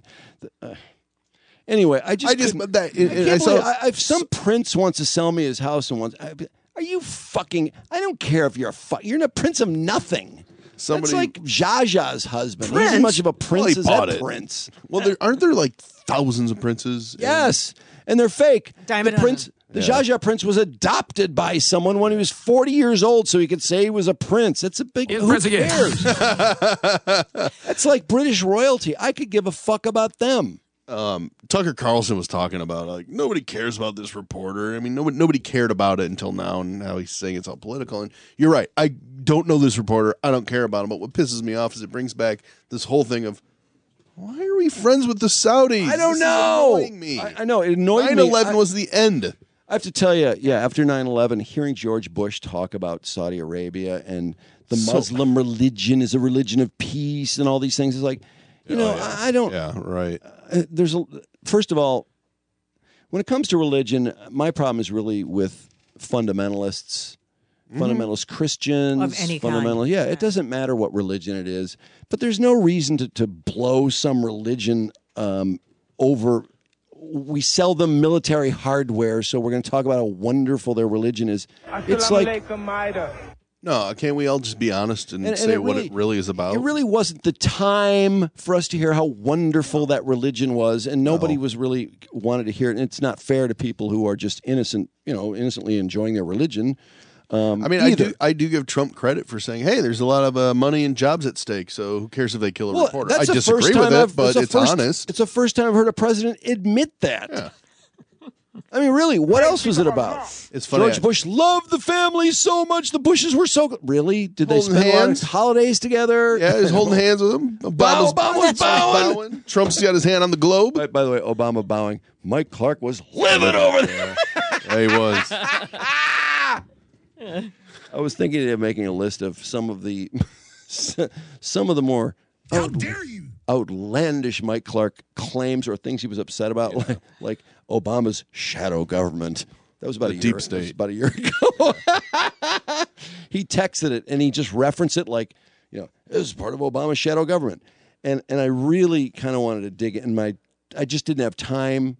Anyway, I just but that I can't believe if some prince wants to sell me his house and are you fucking? I don't care if you're you're a prince of nothing. That's like Zsa Zsa's husband. He's as much of a prince as that prince. Well, aren't there like thousands of princes? Yes, and they're fake. Diamond the prince, the Zsa Zsa prince, was adopted by someone when he was 40 years old, so he could say he was a prince. That's a big. Who cares? That's like British royalty. I could give a fuck about them. Tucker Carlson was talking about like nobody cares about this reporter. I mean, nobody cared about it until now, and now he's saying it's all political. And you're right. I don't know this reporter. I don't care about him. But what pisses me off is it brings back this whole thing of why are we friends with the Saudis? I don't This is know. annoying me. I know it annoyed me. 9/11 was the end. I have to tell you, after 9/11, hearing George Bush talk about Saudi Arabia and the Muslim religion is a religion of peace and all these things is like, I don't. Yeah, right. First of all, when it comes to religion, my problem is really with fundamentalists, fundamentalist Christians, Of any kind. Yeah, it doesn't matter what religion it is, but there's no reason to blow some religion over. We sell them military hardware, so we're going to talk about how wonderful their religion is. It's like. No, can't we all just be honest and say it what it really is about? It really wasn't the time for us to hear how wonderful that religion was, and nobody was really wanted to hear it. And it's not fair to people who are just innocently enjoying their religion. I mean, I do give Trump credit for saying, "Hey, there's a lot of money and jobs at stake, so who cares if they kill a reporter?" I disagree with it, but it's honest. It's the first time I've heard a president admit that. Yeah. I mean, really, what else was it about? It's funny. George Bush loved the family so much. The Bushes were so really. Did they spend a lot of holidays together? Yeah, he's holding hands with him. Obama's bowing. Trump's got his hand on the globe. By the way, Obama bowing. Mike Clark was living over there. Yeah, he was. I was thinking of making a list of some of the more outlandish Mike Clark claims or things he was upset about, like Obama's shadow government. That was about deep state. About a year ago. He texted it and he just referenced it like, this is part of Obama's shadow government. And I really kind of wanted to dig it, and I just didn't have time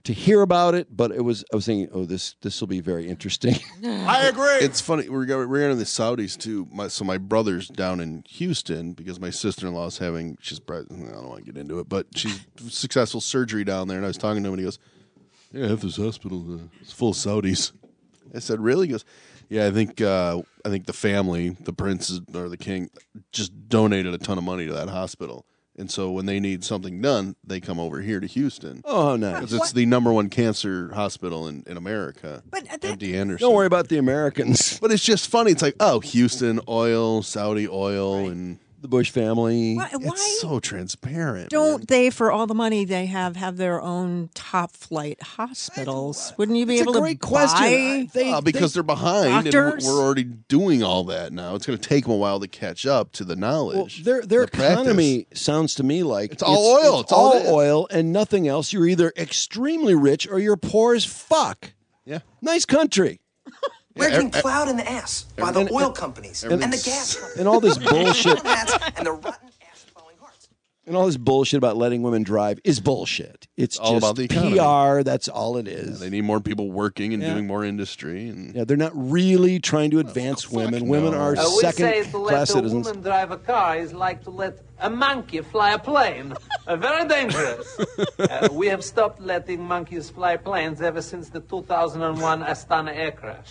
to hear about it, but I was thinking, oh, this will be very interesting. I agree. It's funny. We're going to the Saudis too. My brother's down in Houston because my sister-in-law is having. I don't want to get into it, but she's successful surgery down there. And I was talking to him, and he goes, "Yeah, half this hospital is full of Saudis." I said, "Really?" He goes, "Yeah, I think the family, the prince or the king, just donated a ton of money to that hospital." And so when they need something done, they come over here to Houston. Oh, nice. Because it's the #1 cancer hospital in America. But MD Anderson. Don't worry about the Americans. But it's just funny. It's like, oh, Houston oil, Saudi oil, and the Bush family. Why It's so transparent. don't they, for all the money they have their own top flight hospitals? Wouldn't you be It's able a great to question. buy Because they're behind, and doctors? we're already doing all that now. It's going to take them a while to catch up to the knowledge. Their the economy sounds to me like It's all oil. It's It's all all it is. oil and nothing else. You're either extremely rich or you're poor as fuck. Yeah. Nice country. We're getting plowed in the ass by the oil companies and the gas companies. And all this bullshit. And the rotten ass plowing hearts. And all this bullshit about letting women drive is bullshit. It's all just about the economy. PR. That's all it is. They need more people working and Yeah. doing more industry. And Yeah, they're not really trying to advance women. Women no. are We say second to let class a citizens. woman drive a car is like to let a monkey fly a plane. Very dangerous. We have stopped letting monkeys fly planes ever since the 2001 Astana air crash.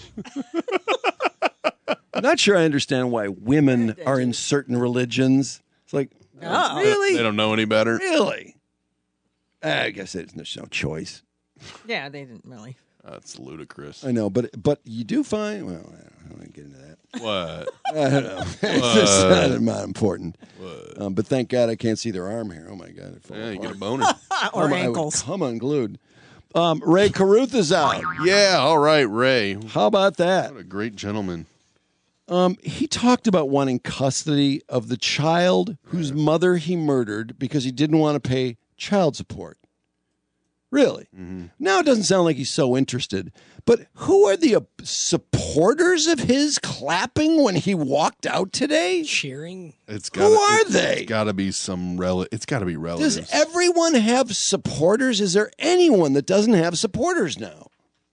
I'm not sure I understand why women are in certain religions. It's like, really? They don't know any better. Really? I guess there's no choice. Yeah, they didn't really. That's ludicrous. I know, but you do find. Well, I don't want to get into that. What? I don't know. It's just not important. But thank God I can't see their arm here. Oh my God! Yeah, you get a boner. Or ankles. Come unglued. Ray Carruth is out. Yeah, all right, Ray. How about that? What a great gentleman. He talked about wanting custody of the child whose mother he murdered because he didn't want to pay child support. Really? Mm-hmm. Now it doesn't sound like he's so interested. But who are the supporters of his clapping when he walked out today? Cheering. Who are they? It's got to be some It's got to be relatives. Does everyone have supporters? Is there anyone that doesn't have supporters now?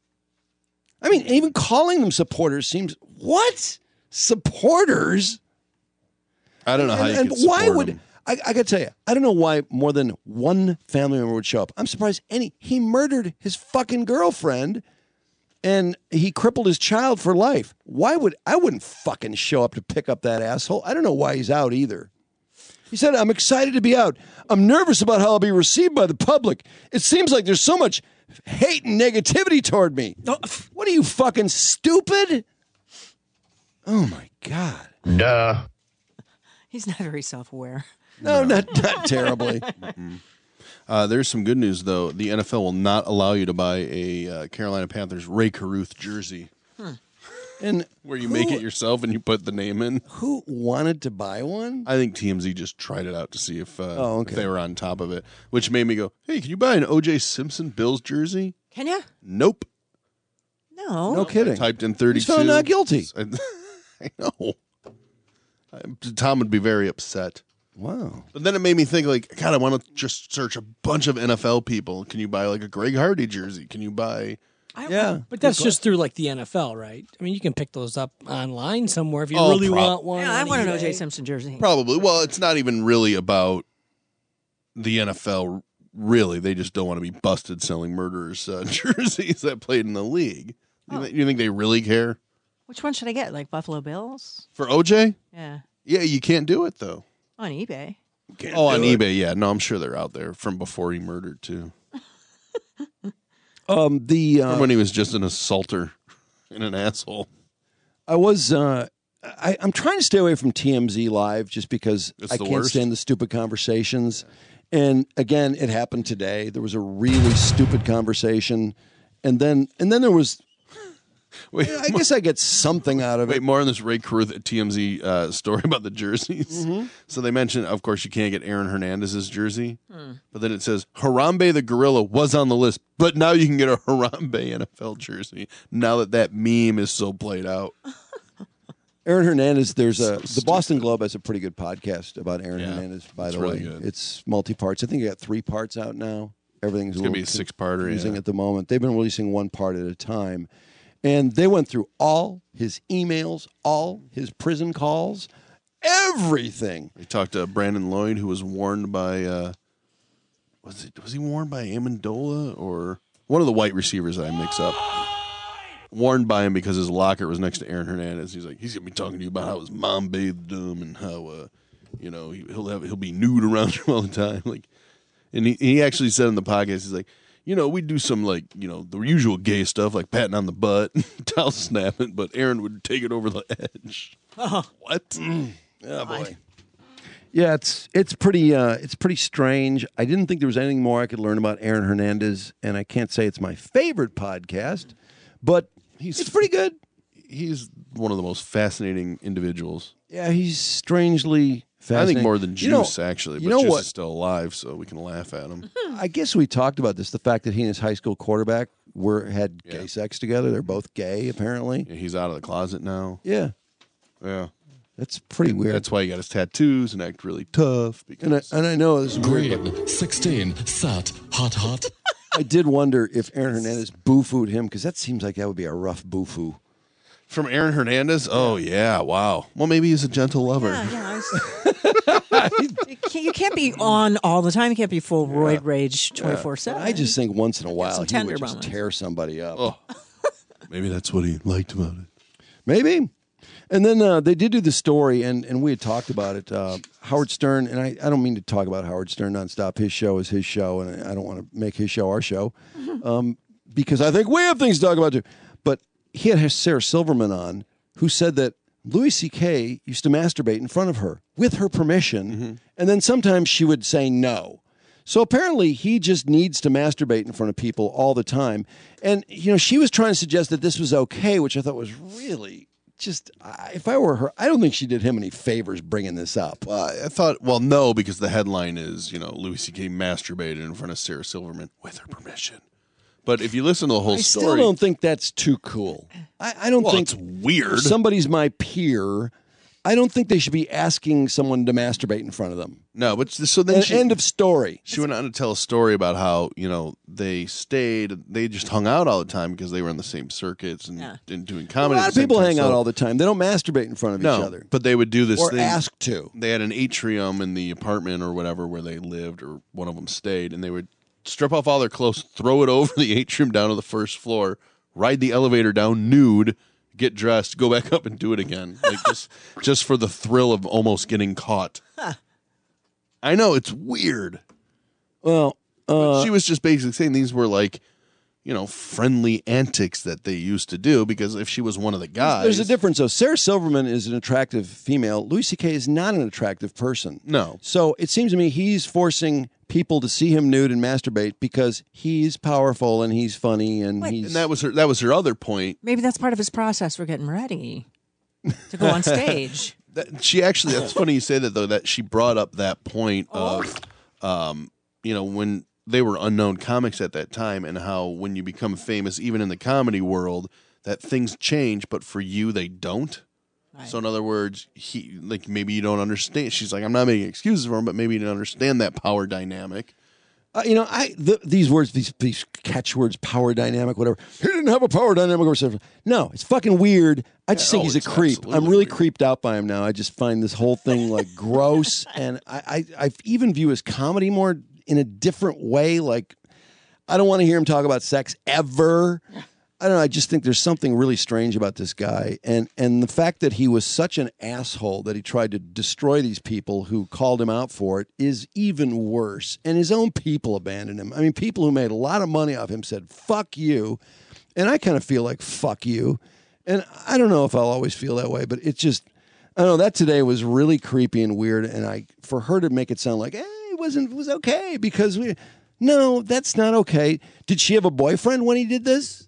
I mean, even calling them supporters seems what? Supporters? I don't know how you could why support would him. I got to tell you, I don't know why more than one family member would show up. I'm surprised he murdered his fucking girlfriend and he crippled his child for life. I wouldn't fucking show up to pick up that asshole. I don't know why he's out either. He said, I'm excited to be out. I'm nervous about how I'll be received by the public. It seems like there's so much hate and negativity toward me. What are you, fucking stupid? Oh my God. Duh. He's not very self-aware. No, not terribly. There's some good news, though. The NFL will not allow you to buy a Carolina Panthers Ray Carruth jersey. And where you make it yourself and you put the name in. Who wanted to buy one? I think TMZ just tried it out to see if okay. they were on top of it, which made me go, hey, can you buy an O.J. Simpson Bills jersey? Can you? Nope. No. kidding. I typed in 32. He's found not guilty. I know. Tom would be very upset. Wow. But then it made me think, like, God, I want to just search a bunch of NFL people. Can you buy, like, a Greg Hardy jersey? Can you buy... But that's just through like the NFL, right? I mean, you can pick those up online somewhere if you Oh, really want one. Yeah, I on want an eBay. O.J. Simpson jersey. Probably. Well, it's not even really about the NFL, really. They just don't want to be busted selling murderers' jerseys that played in the league. You think they really care? Which one should I get? Like Buffalo Bills? For OJ? Yeah. Yeah, you can't do it, though. On eBay. On eBay, yeah. No, I'm sure they're out there from before he murdered, too. From when he was just an assaulter and an asshole. I was. I'm trying to stay away from TMZ Live just because It's I the can't worst. stand the stupid conversations. And again, it happened today. There was a really stupid conversation, and then there was. Wait, I guess I get something out of it. Wait, more on this Ray Carruth at TMZ story about the jerseys. Mm-hmm. So they mentioned, of course, you can't get Aaron Hernandez's jersey. But then it says, Harambe the Gorilla was on the list, but now you can get a Harambe NFL jersey now that meme is so played out. Aaron Hernandez, the Boston Globe has a pretty good podcast about Aaron Hernandez, by it's the really way. good. It's multi-parts. I think it got 3 parts out now. everything's It's going to be a six-parter. confusing at the moment. They've been releasing one part at a time. And they went through all his emails, all his prison calls, everything. They talked to Brandon Lloyd, who was warned by, was he warned by Amendola or one of the white receivers that I mix up? Warned by him because his locker was next to Aaron Hernandez. He's like, he's gonna be talking to you about how his mom bathed him and how, he'll be nude around you all the time. Like, and he actually said in the podcast, he's like, we do some the usual gay stuff like patting on the butt, towel snapping, but Aaron would take it over the edge. What? Oh boy. Yeah, it's pretty strange. I didn't think there was anything more I could learn about Aaron Hernandez, and I can't say it's my favorite podcast, but it's pretty good. He's one of the most fascinating individuals. Yeah, he's strangely fascinating. I think more than Juice, actually. But Juice what? is still alive, so we can laugh at him. I guess we talked about this, the fact that he and his high school quarterback had gay sex together. They're both gay, apparently. Yeah, he's out of the closet now. Yeah. Yeah. That's pretty weird. That's why he got his tattoos and act really tough. Because And I know this is Green, weird, 16, sat, hot. I did wonder if Aaron Hernandez boo-fooed him, because that seems like that would be a rough boo-foo. From Aaron Hernandez? Oh, yeah. Wow. Well, maybe he's a gentle lover. You can't be on all the time. You can't be full roid rage 24/7. I just think once in a while some he tender would just moments. tear somebody up. Oh. Maybe that's what he liked about it. Maybe. And then they did do the story, and we had talked about it. Howard Stern, and I don't mean to talk about Howard Stern nonstop. His show is his show, and I don't want to make his show our show because I think we have things to talk about too. But he had Sarah Silverman on, who said that Louis C.K. used to masturbate in front of her with her permission, and then sometimes she would say no. So apparently he just needs to masturbate in front of people all the time. And, she was trying to suggest that this was okay, which I thought was really... if I were her, I don't think she did him any favors bringing this up. I thought, no, because the headline is, Louis C.K. masturbated in front of Sarah Silverman with her permission. But if you listen to the whole story... I still don't think that's too cool. I don't think... it's weird. If somebody's my peer, I don't think they should be asking someone to masturbate in front of them. No, but so then end of story. She went on to tell a story about how, they just hung out all the time because they were on the same circuits and doing comedy. A lot of people hang out all the time. They don't masturbate in front of each other. But they would do this or thing. ask to. They had an atrium in the apartment or whatever where they lived, or one of them stayed, and they would strip off all their clothes, throw it over the atrium down to the first floor, ride the elevator down nude, get dressed, go back up and do it again. Like just for the thrill of almost getting caught. I know, it's weird. Well, but she was just basically saying these were friendly antics that they used to do, because if she was one of the guys... There's a difference, though. Sarah Silverman is an attractive female. Louis C.K. is not an attractive person. No. So it seems to me he's forcing people to see him nude and masturbate because he's powerful and he's funny and he's... And that was her other point. Maybe that's part of his process for getting ready to go on stage. That's funny you say that, though, that she brought up that point of, when they were unknown comics at that time, and how when you become famous, even in the comedy world, that things change, but for you, they don't. Right. So in other words, maybe you don't understand. She's like, I'm not making excuses for him, but maybe you don't understand that power dynamic. These words, these catchwords, power dynamic, whatever. He didn't have a power dynamic. No, it's fucking weird. I just think he's a creep. I'm really creeped out by him now. I just find this whole thing gross, and I even view his comedy more in a different way. Like, I don't want to hear him talk about sex ever. I don't know. I just think there's something really strange about this guy. And the fact that he was such an asshole that he tried to destroy these people who called him out for it is even worse. And his own people abandoned him. I mean, people who made a lot of money off him said, fuck you. And I kind of feel like, fuck you. And I don't know if I'll always feel that way, but it's just, I don't know, that today was really creepy and weird. And for her to make it sound like, it was okay because no, that's not okay. Did she have a boyfriend when he did this?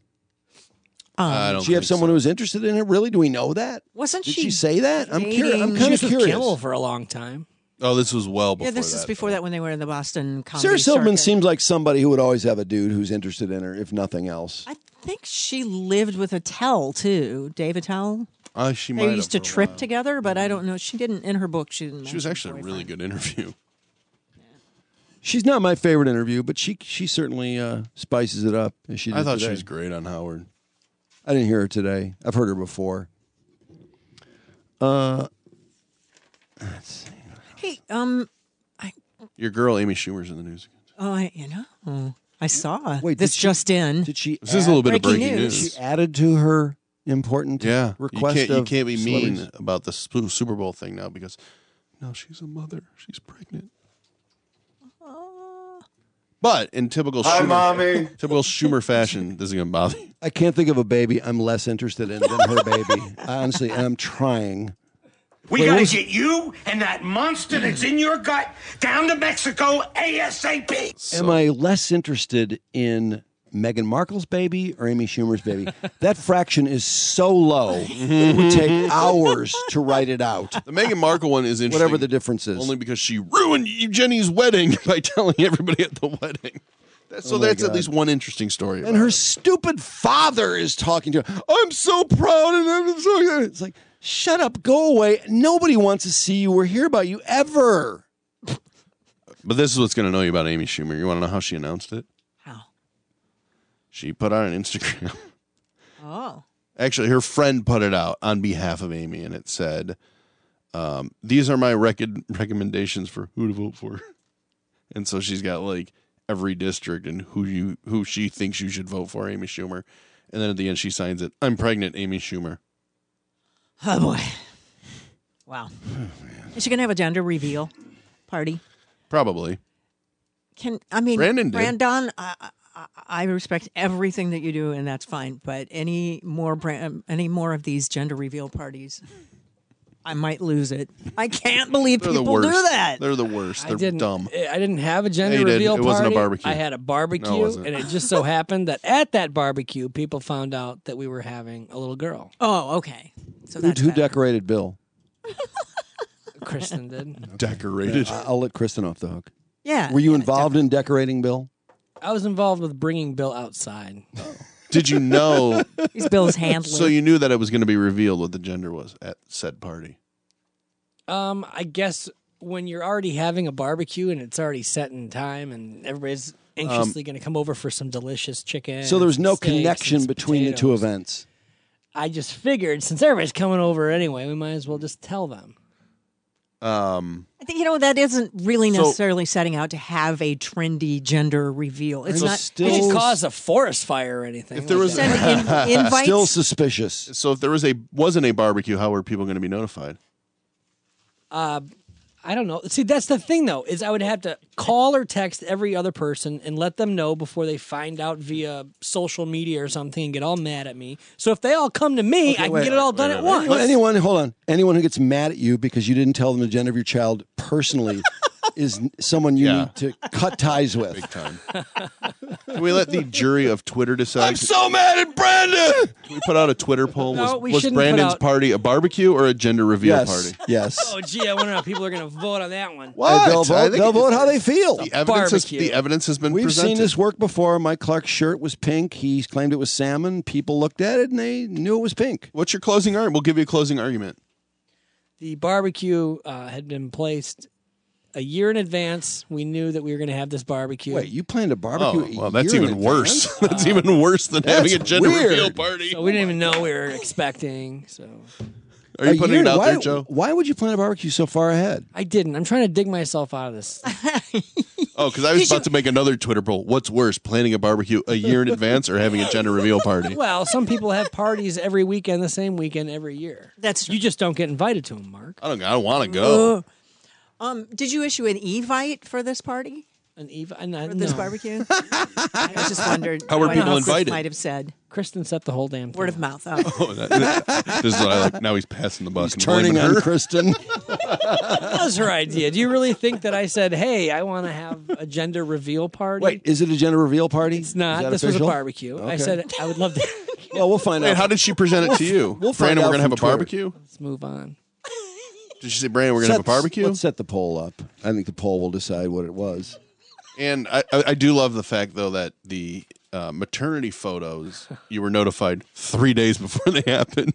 Did she have someone who was interested in it? Really? Do we know that? Wasn't Did she she say that? I'm dating- kind She of was with curious. Kimmel for a long time. Oh, this was well before Yeah, this that. is before that when they were in the Boston comedy Sarah Silverman circuit. seems like somebody who would always have a dude who's interested in her, if nothing else. I think she lived with Attell too, Dave Attell. She might They have used to for a trip while. together, but I don't know. She didn't in her book. She didn't. She was mention actually a really good interview. She's not my favorite interview, but she certainly spices it up. As she did I thought today. she was great on Howard. I didn't hear her today. I've heard her before. Let's see. Hey, Your girl Amy Schumer's in the news. I saw. Wait, this just in. Did she? This is a little bit of breaking news. She added to her important request. You can't be mean celebrities. about the Super Bowl thing now because now she's a mother. She's pregnant. But in typical Schumer fashion, this is going to bother you. I can't think of a baby I'm less interested in than her baby. Honestly, and I'm trying. We gotta get you and that monster that's in your gut down to Mexico ASAP. Am I less interested in Meghan Markle's baby or Amy Schumer's baby? That fraction is so low, it would take hours to write it out. The Meghan Markle one is interesting. Whatever the difference is. Only because she ruined Jenny's wedding by telling everybody at the wedding. So that's at least one interesting story. And her stupid father is talking to her. I'm so proud and I'm so... It's like, shut up, go away. Nobody wants to see you or hear about you ever. But this is what's going to annoy you about Amy Schumer. You want to know how she announced it? How? She put out an Instagram. Oh. Actually, her friend put it out on behalf of Amy, and it said, these are my recommendations for who to vote for. And so she's got like every district and who she thinks you should vote for, Amy Schumer. And then at the end she signs it, I'm pregnant, Amy Schumer. Oh, boy. Wow. Is she going to have a gender reveal party? Probably. Brandon did. Brandon, I respect everything that you do, and that's fine. But any more of these gender reveal parties, I might lose it. I can't believe people do that. They're the worst. They're dumb. I didn't have a gender Yeah, you did. reveal It party. wasn't a barbecue. I had a barbecue, No, it wasn't. and it just so happened that at that barbecue, people found out that we were having a little girl. Oh, okay. So Who decorated Bill? Kristen did. Decorated. I'll let Kristen off the hook. Yeah. Were you involved in decorating Bill? I was involved with bringing Bill outside. Did you know? He's Bill's handler. So you knew that it was going to be revealed what the gender was at said party. I guess when you're already having a barbecue and it's already set in time and everybody's anxiously going to come over for some delicious chicken. So there was no steaks and connection some between the two potatoes. events. I just figured since everybody's coming over anyway, we might as well just tell them. I think, that isn't really necessarily setting out to have a trendy gender reveal. It's not. It could cause a forest fire or anything. If there was invites. Still suspicious. So if there wasn't a barbecue, how were people going to be notified? I don't know. See, that's the thing, though, is I would have to call or text every other person and let them know before they find out via social media or something and get all mad at me. So if they all come to me, I can get it all done at once. Anyone who gets mad at you because you didn't tell them the gender of your child personally is someone you need to cut ties with. Big time. Can we let the jury of Twitter decide? I'm so mad at Brandon! Can we put out a Twitter poll? No, we was shouldn't put Brandon's out- party a barbecue or a gender reveal Yes. party? Yes. Oh, gee, I wonder how people are going to vote on that one. What? They'll I vote, think they'll vote how they feel. The evidence has been We've presented. seen this work before. Mike Clark's shirt was pink. He claimed it was salmon. People looked at it and they knew it was pink. What's your closing argument? We'll give you a closing argument. The barbecue had been placed a year in advance. We knew that we were going to have this barbecue. Wait, you planned a barbecue? Well, that's even worse. That's even worse than having a gender reveal party. So we didn't even know we were expecting. So Are you putting it out why, there, Joe? Why would you plan a barbecue so far ahead? I didn't. I'm trying to dig myself out of this. Oh, because I was about to make another Twitter poll. What's worse, planning a barbecue a year in advance or having a gender reveal party? Well, some people have parties every weekend, the same weekend every year. That's you just don't get invited to them, Mark. I don't want to go. Did you issue an Evite for this party? An Eva? For this barbecue? I just wondered. How were I don't know people if Chris invited? might have said. Kristen set the whole damn thing. Word of mouth. Oh. Oh, this is what I like. Now he's passing the buck. He's and turning blaming on her. Kristen. That was her idea. Do you really think that I said, hey, I want to have a gender reveal party? Wait, is it a gender reveal party? It's not. Is that This was a official? barbecue. I Okay. said I would love to. Well, we'll find Wait, out. how did she present it to you? We'll find Brandon, out we're going to have from a Twitter. barbecue? Let's move on. Did she say, Brandon, we're going to have a barbecue? Let's set the poll up. I think the poll will decide what it was. And I do love the fact, though, that the maternity photos, you were notified 3 days before they happened.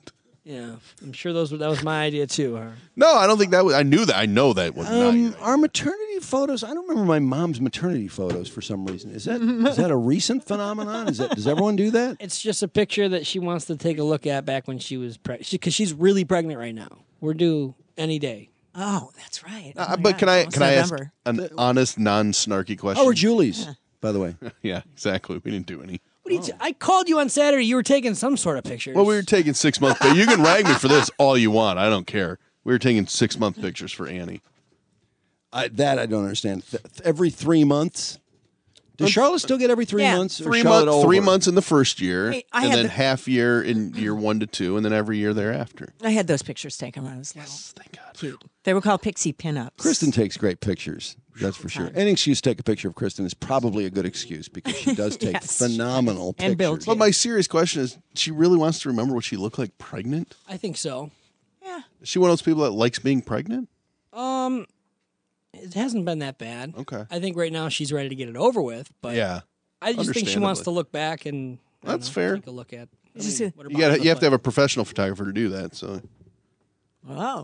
Yeah, I'm sure that was my idea too. No, I don't think that was. I knew that. I know that was not. Our maternity photos. I don't remember my mom's maternity photos for some reason. Is that a recent phenomenon? Does everyone do that? It's just a picture that she wants to take a look at back when she was pregnant, because she's really pregnant right now. We're due any day. Oh, that's right. But can I ask an honest, non-snarky question? How were Julie's, by the way? Yeah, exactly. We didn't do any. I called you on Saturday. You were taking some sort of pictures. Well, we were taking 6 month. You can rag me for this all you want. I don't care. We were taking 6 month pictures for Annie. I don't understand. Every 3 months. Does Charlotte still get every 3 months? Or 3 months in the first year, Hey, and then half year in year 1 to 2, and then every year thereafter. I had those pictures taken when I was little. Thank God. Cute. They were called pixie pinups. Kristen takes great pictures. That's for sure. Any excuse to take a picture of Kristen is probably a good excuse because she does take phenomenal pictures. But my serious question is, she really wants to remember what she looked like pregnant? I think so. Is she one of those people that likes being pregnant? It hasn't been that bad. Okay. I think right now she's ready to get it over with. But Yeah. I just think she wants to look back and That's fair. take a look at. You have to have a professional photographer to do that. So, Wow.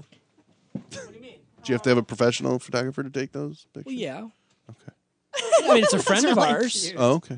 do you have to have a professional photographer to take those pictures? Well, yeah. Okay. I mean, it's a friend of really ours. cute. Oh, okay.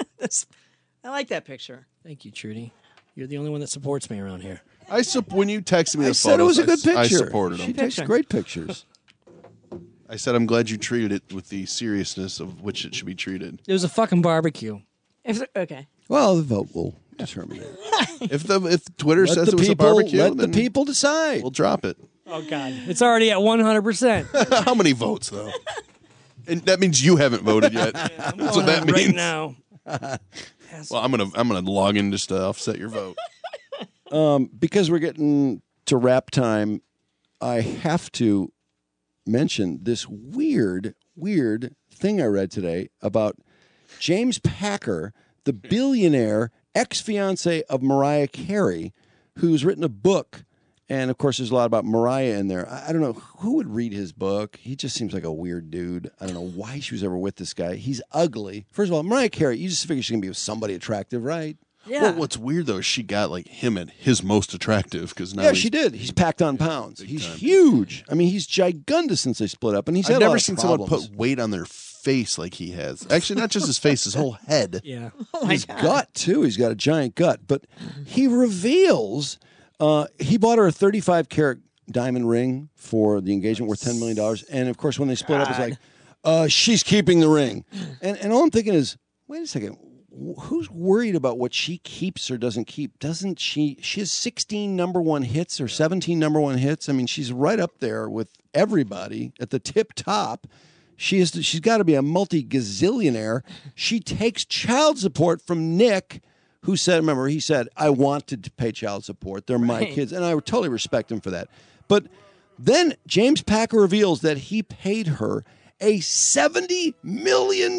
I like that picture. Thank you, Trudy. You're the only one that supports me around here. When you texted me the I said it was a good photos, picture. I supported She them. takes great pictures. I said I'm glad you treated it with the seriousness of which it should be treated. It was a fucking barbecue. Okay. Well, the vote will determine it. If Twitter says it was a barbecue, let the then people decide. We'll drop it. Oh God, it's already at 100%. How many votes though? And that means you haven't voted yet. That's what that means. Right now. Well, I'm gonna log in just to offset your vote. Because we're getting to wrap time, I have to mention this weird thing I read today about James Packer, the billionaire ex-fiance of Mariah Carey, who's written a book. And, of course, there's a lot about Mariah in there. I don't know who would read his book. He just seems like a weird dude. I don't know why she was ever with this guy. He's ugly. First of all, Mariah Carey, you just figure she's going to be with somebody attractive, right? Yeah. Well, what's weird, though, is she got like him at his most attractive. Because now Yeah, she did. He's packed on pounds. He's huge. I mean, he's gigundous since they split up. And he's I've had a lot never of seen problems. someone put weight on their face like he has. Actually, not just his face, his whole head. Yeah. His gut, too. He's got a giant gut. But he reveals he bought her a 35-carat diamond ring for the engagement worth $10 million. And, of course, when they split up, it's like, she's keeping the ring. And all I'm thinking is, wait a second. Who's worried about what she keeps or doesn't keep? Doesn't she has 16 number one hits or 17 number one hits. I mean, she's right up there with everybody at the tip top. She's got to be a multi-gazillionaire. She takes child support from Nick, who said, remember, he said, I wanted to pay child support. They're my kids. And I totally respect him for that. But then James Packer reveals that he paid her a $70 million,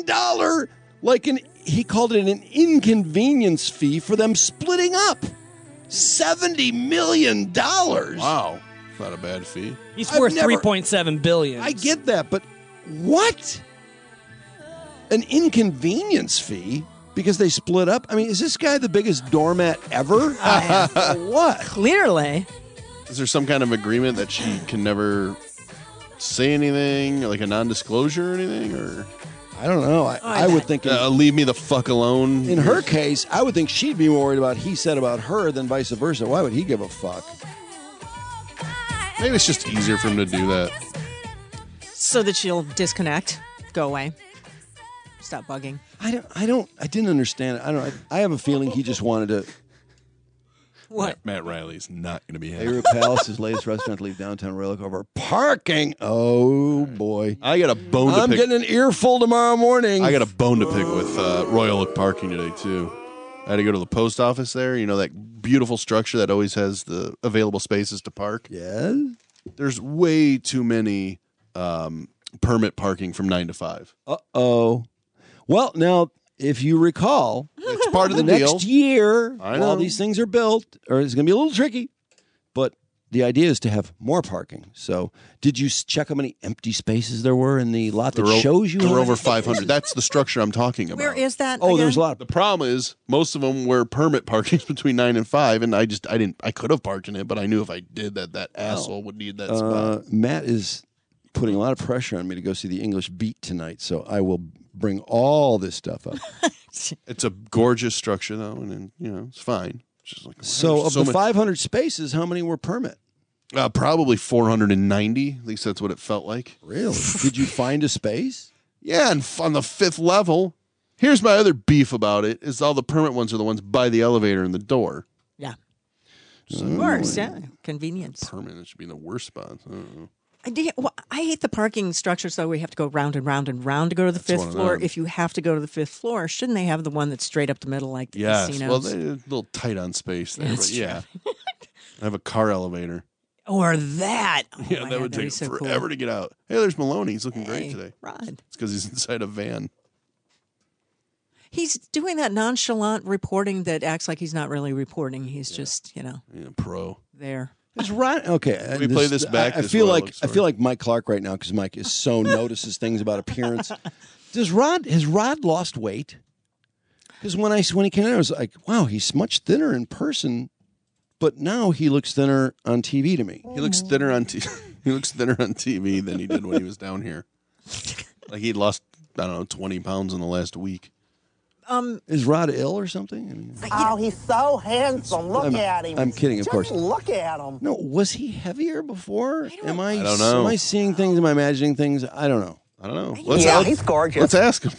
he called it an inconvenience fee for them splitting up. $70 million. Wow. Not a bad fee. He's worth $3.7 billion. I get that, but what? An inconvenience fee because they split up? I mean, is this guy the biggest doormat ever? What? Clearly. Is there some kind of agreement that she can never say anything, like a non-disclosure or anything, or? I don't know. I would think... leave me the fuck alone. In her case, I would think she'd be more worried about he said about her than vice versa. Why would he give a fuck? Maybe it's just easier for him to do that. So that she'll disconnect, go away, stop bugging. I didn't understand it. I have a feeling he just wanted to... What? Matt Riley's not going to be happy. Beirut Palace's latest restaurant to leave downtown Royal Oak over parking. Oh, boy. I got a bone to pick. I'm getting an earful tomorrow morning. I got a bone to pick with Royal Oak parking today, too. I had to go to the post office there. You know, that beautiful structure that always has the available spaces to park? Yes. There's way too many permit parking from 9 to 5. Uh-oh. Well, now... If you recall, it's part of the next deal. Year, I know. while these things are built, or it's going to be a little tricky, but the idea is to have more parking. So, did you check how many empty spaces there were in the lot that shows you? There were how over many? 500. That's the structure I'm talking about. Where is that? Oh, there's a lot. The problem is most of them were permit parkings between 9 and 5, and I could have parked in it, but I knew if I did that asshole would need that spot. Matt is putting a lot of pressure on me to go see the English Beat tonight, so I will bring all this stuff up. It's a gorgeous structure, though, and it's fine. It's just like, So, of the 500 spaces, how many were permit? Probably 490. At least that's what it felt like. Really? Did you find a space? Yeah, and on the 5th level. Here's my other beef about it: is all the permit ones are the ones by the elevator and the door. Yeah. Of course, yeah. Convenience. Permit. It should be in the worst spots. I don't know. I hate the parking structure, so we have to go round and round and round to go to the fifth floor. If you have to go to the fifth floor, shouldn't they have the one that's straight up the middle like the casinos? Well, they're a little tight on space there, but yeah. I have a car elevator. Or that. Oh, yeah, that would take forever to get out. Hey, there's Maloney. He's looking great today. Rod. It's because he's inside a van. He's doing that nonchalant reporting that acts like he's not really reporting. He's just, pro. There. Is Rod okay? Can we play this back? I feel like Mike Clark right now because Mike is so notices things about appearance. Has Rod lost weight? Because when he came in, I was like, wow, he's much thinner in person, but now he looks thinner on TV to me. He looks thinner on TV than he did when he was down here. Like he lost 20 pounds in the last week. Is Rod ill or something? He's so handsome. Look at him. I'm kidding, of course. Look at him. No, was he heavier before? I don't know. Am I seeing things? Am I imagining things? I don't know. He's gorgeous. Let's ask him.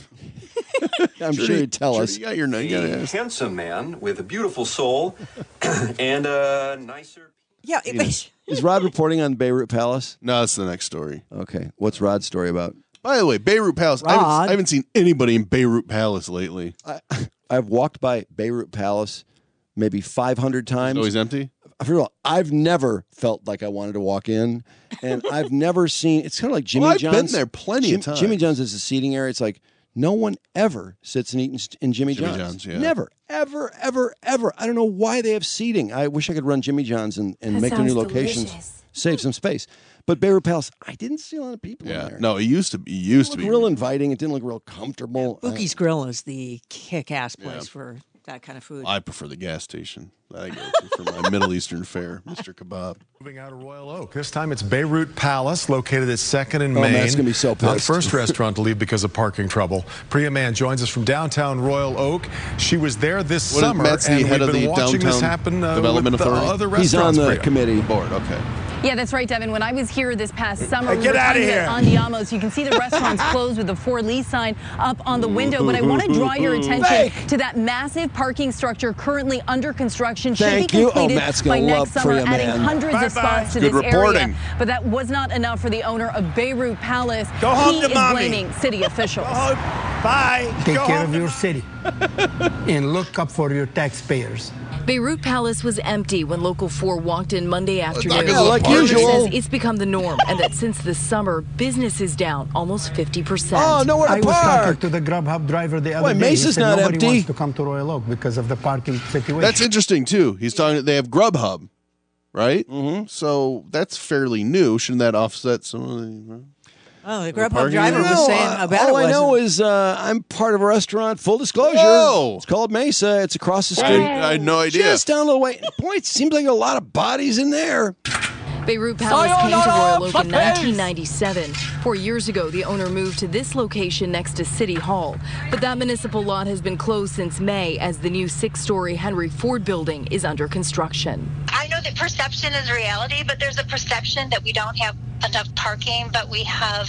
I'm sure he'd tell us. You got your name. A handsome man with a beautiful soul and a nicer. Yeah. Is Rod reporting on Beirut Palace? No, that's the next story. Okay. What's Rod's story about? By the way, Beirut Palace. I haven't seen anybody in Beirut Palace lately. I've walked by Beirut Palace maybe 500 times. It's always empty? First of all, I've never felt like I wanted to walk in, and I've never seen. It's kind of like Jimmy John's. I've been there plenty of times. Jimmy John's is a seating area. It's like no one ever sits and eats in Jimmy John's. Yeah. Never, ever, ever, ever. I don't know why they have seating. I wish I could run Jimmy John's and make their new locations, save some space. But Beirut Palace, I didn't see a lot of people in there. No, it used to be. It looked real inviting. It didn't look real comfortable. Bookie's Grill is the kick-ass place for that kind of food. I prefer the gas station that I go to for my Middle Eastern fare, Mr. Kebab. Moving out of Royal Oak. This time it's Beirut Palace, located at 2nd and Main. Matt's gonna be so pissed. Not first restaurant to leave because of parking trouble. Priya Mann joins us from downtown Royal Oak. She was there this summer, Matt's the and head we've of been the watching this Downtown happen Development with the Authority? other He's on restaurants. the committee board. Okay. Yeah, that's right, Devin. When I was here this past summer, we Get were outta talking here. about Andiamo's. You can see the restaurant's closed with the For Lease sign up on the window. But I want to draw your attention to that massive parking structure currently under construction. Thank Should you. be completed Matt's by gonna love next summer, Priya adding Mann. hundreds of spots to Good this reporting. area. But that was not enough for the owner of Beirut Palace. Go home he to is mommy. blaming city officials. Bye. Take care of your city and look up for your taxpayers. Beirut Palace was empty when Local 4 walked in Monday afternoon. like The owner usual. says it's become the norm, and that since this summer, business is down almost 50%. Oh, nowhere I to was talking park. to the Grubhub driver the other Wait, day. He Mesa's said not nobody empty. wants to come to Royal Oak because of the parking situation. That's interesting, too. He's talking. They have Grubhub, right? Mm-hmm. So that's fairly new. Shouldn't that offset some of the... Oh, the Grubhub parking driver area? was saying how bad it All was. I know is I'm part of a restaurant. Full disclosure. Whoa. It's called Mesa. It's across the street. I had no idea. Just down the way. Boy, it seems like a lot of bodies in there. Beirut Palace came to Royal Oak in 1997. 4 years ago, the owner moved to this location next to City Hall. But that municipal lot has been closed since May as the new 6-story Henry Ford building is under construction. I know that perception is reality, but there's a perception that we don't have enough parking, but we have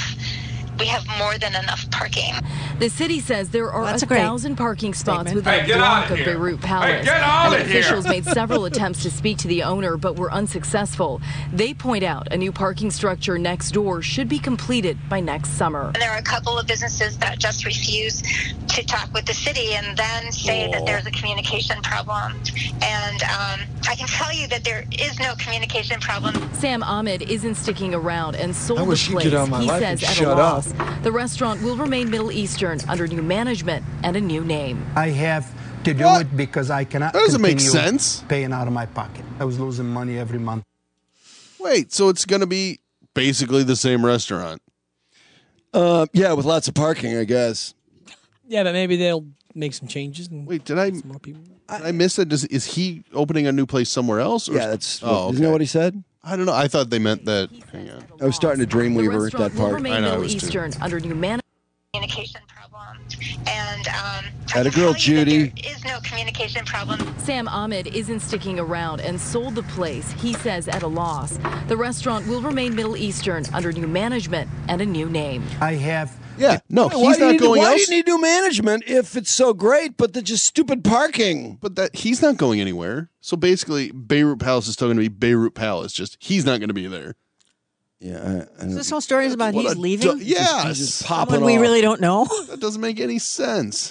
more than enough parking. The city says there are That's a great 1,000 parking spots statement. within a get block out of of here. Beirut Palace. get out And of here. officials made several attempts to speak to the owner, but were unsuccessful. They point out a new parking structure next door should be completed by next summer. And there are a couple of businesses that just refuse to talk with the city and then say that there's a communication problem. And I can tell you that there is no communication problem. Sam Ahmed isn't sticking around and sold I the wish you'd place. get out of my He life says and at shut a loss. up. The restaurant will remain Middle Eastern under new management and a new name. I have to do it because I cannot That doesn't make continue sense. paying out of my pocket. I was losing money every month. Wait, so it's going to be basically the same restaurant? Yeah, with lots of parking, I guess. Yeah, but maybe they'll make some changes. And Wait, did I miss it? Is he opening a new place somewhere else? Or Yeah, that's. Oh, Isn't that what he said? I don't know. I thought they meant that. Hang on. I was starting to Dreamweaver at that Will part. remain Middle Eastern under new management. Communication problem. And Had a girl, Judy. there is no communication problem. Sam Ahmed isn't sticking around and sold the place, he says, at a loss. The restaurant will remain Middle Eastern under new management and a new name. I have. Yeah, no, Why he's do you not need- going Why else. do you need new management if it's so great, but the just stupid parking? But that he's not going anywhere. So basically, Beirut Palace is still going to be Beirut Palace. Just he's not going to be there. Yeah, So this whole story is about What he's a leaving? yes. He's just popping Someone we off. really don't know? That doesn't make any sense.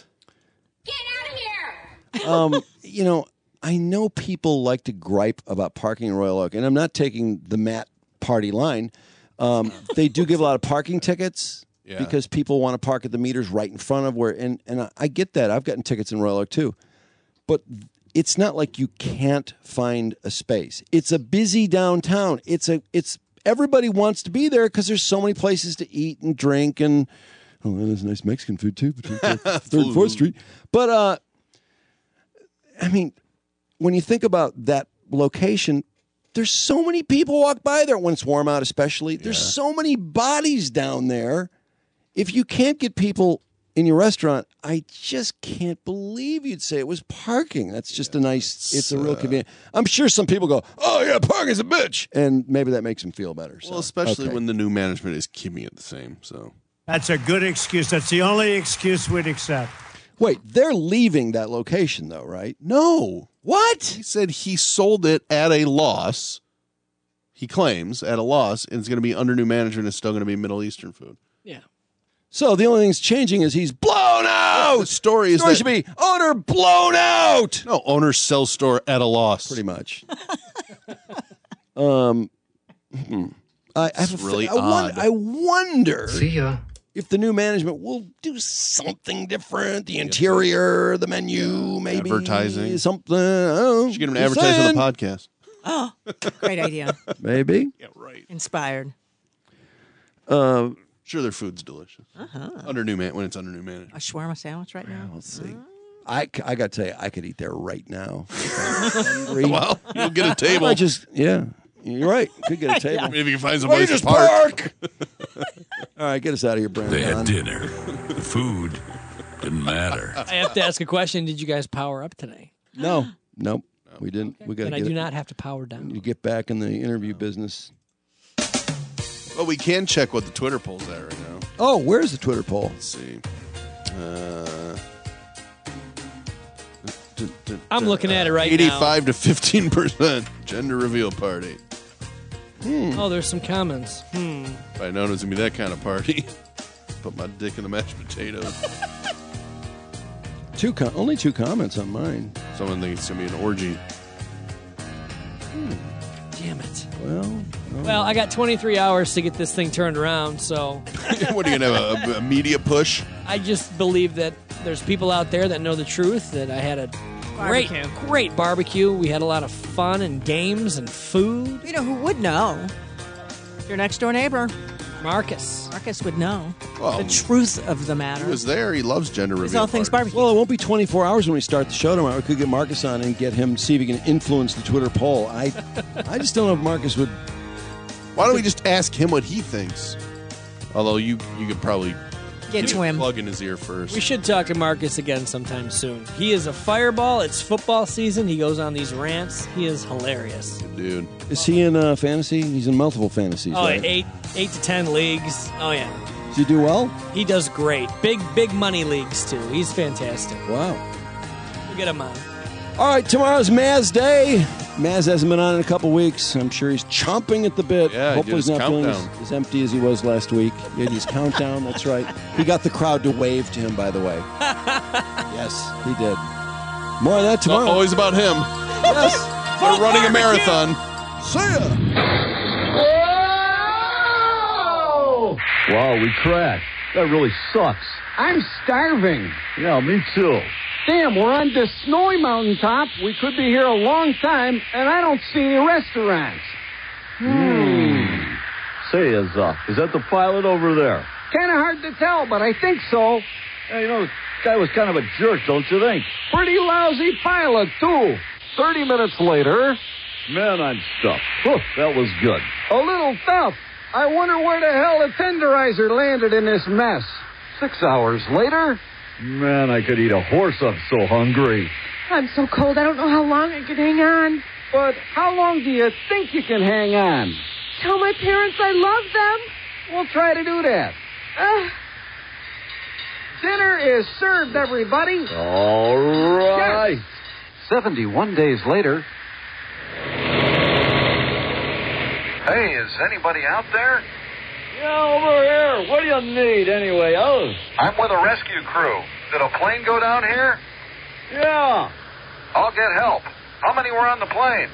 You know, I know people like to gripe about parking in Royal Oak, and I'm not taking the Matt party line. They do give a lot of parking tickets Yeah. because people want to park at the meters right in front of where, and I get that. I've gotten tickets in Royal Oak too, but it's not like you can't find a space. It's a busy downtown. It's everybody wants to be there because there's so many places to eat and drink, and there's nice Mexican food too between 3rd and 4th Street. But I mean, when you think about that location, there's so many people walk by there when it's warm out, especially. There's so many bodies down there. If you can't get people in your restaurant, I just can't believe you'd say it was parking. That's just it's a real convenient. I'm sure some people go, oh, yeah, parking's a bitch. And maybe that makes them feel better. Well, especially when the new management is keeping it the same. So That's a good excuse. That's the only excuse we'd accept. Wait, they're leaving that location, though, right? No. What? He said he sold it at a loss. He claims at a loss, and it's going to be under new management. It's still going to be Middle Eastern food. Yeah. So the only thing that's changing is he's blown out. The story is Story that should be owner blown out. No, owner sells store at a loss. Pretty much. I have a really odd. I wonder. See ya. If the new management will do something different, the interior, the menu, maybe advertising, something. Oh, should get him to advertise on the podcast. Oh, great idea. Maybe. Yeah, right. Inspired. Sure, their food's delicious. Under new when it's under new management. A shawarma sandwich right now? Let's see. I got to tell you, I could eat there right now. Well, you'll get a table. You're right. Could get a table. Maybe you can find some place to park. All right, get us out of here, Brandon. They had dinner. The food didn't matter. I have to ask a question. Did you guys power up today? No, nope, we didn't. Okay. We got. And I do not have to power down. You get back in the interview business. Well, we can check what the Twitter poll's at right now. Oh, where's the Twitter poll? Let's see. I'm looking at it right 85 to 15% gender reveal party. Oh, there's some comments. If I known it was going to be that kind of party, put my dick in the mashed potatoes. Only 2 comments on mine. Someone thinks it's going to be an orgy. Damn it. Well, I got 23 hours to get this thing turned around, so. What, are you going to have a media push? I just believe that there's people out there that know the truth, that I had a great barbecue. We had a lot of fun and games and food. You know who would know? Your next door neighbor. Marcus. Marcus would know Well, the truth of the matter. He was there. He loves gender reveal all things parties. barbecue. Well, it won't be 24 hours when we start the show tomorrow. We could get Marcus on and get him, see if he can influence the Twitter poll. I just don't know if Marcus would. Why don't we just ask him what he thinks? Although you could probably get to him. Plug in his ear first. We should talk to Marcus again sometime soon. He is a fireball. It's football season. He goes on these rants. He is hilarious. Good dude. Is he in fantasy? He's in multiple fantasies. Oh, right? 8 to 10 leagues. Oh, yeah. Does he do well? He does great. Big money leagues, too. He's fantastic. Wow. We'll get him on. All right, tomorrow's Maz Day. Maz hasn't been on in a couple weeks. I'm sure he's chomping at the bit. Yeah, hopefully he's not feeling countdown. as empty as he was last week. He had his countdown, that's right. He got the crowd to wave to him, by the way. Yes, he did. More of that tomorrow. Always about him. Yes. But running a marathon. See ya. Wow, we crashed. That really sucks. I'm starving. Yeah, me too. Damn, we're on this snowy mountaintop. We could be here a long time, and I don't see any restaurants. Say, is that the pilot over there? Kind of hard to tell, but I think so. Hey, you know, this guy was kind of a jerk, don't you think? Pretty lousy pilot, too. 30 minutes later... Man, I'm stuffed. Whew, that was good. A little tough. I wonder where the hell the tenderizer landed in this mess. 6 hours later... Man, I could eat a horse. I'm so hungry. I'm so cold, I don't know how long I can hang on. But how long do you think you can hang on? Tell my parents I love them. We'll try to do that. Dinner is served, everybody. All right. Yes. 71 days later. Hey, is anybody out there? Yeah, over here. What do you need anyway? I'm with a rescue crew. Did a plane go down here? Yeah. I'll get help. How many were on the plane?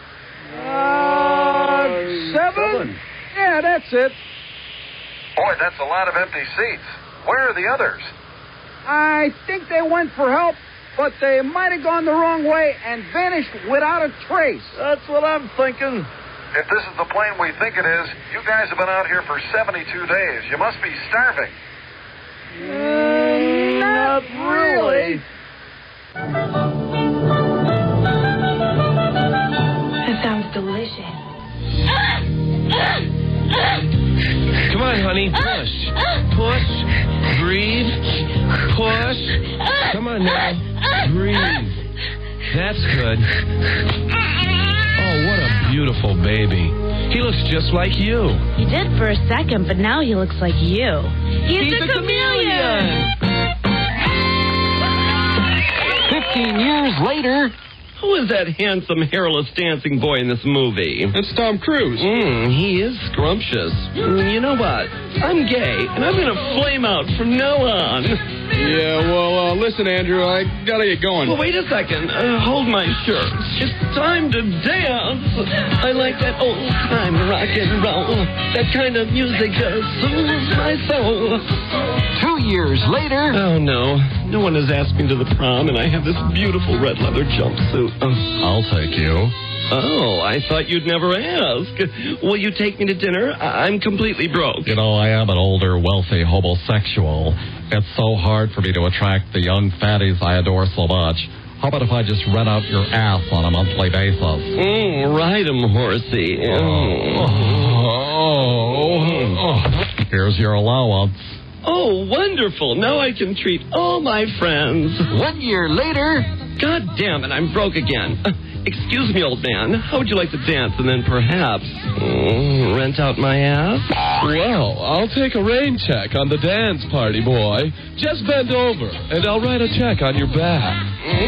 7? Yeah, that's it. Boy, that's a lot of empty seats. Where are the others? I think they went for help, but they might have gone the wrong way and vanished without a trace. That's what I'm thinking. If this is the plane we think it is, you guys have been out here for 72 days. You must be starving. Not really. That sounds delicious. Come on, honey. Push. Push. Breathe. Push. Come on now. Breathe. That's good. Oh, what a beautiful baby. He looks just like you. He did for a second, but now he looks like you. He's a chameleon. 15 years later. Who is that handsome, hairless dancing boy in this movie? It's Tom Cruise. He is scrumptious. You know what? I'm gay, and I'm going to flame out from now on. Yeah, well, listen, Andrew, I gotta get going. Well, wait a second. Hold my shirt. It's time to dance. I like that old-time rock and roll. That kind of music just soothes my soul. 2 years later. Oh, no. No one has asked me to the prom, and I have this beautiful red leather jumpsuit. I'll take you. Oh, I thought you'd never ask. Will you take me to dinner? I'm completely broke. You know, I am an older, wealthy homosexual. It's so hard for me to attract the young fatties I adore so much. How about if I just rent out your ass on a monthly basis? Ride 'em, horsey. Here's your allowance. Oh, wonderful. Now I can treat all my friends. 1 year later. God damn it, I'm broke again. Excuse me, old man. How would you like to dance and then perhaps rent out my ass? Well, I'll take a rain check on the dance party, boy. Just bend over, and I'll write a check on your back.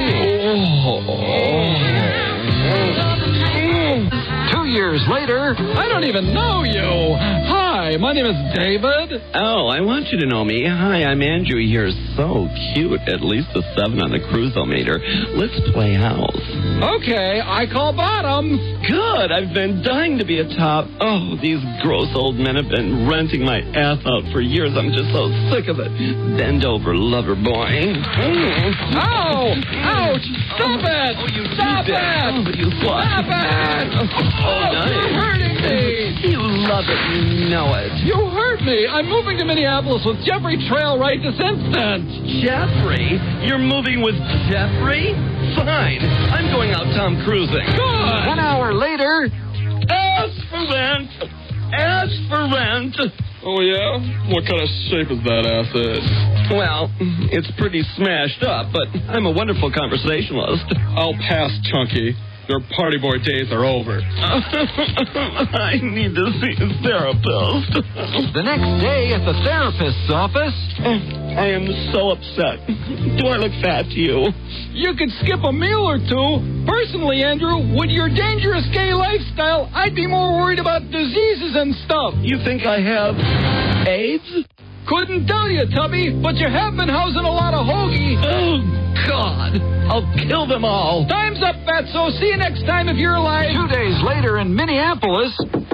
2 years later. I don't even know you. Hi, my name is David. Oh, I want you to know me. Hi, I'm Andrew. You're so cute. At least a 7 on the cruisometer. Let's play house. Okay, I call bottom. Good. I've been dying to be a top. Oh, these gross old men have been renting my ass out for years. I'm just so sick of it. Bend over, lover boy. Ow! Ouch! Stop it! Oh, you Stop did it! that. Oh, you slut. Stop it! Oh, nice. You're hurting me! You love it. You know it. You hurt me. I'm moving to Minneapolis with Jeffrey Trail right this instant. Jeffrey? You're moving with Jeffrey? Fine. I'm going out Tom Cruising. Good. 1 hour later. Ask for rent. Ask for rent. Oh, yeah? What kind of shape is that ass in? Well, it's pretty smashed up, but I'm a wonderful conversationalist. I'll pass, Chunky. Your party boy days are over. I need to see a therapist. The next day at the therapist's office. I am so upset. Do I look fat to you? You could skip a meal or two. Personally, Andrew, with your dangerous gay lifestyle, I'd be more worried about diseases and stuff. You think I have AIDS? Couldn't tell you, Tubby, but you have been housing a lot of hoagie. Oh, God. I'll kill them all. Time's up, Fatso. See you next time if you're alive. 2 days later in Minneapolis.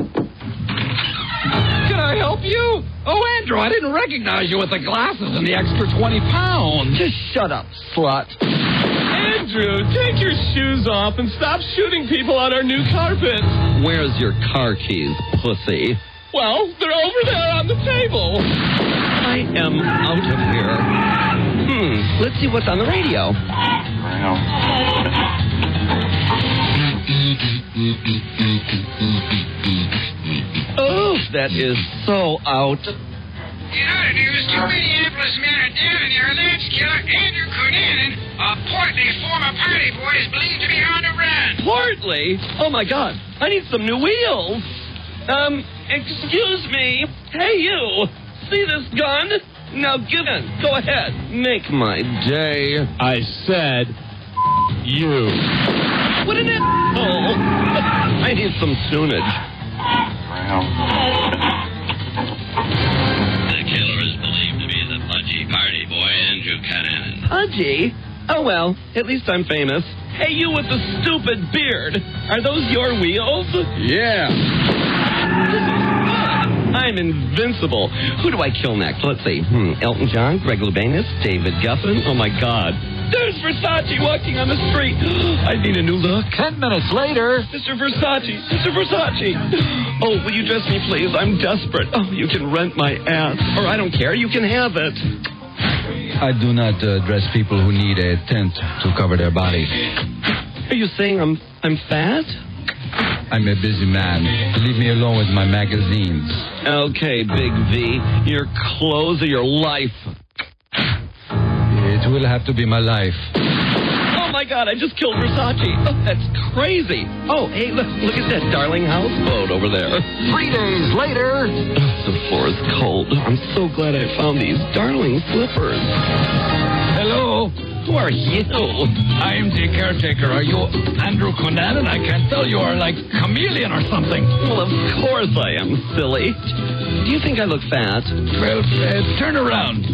Can I help you? Oh, Andrew, I didn't recognize you with the glasses and the extra 20 pounds. Just shut up, slut. And Andrew, take your shoes off and stop shooting people on our new carpet. Where's your car keys, pussy? Well, they're over there on the table. I am out of here. Let's see what's on the radio. Oh, that is so out. In other news, two Minneapolis men are dead in their alleged killer, Andrew Cunanan, a portly former party boy, is believed to be on the run. Portly? Oh, my God. I need some new wheels. Excuse me. Hey, you. See this gun? Now give in. Go ahead. Make my day. I said, you. What an asshole. I need some tunage. The killer is believed to be the pudgy party boy, Andrew Cunanan. Pudgy? Oh, well, at least I'm famous. Hey, you with the stupid beard. Are those your wheels? Yeah. I'm invincible. Who do I kill next? Let's see. Elton John, Greg Louganis, David Geffen. Oh, my God. There's Versace walking on the street. I need a new look. 10 minutes later. Mr. Versace. Mr. Versace. Oh, will you dress me, please? I'm desperate. Oh, you can rent my ass. Or I don't care. You can have it. I do not dress people who need a tent to cover their bodies. Are you saying I'm fat? I'm a busy man. Leave me alone with my magazines. Okay, Big V. Your clothes are your life. It will have to be my life. Oh, my God, I just killed Versace. Oh, that's crazy. Oh, hey, look at that darling houseboat over there. 3 days later. The floor is cold. I'm so glad I found these darling slippers. Hello. Who are you? I am the caretaker. Are you Andrew Cunanan? I can't tell. You are like chameleon or something. Well, of course I am, silly. Do you think I look fat? Well, turn around.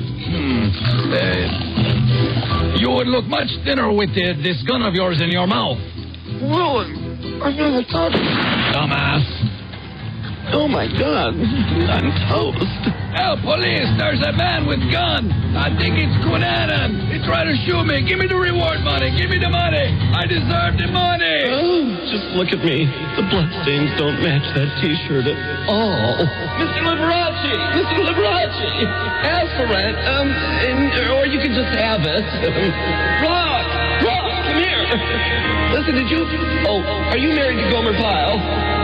You would look much thinner with this gun of yours in your mouth. Well, I'm gonna talk. Dumbass. Oh, my God. I'm toast. Help, police. There's a man with gun. I think it's Cunanan. He tried to shoot me. Give me the reward money. Give me the money. I deserve the money. Oh, just look at me. The bloodstains don't match that T-shirt at all. Mr. Liberace. Mr. Liberace. Ask for rent. Or you can just have it. Rock, come here. Listen, did you... Oh, are you married to Gomer Pyle?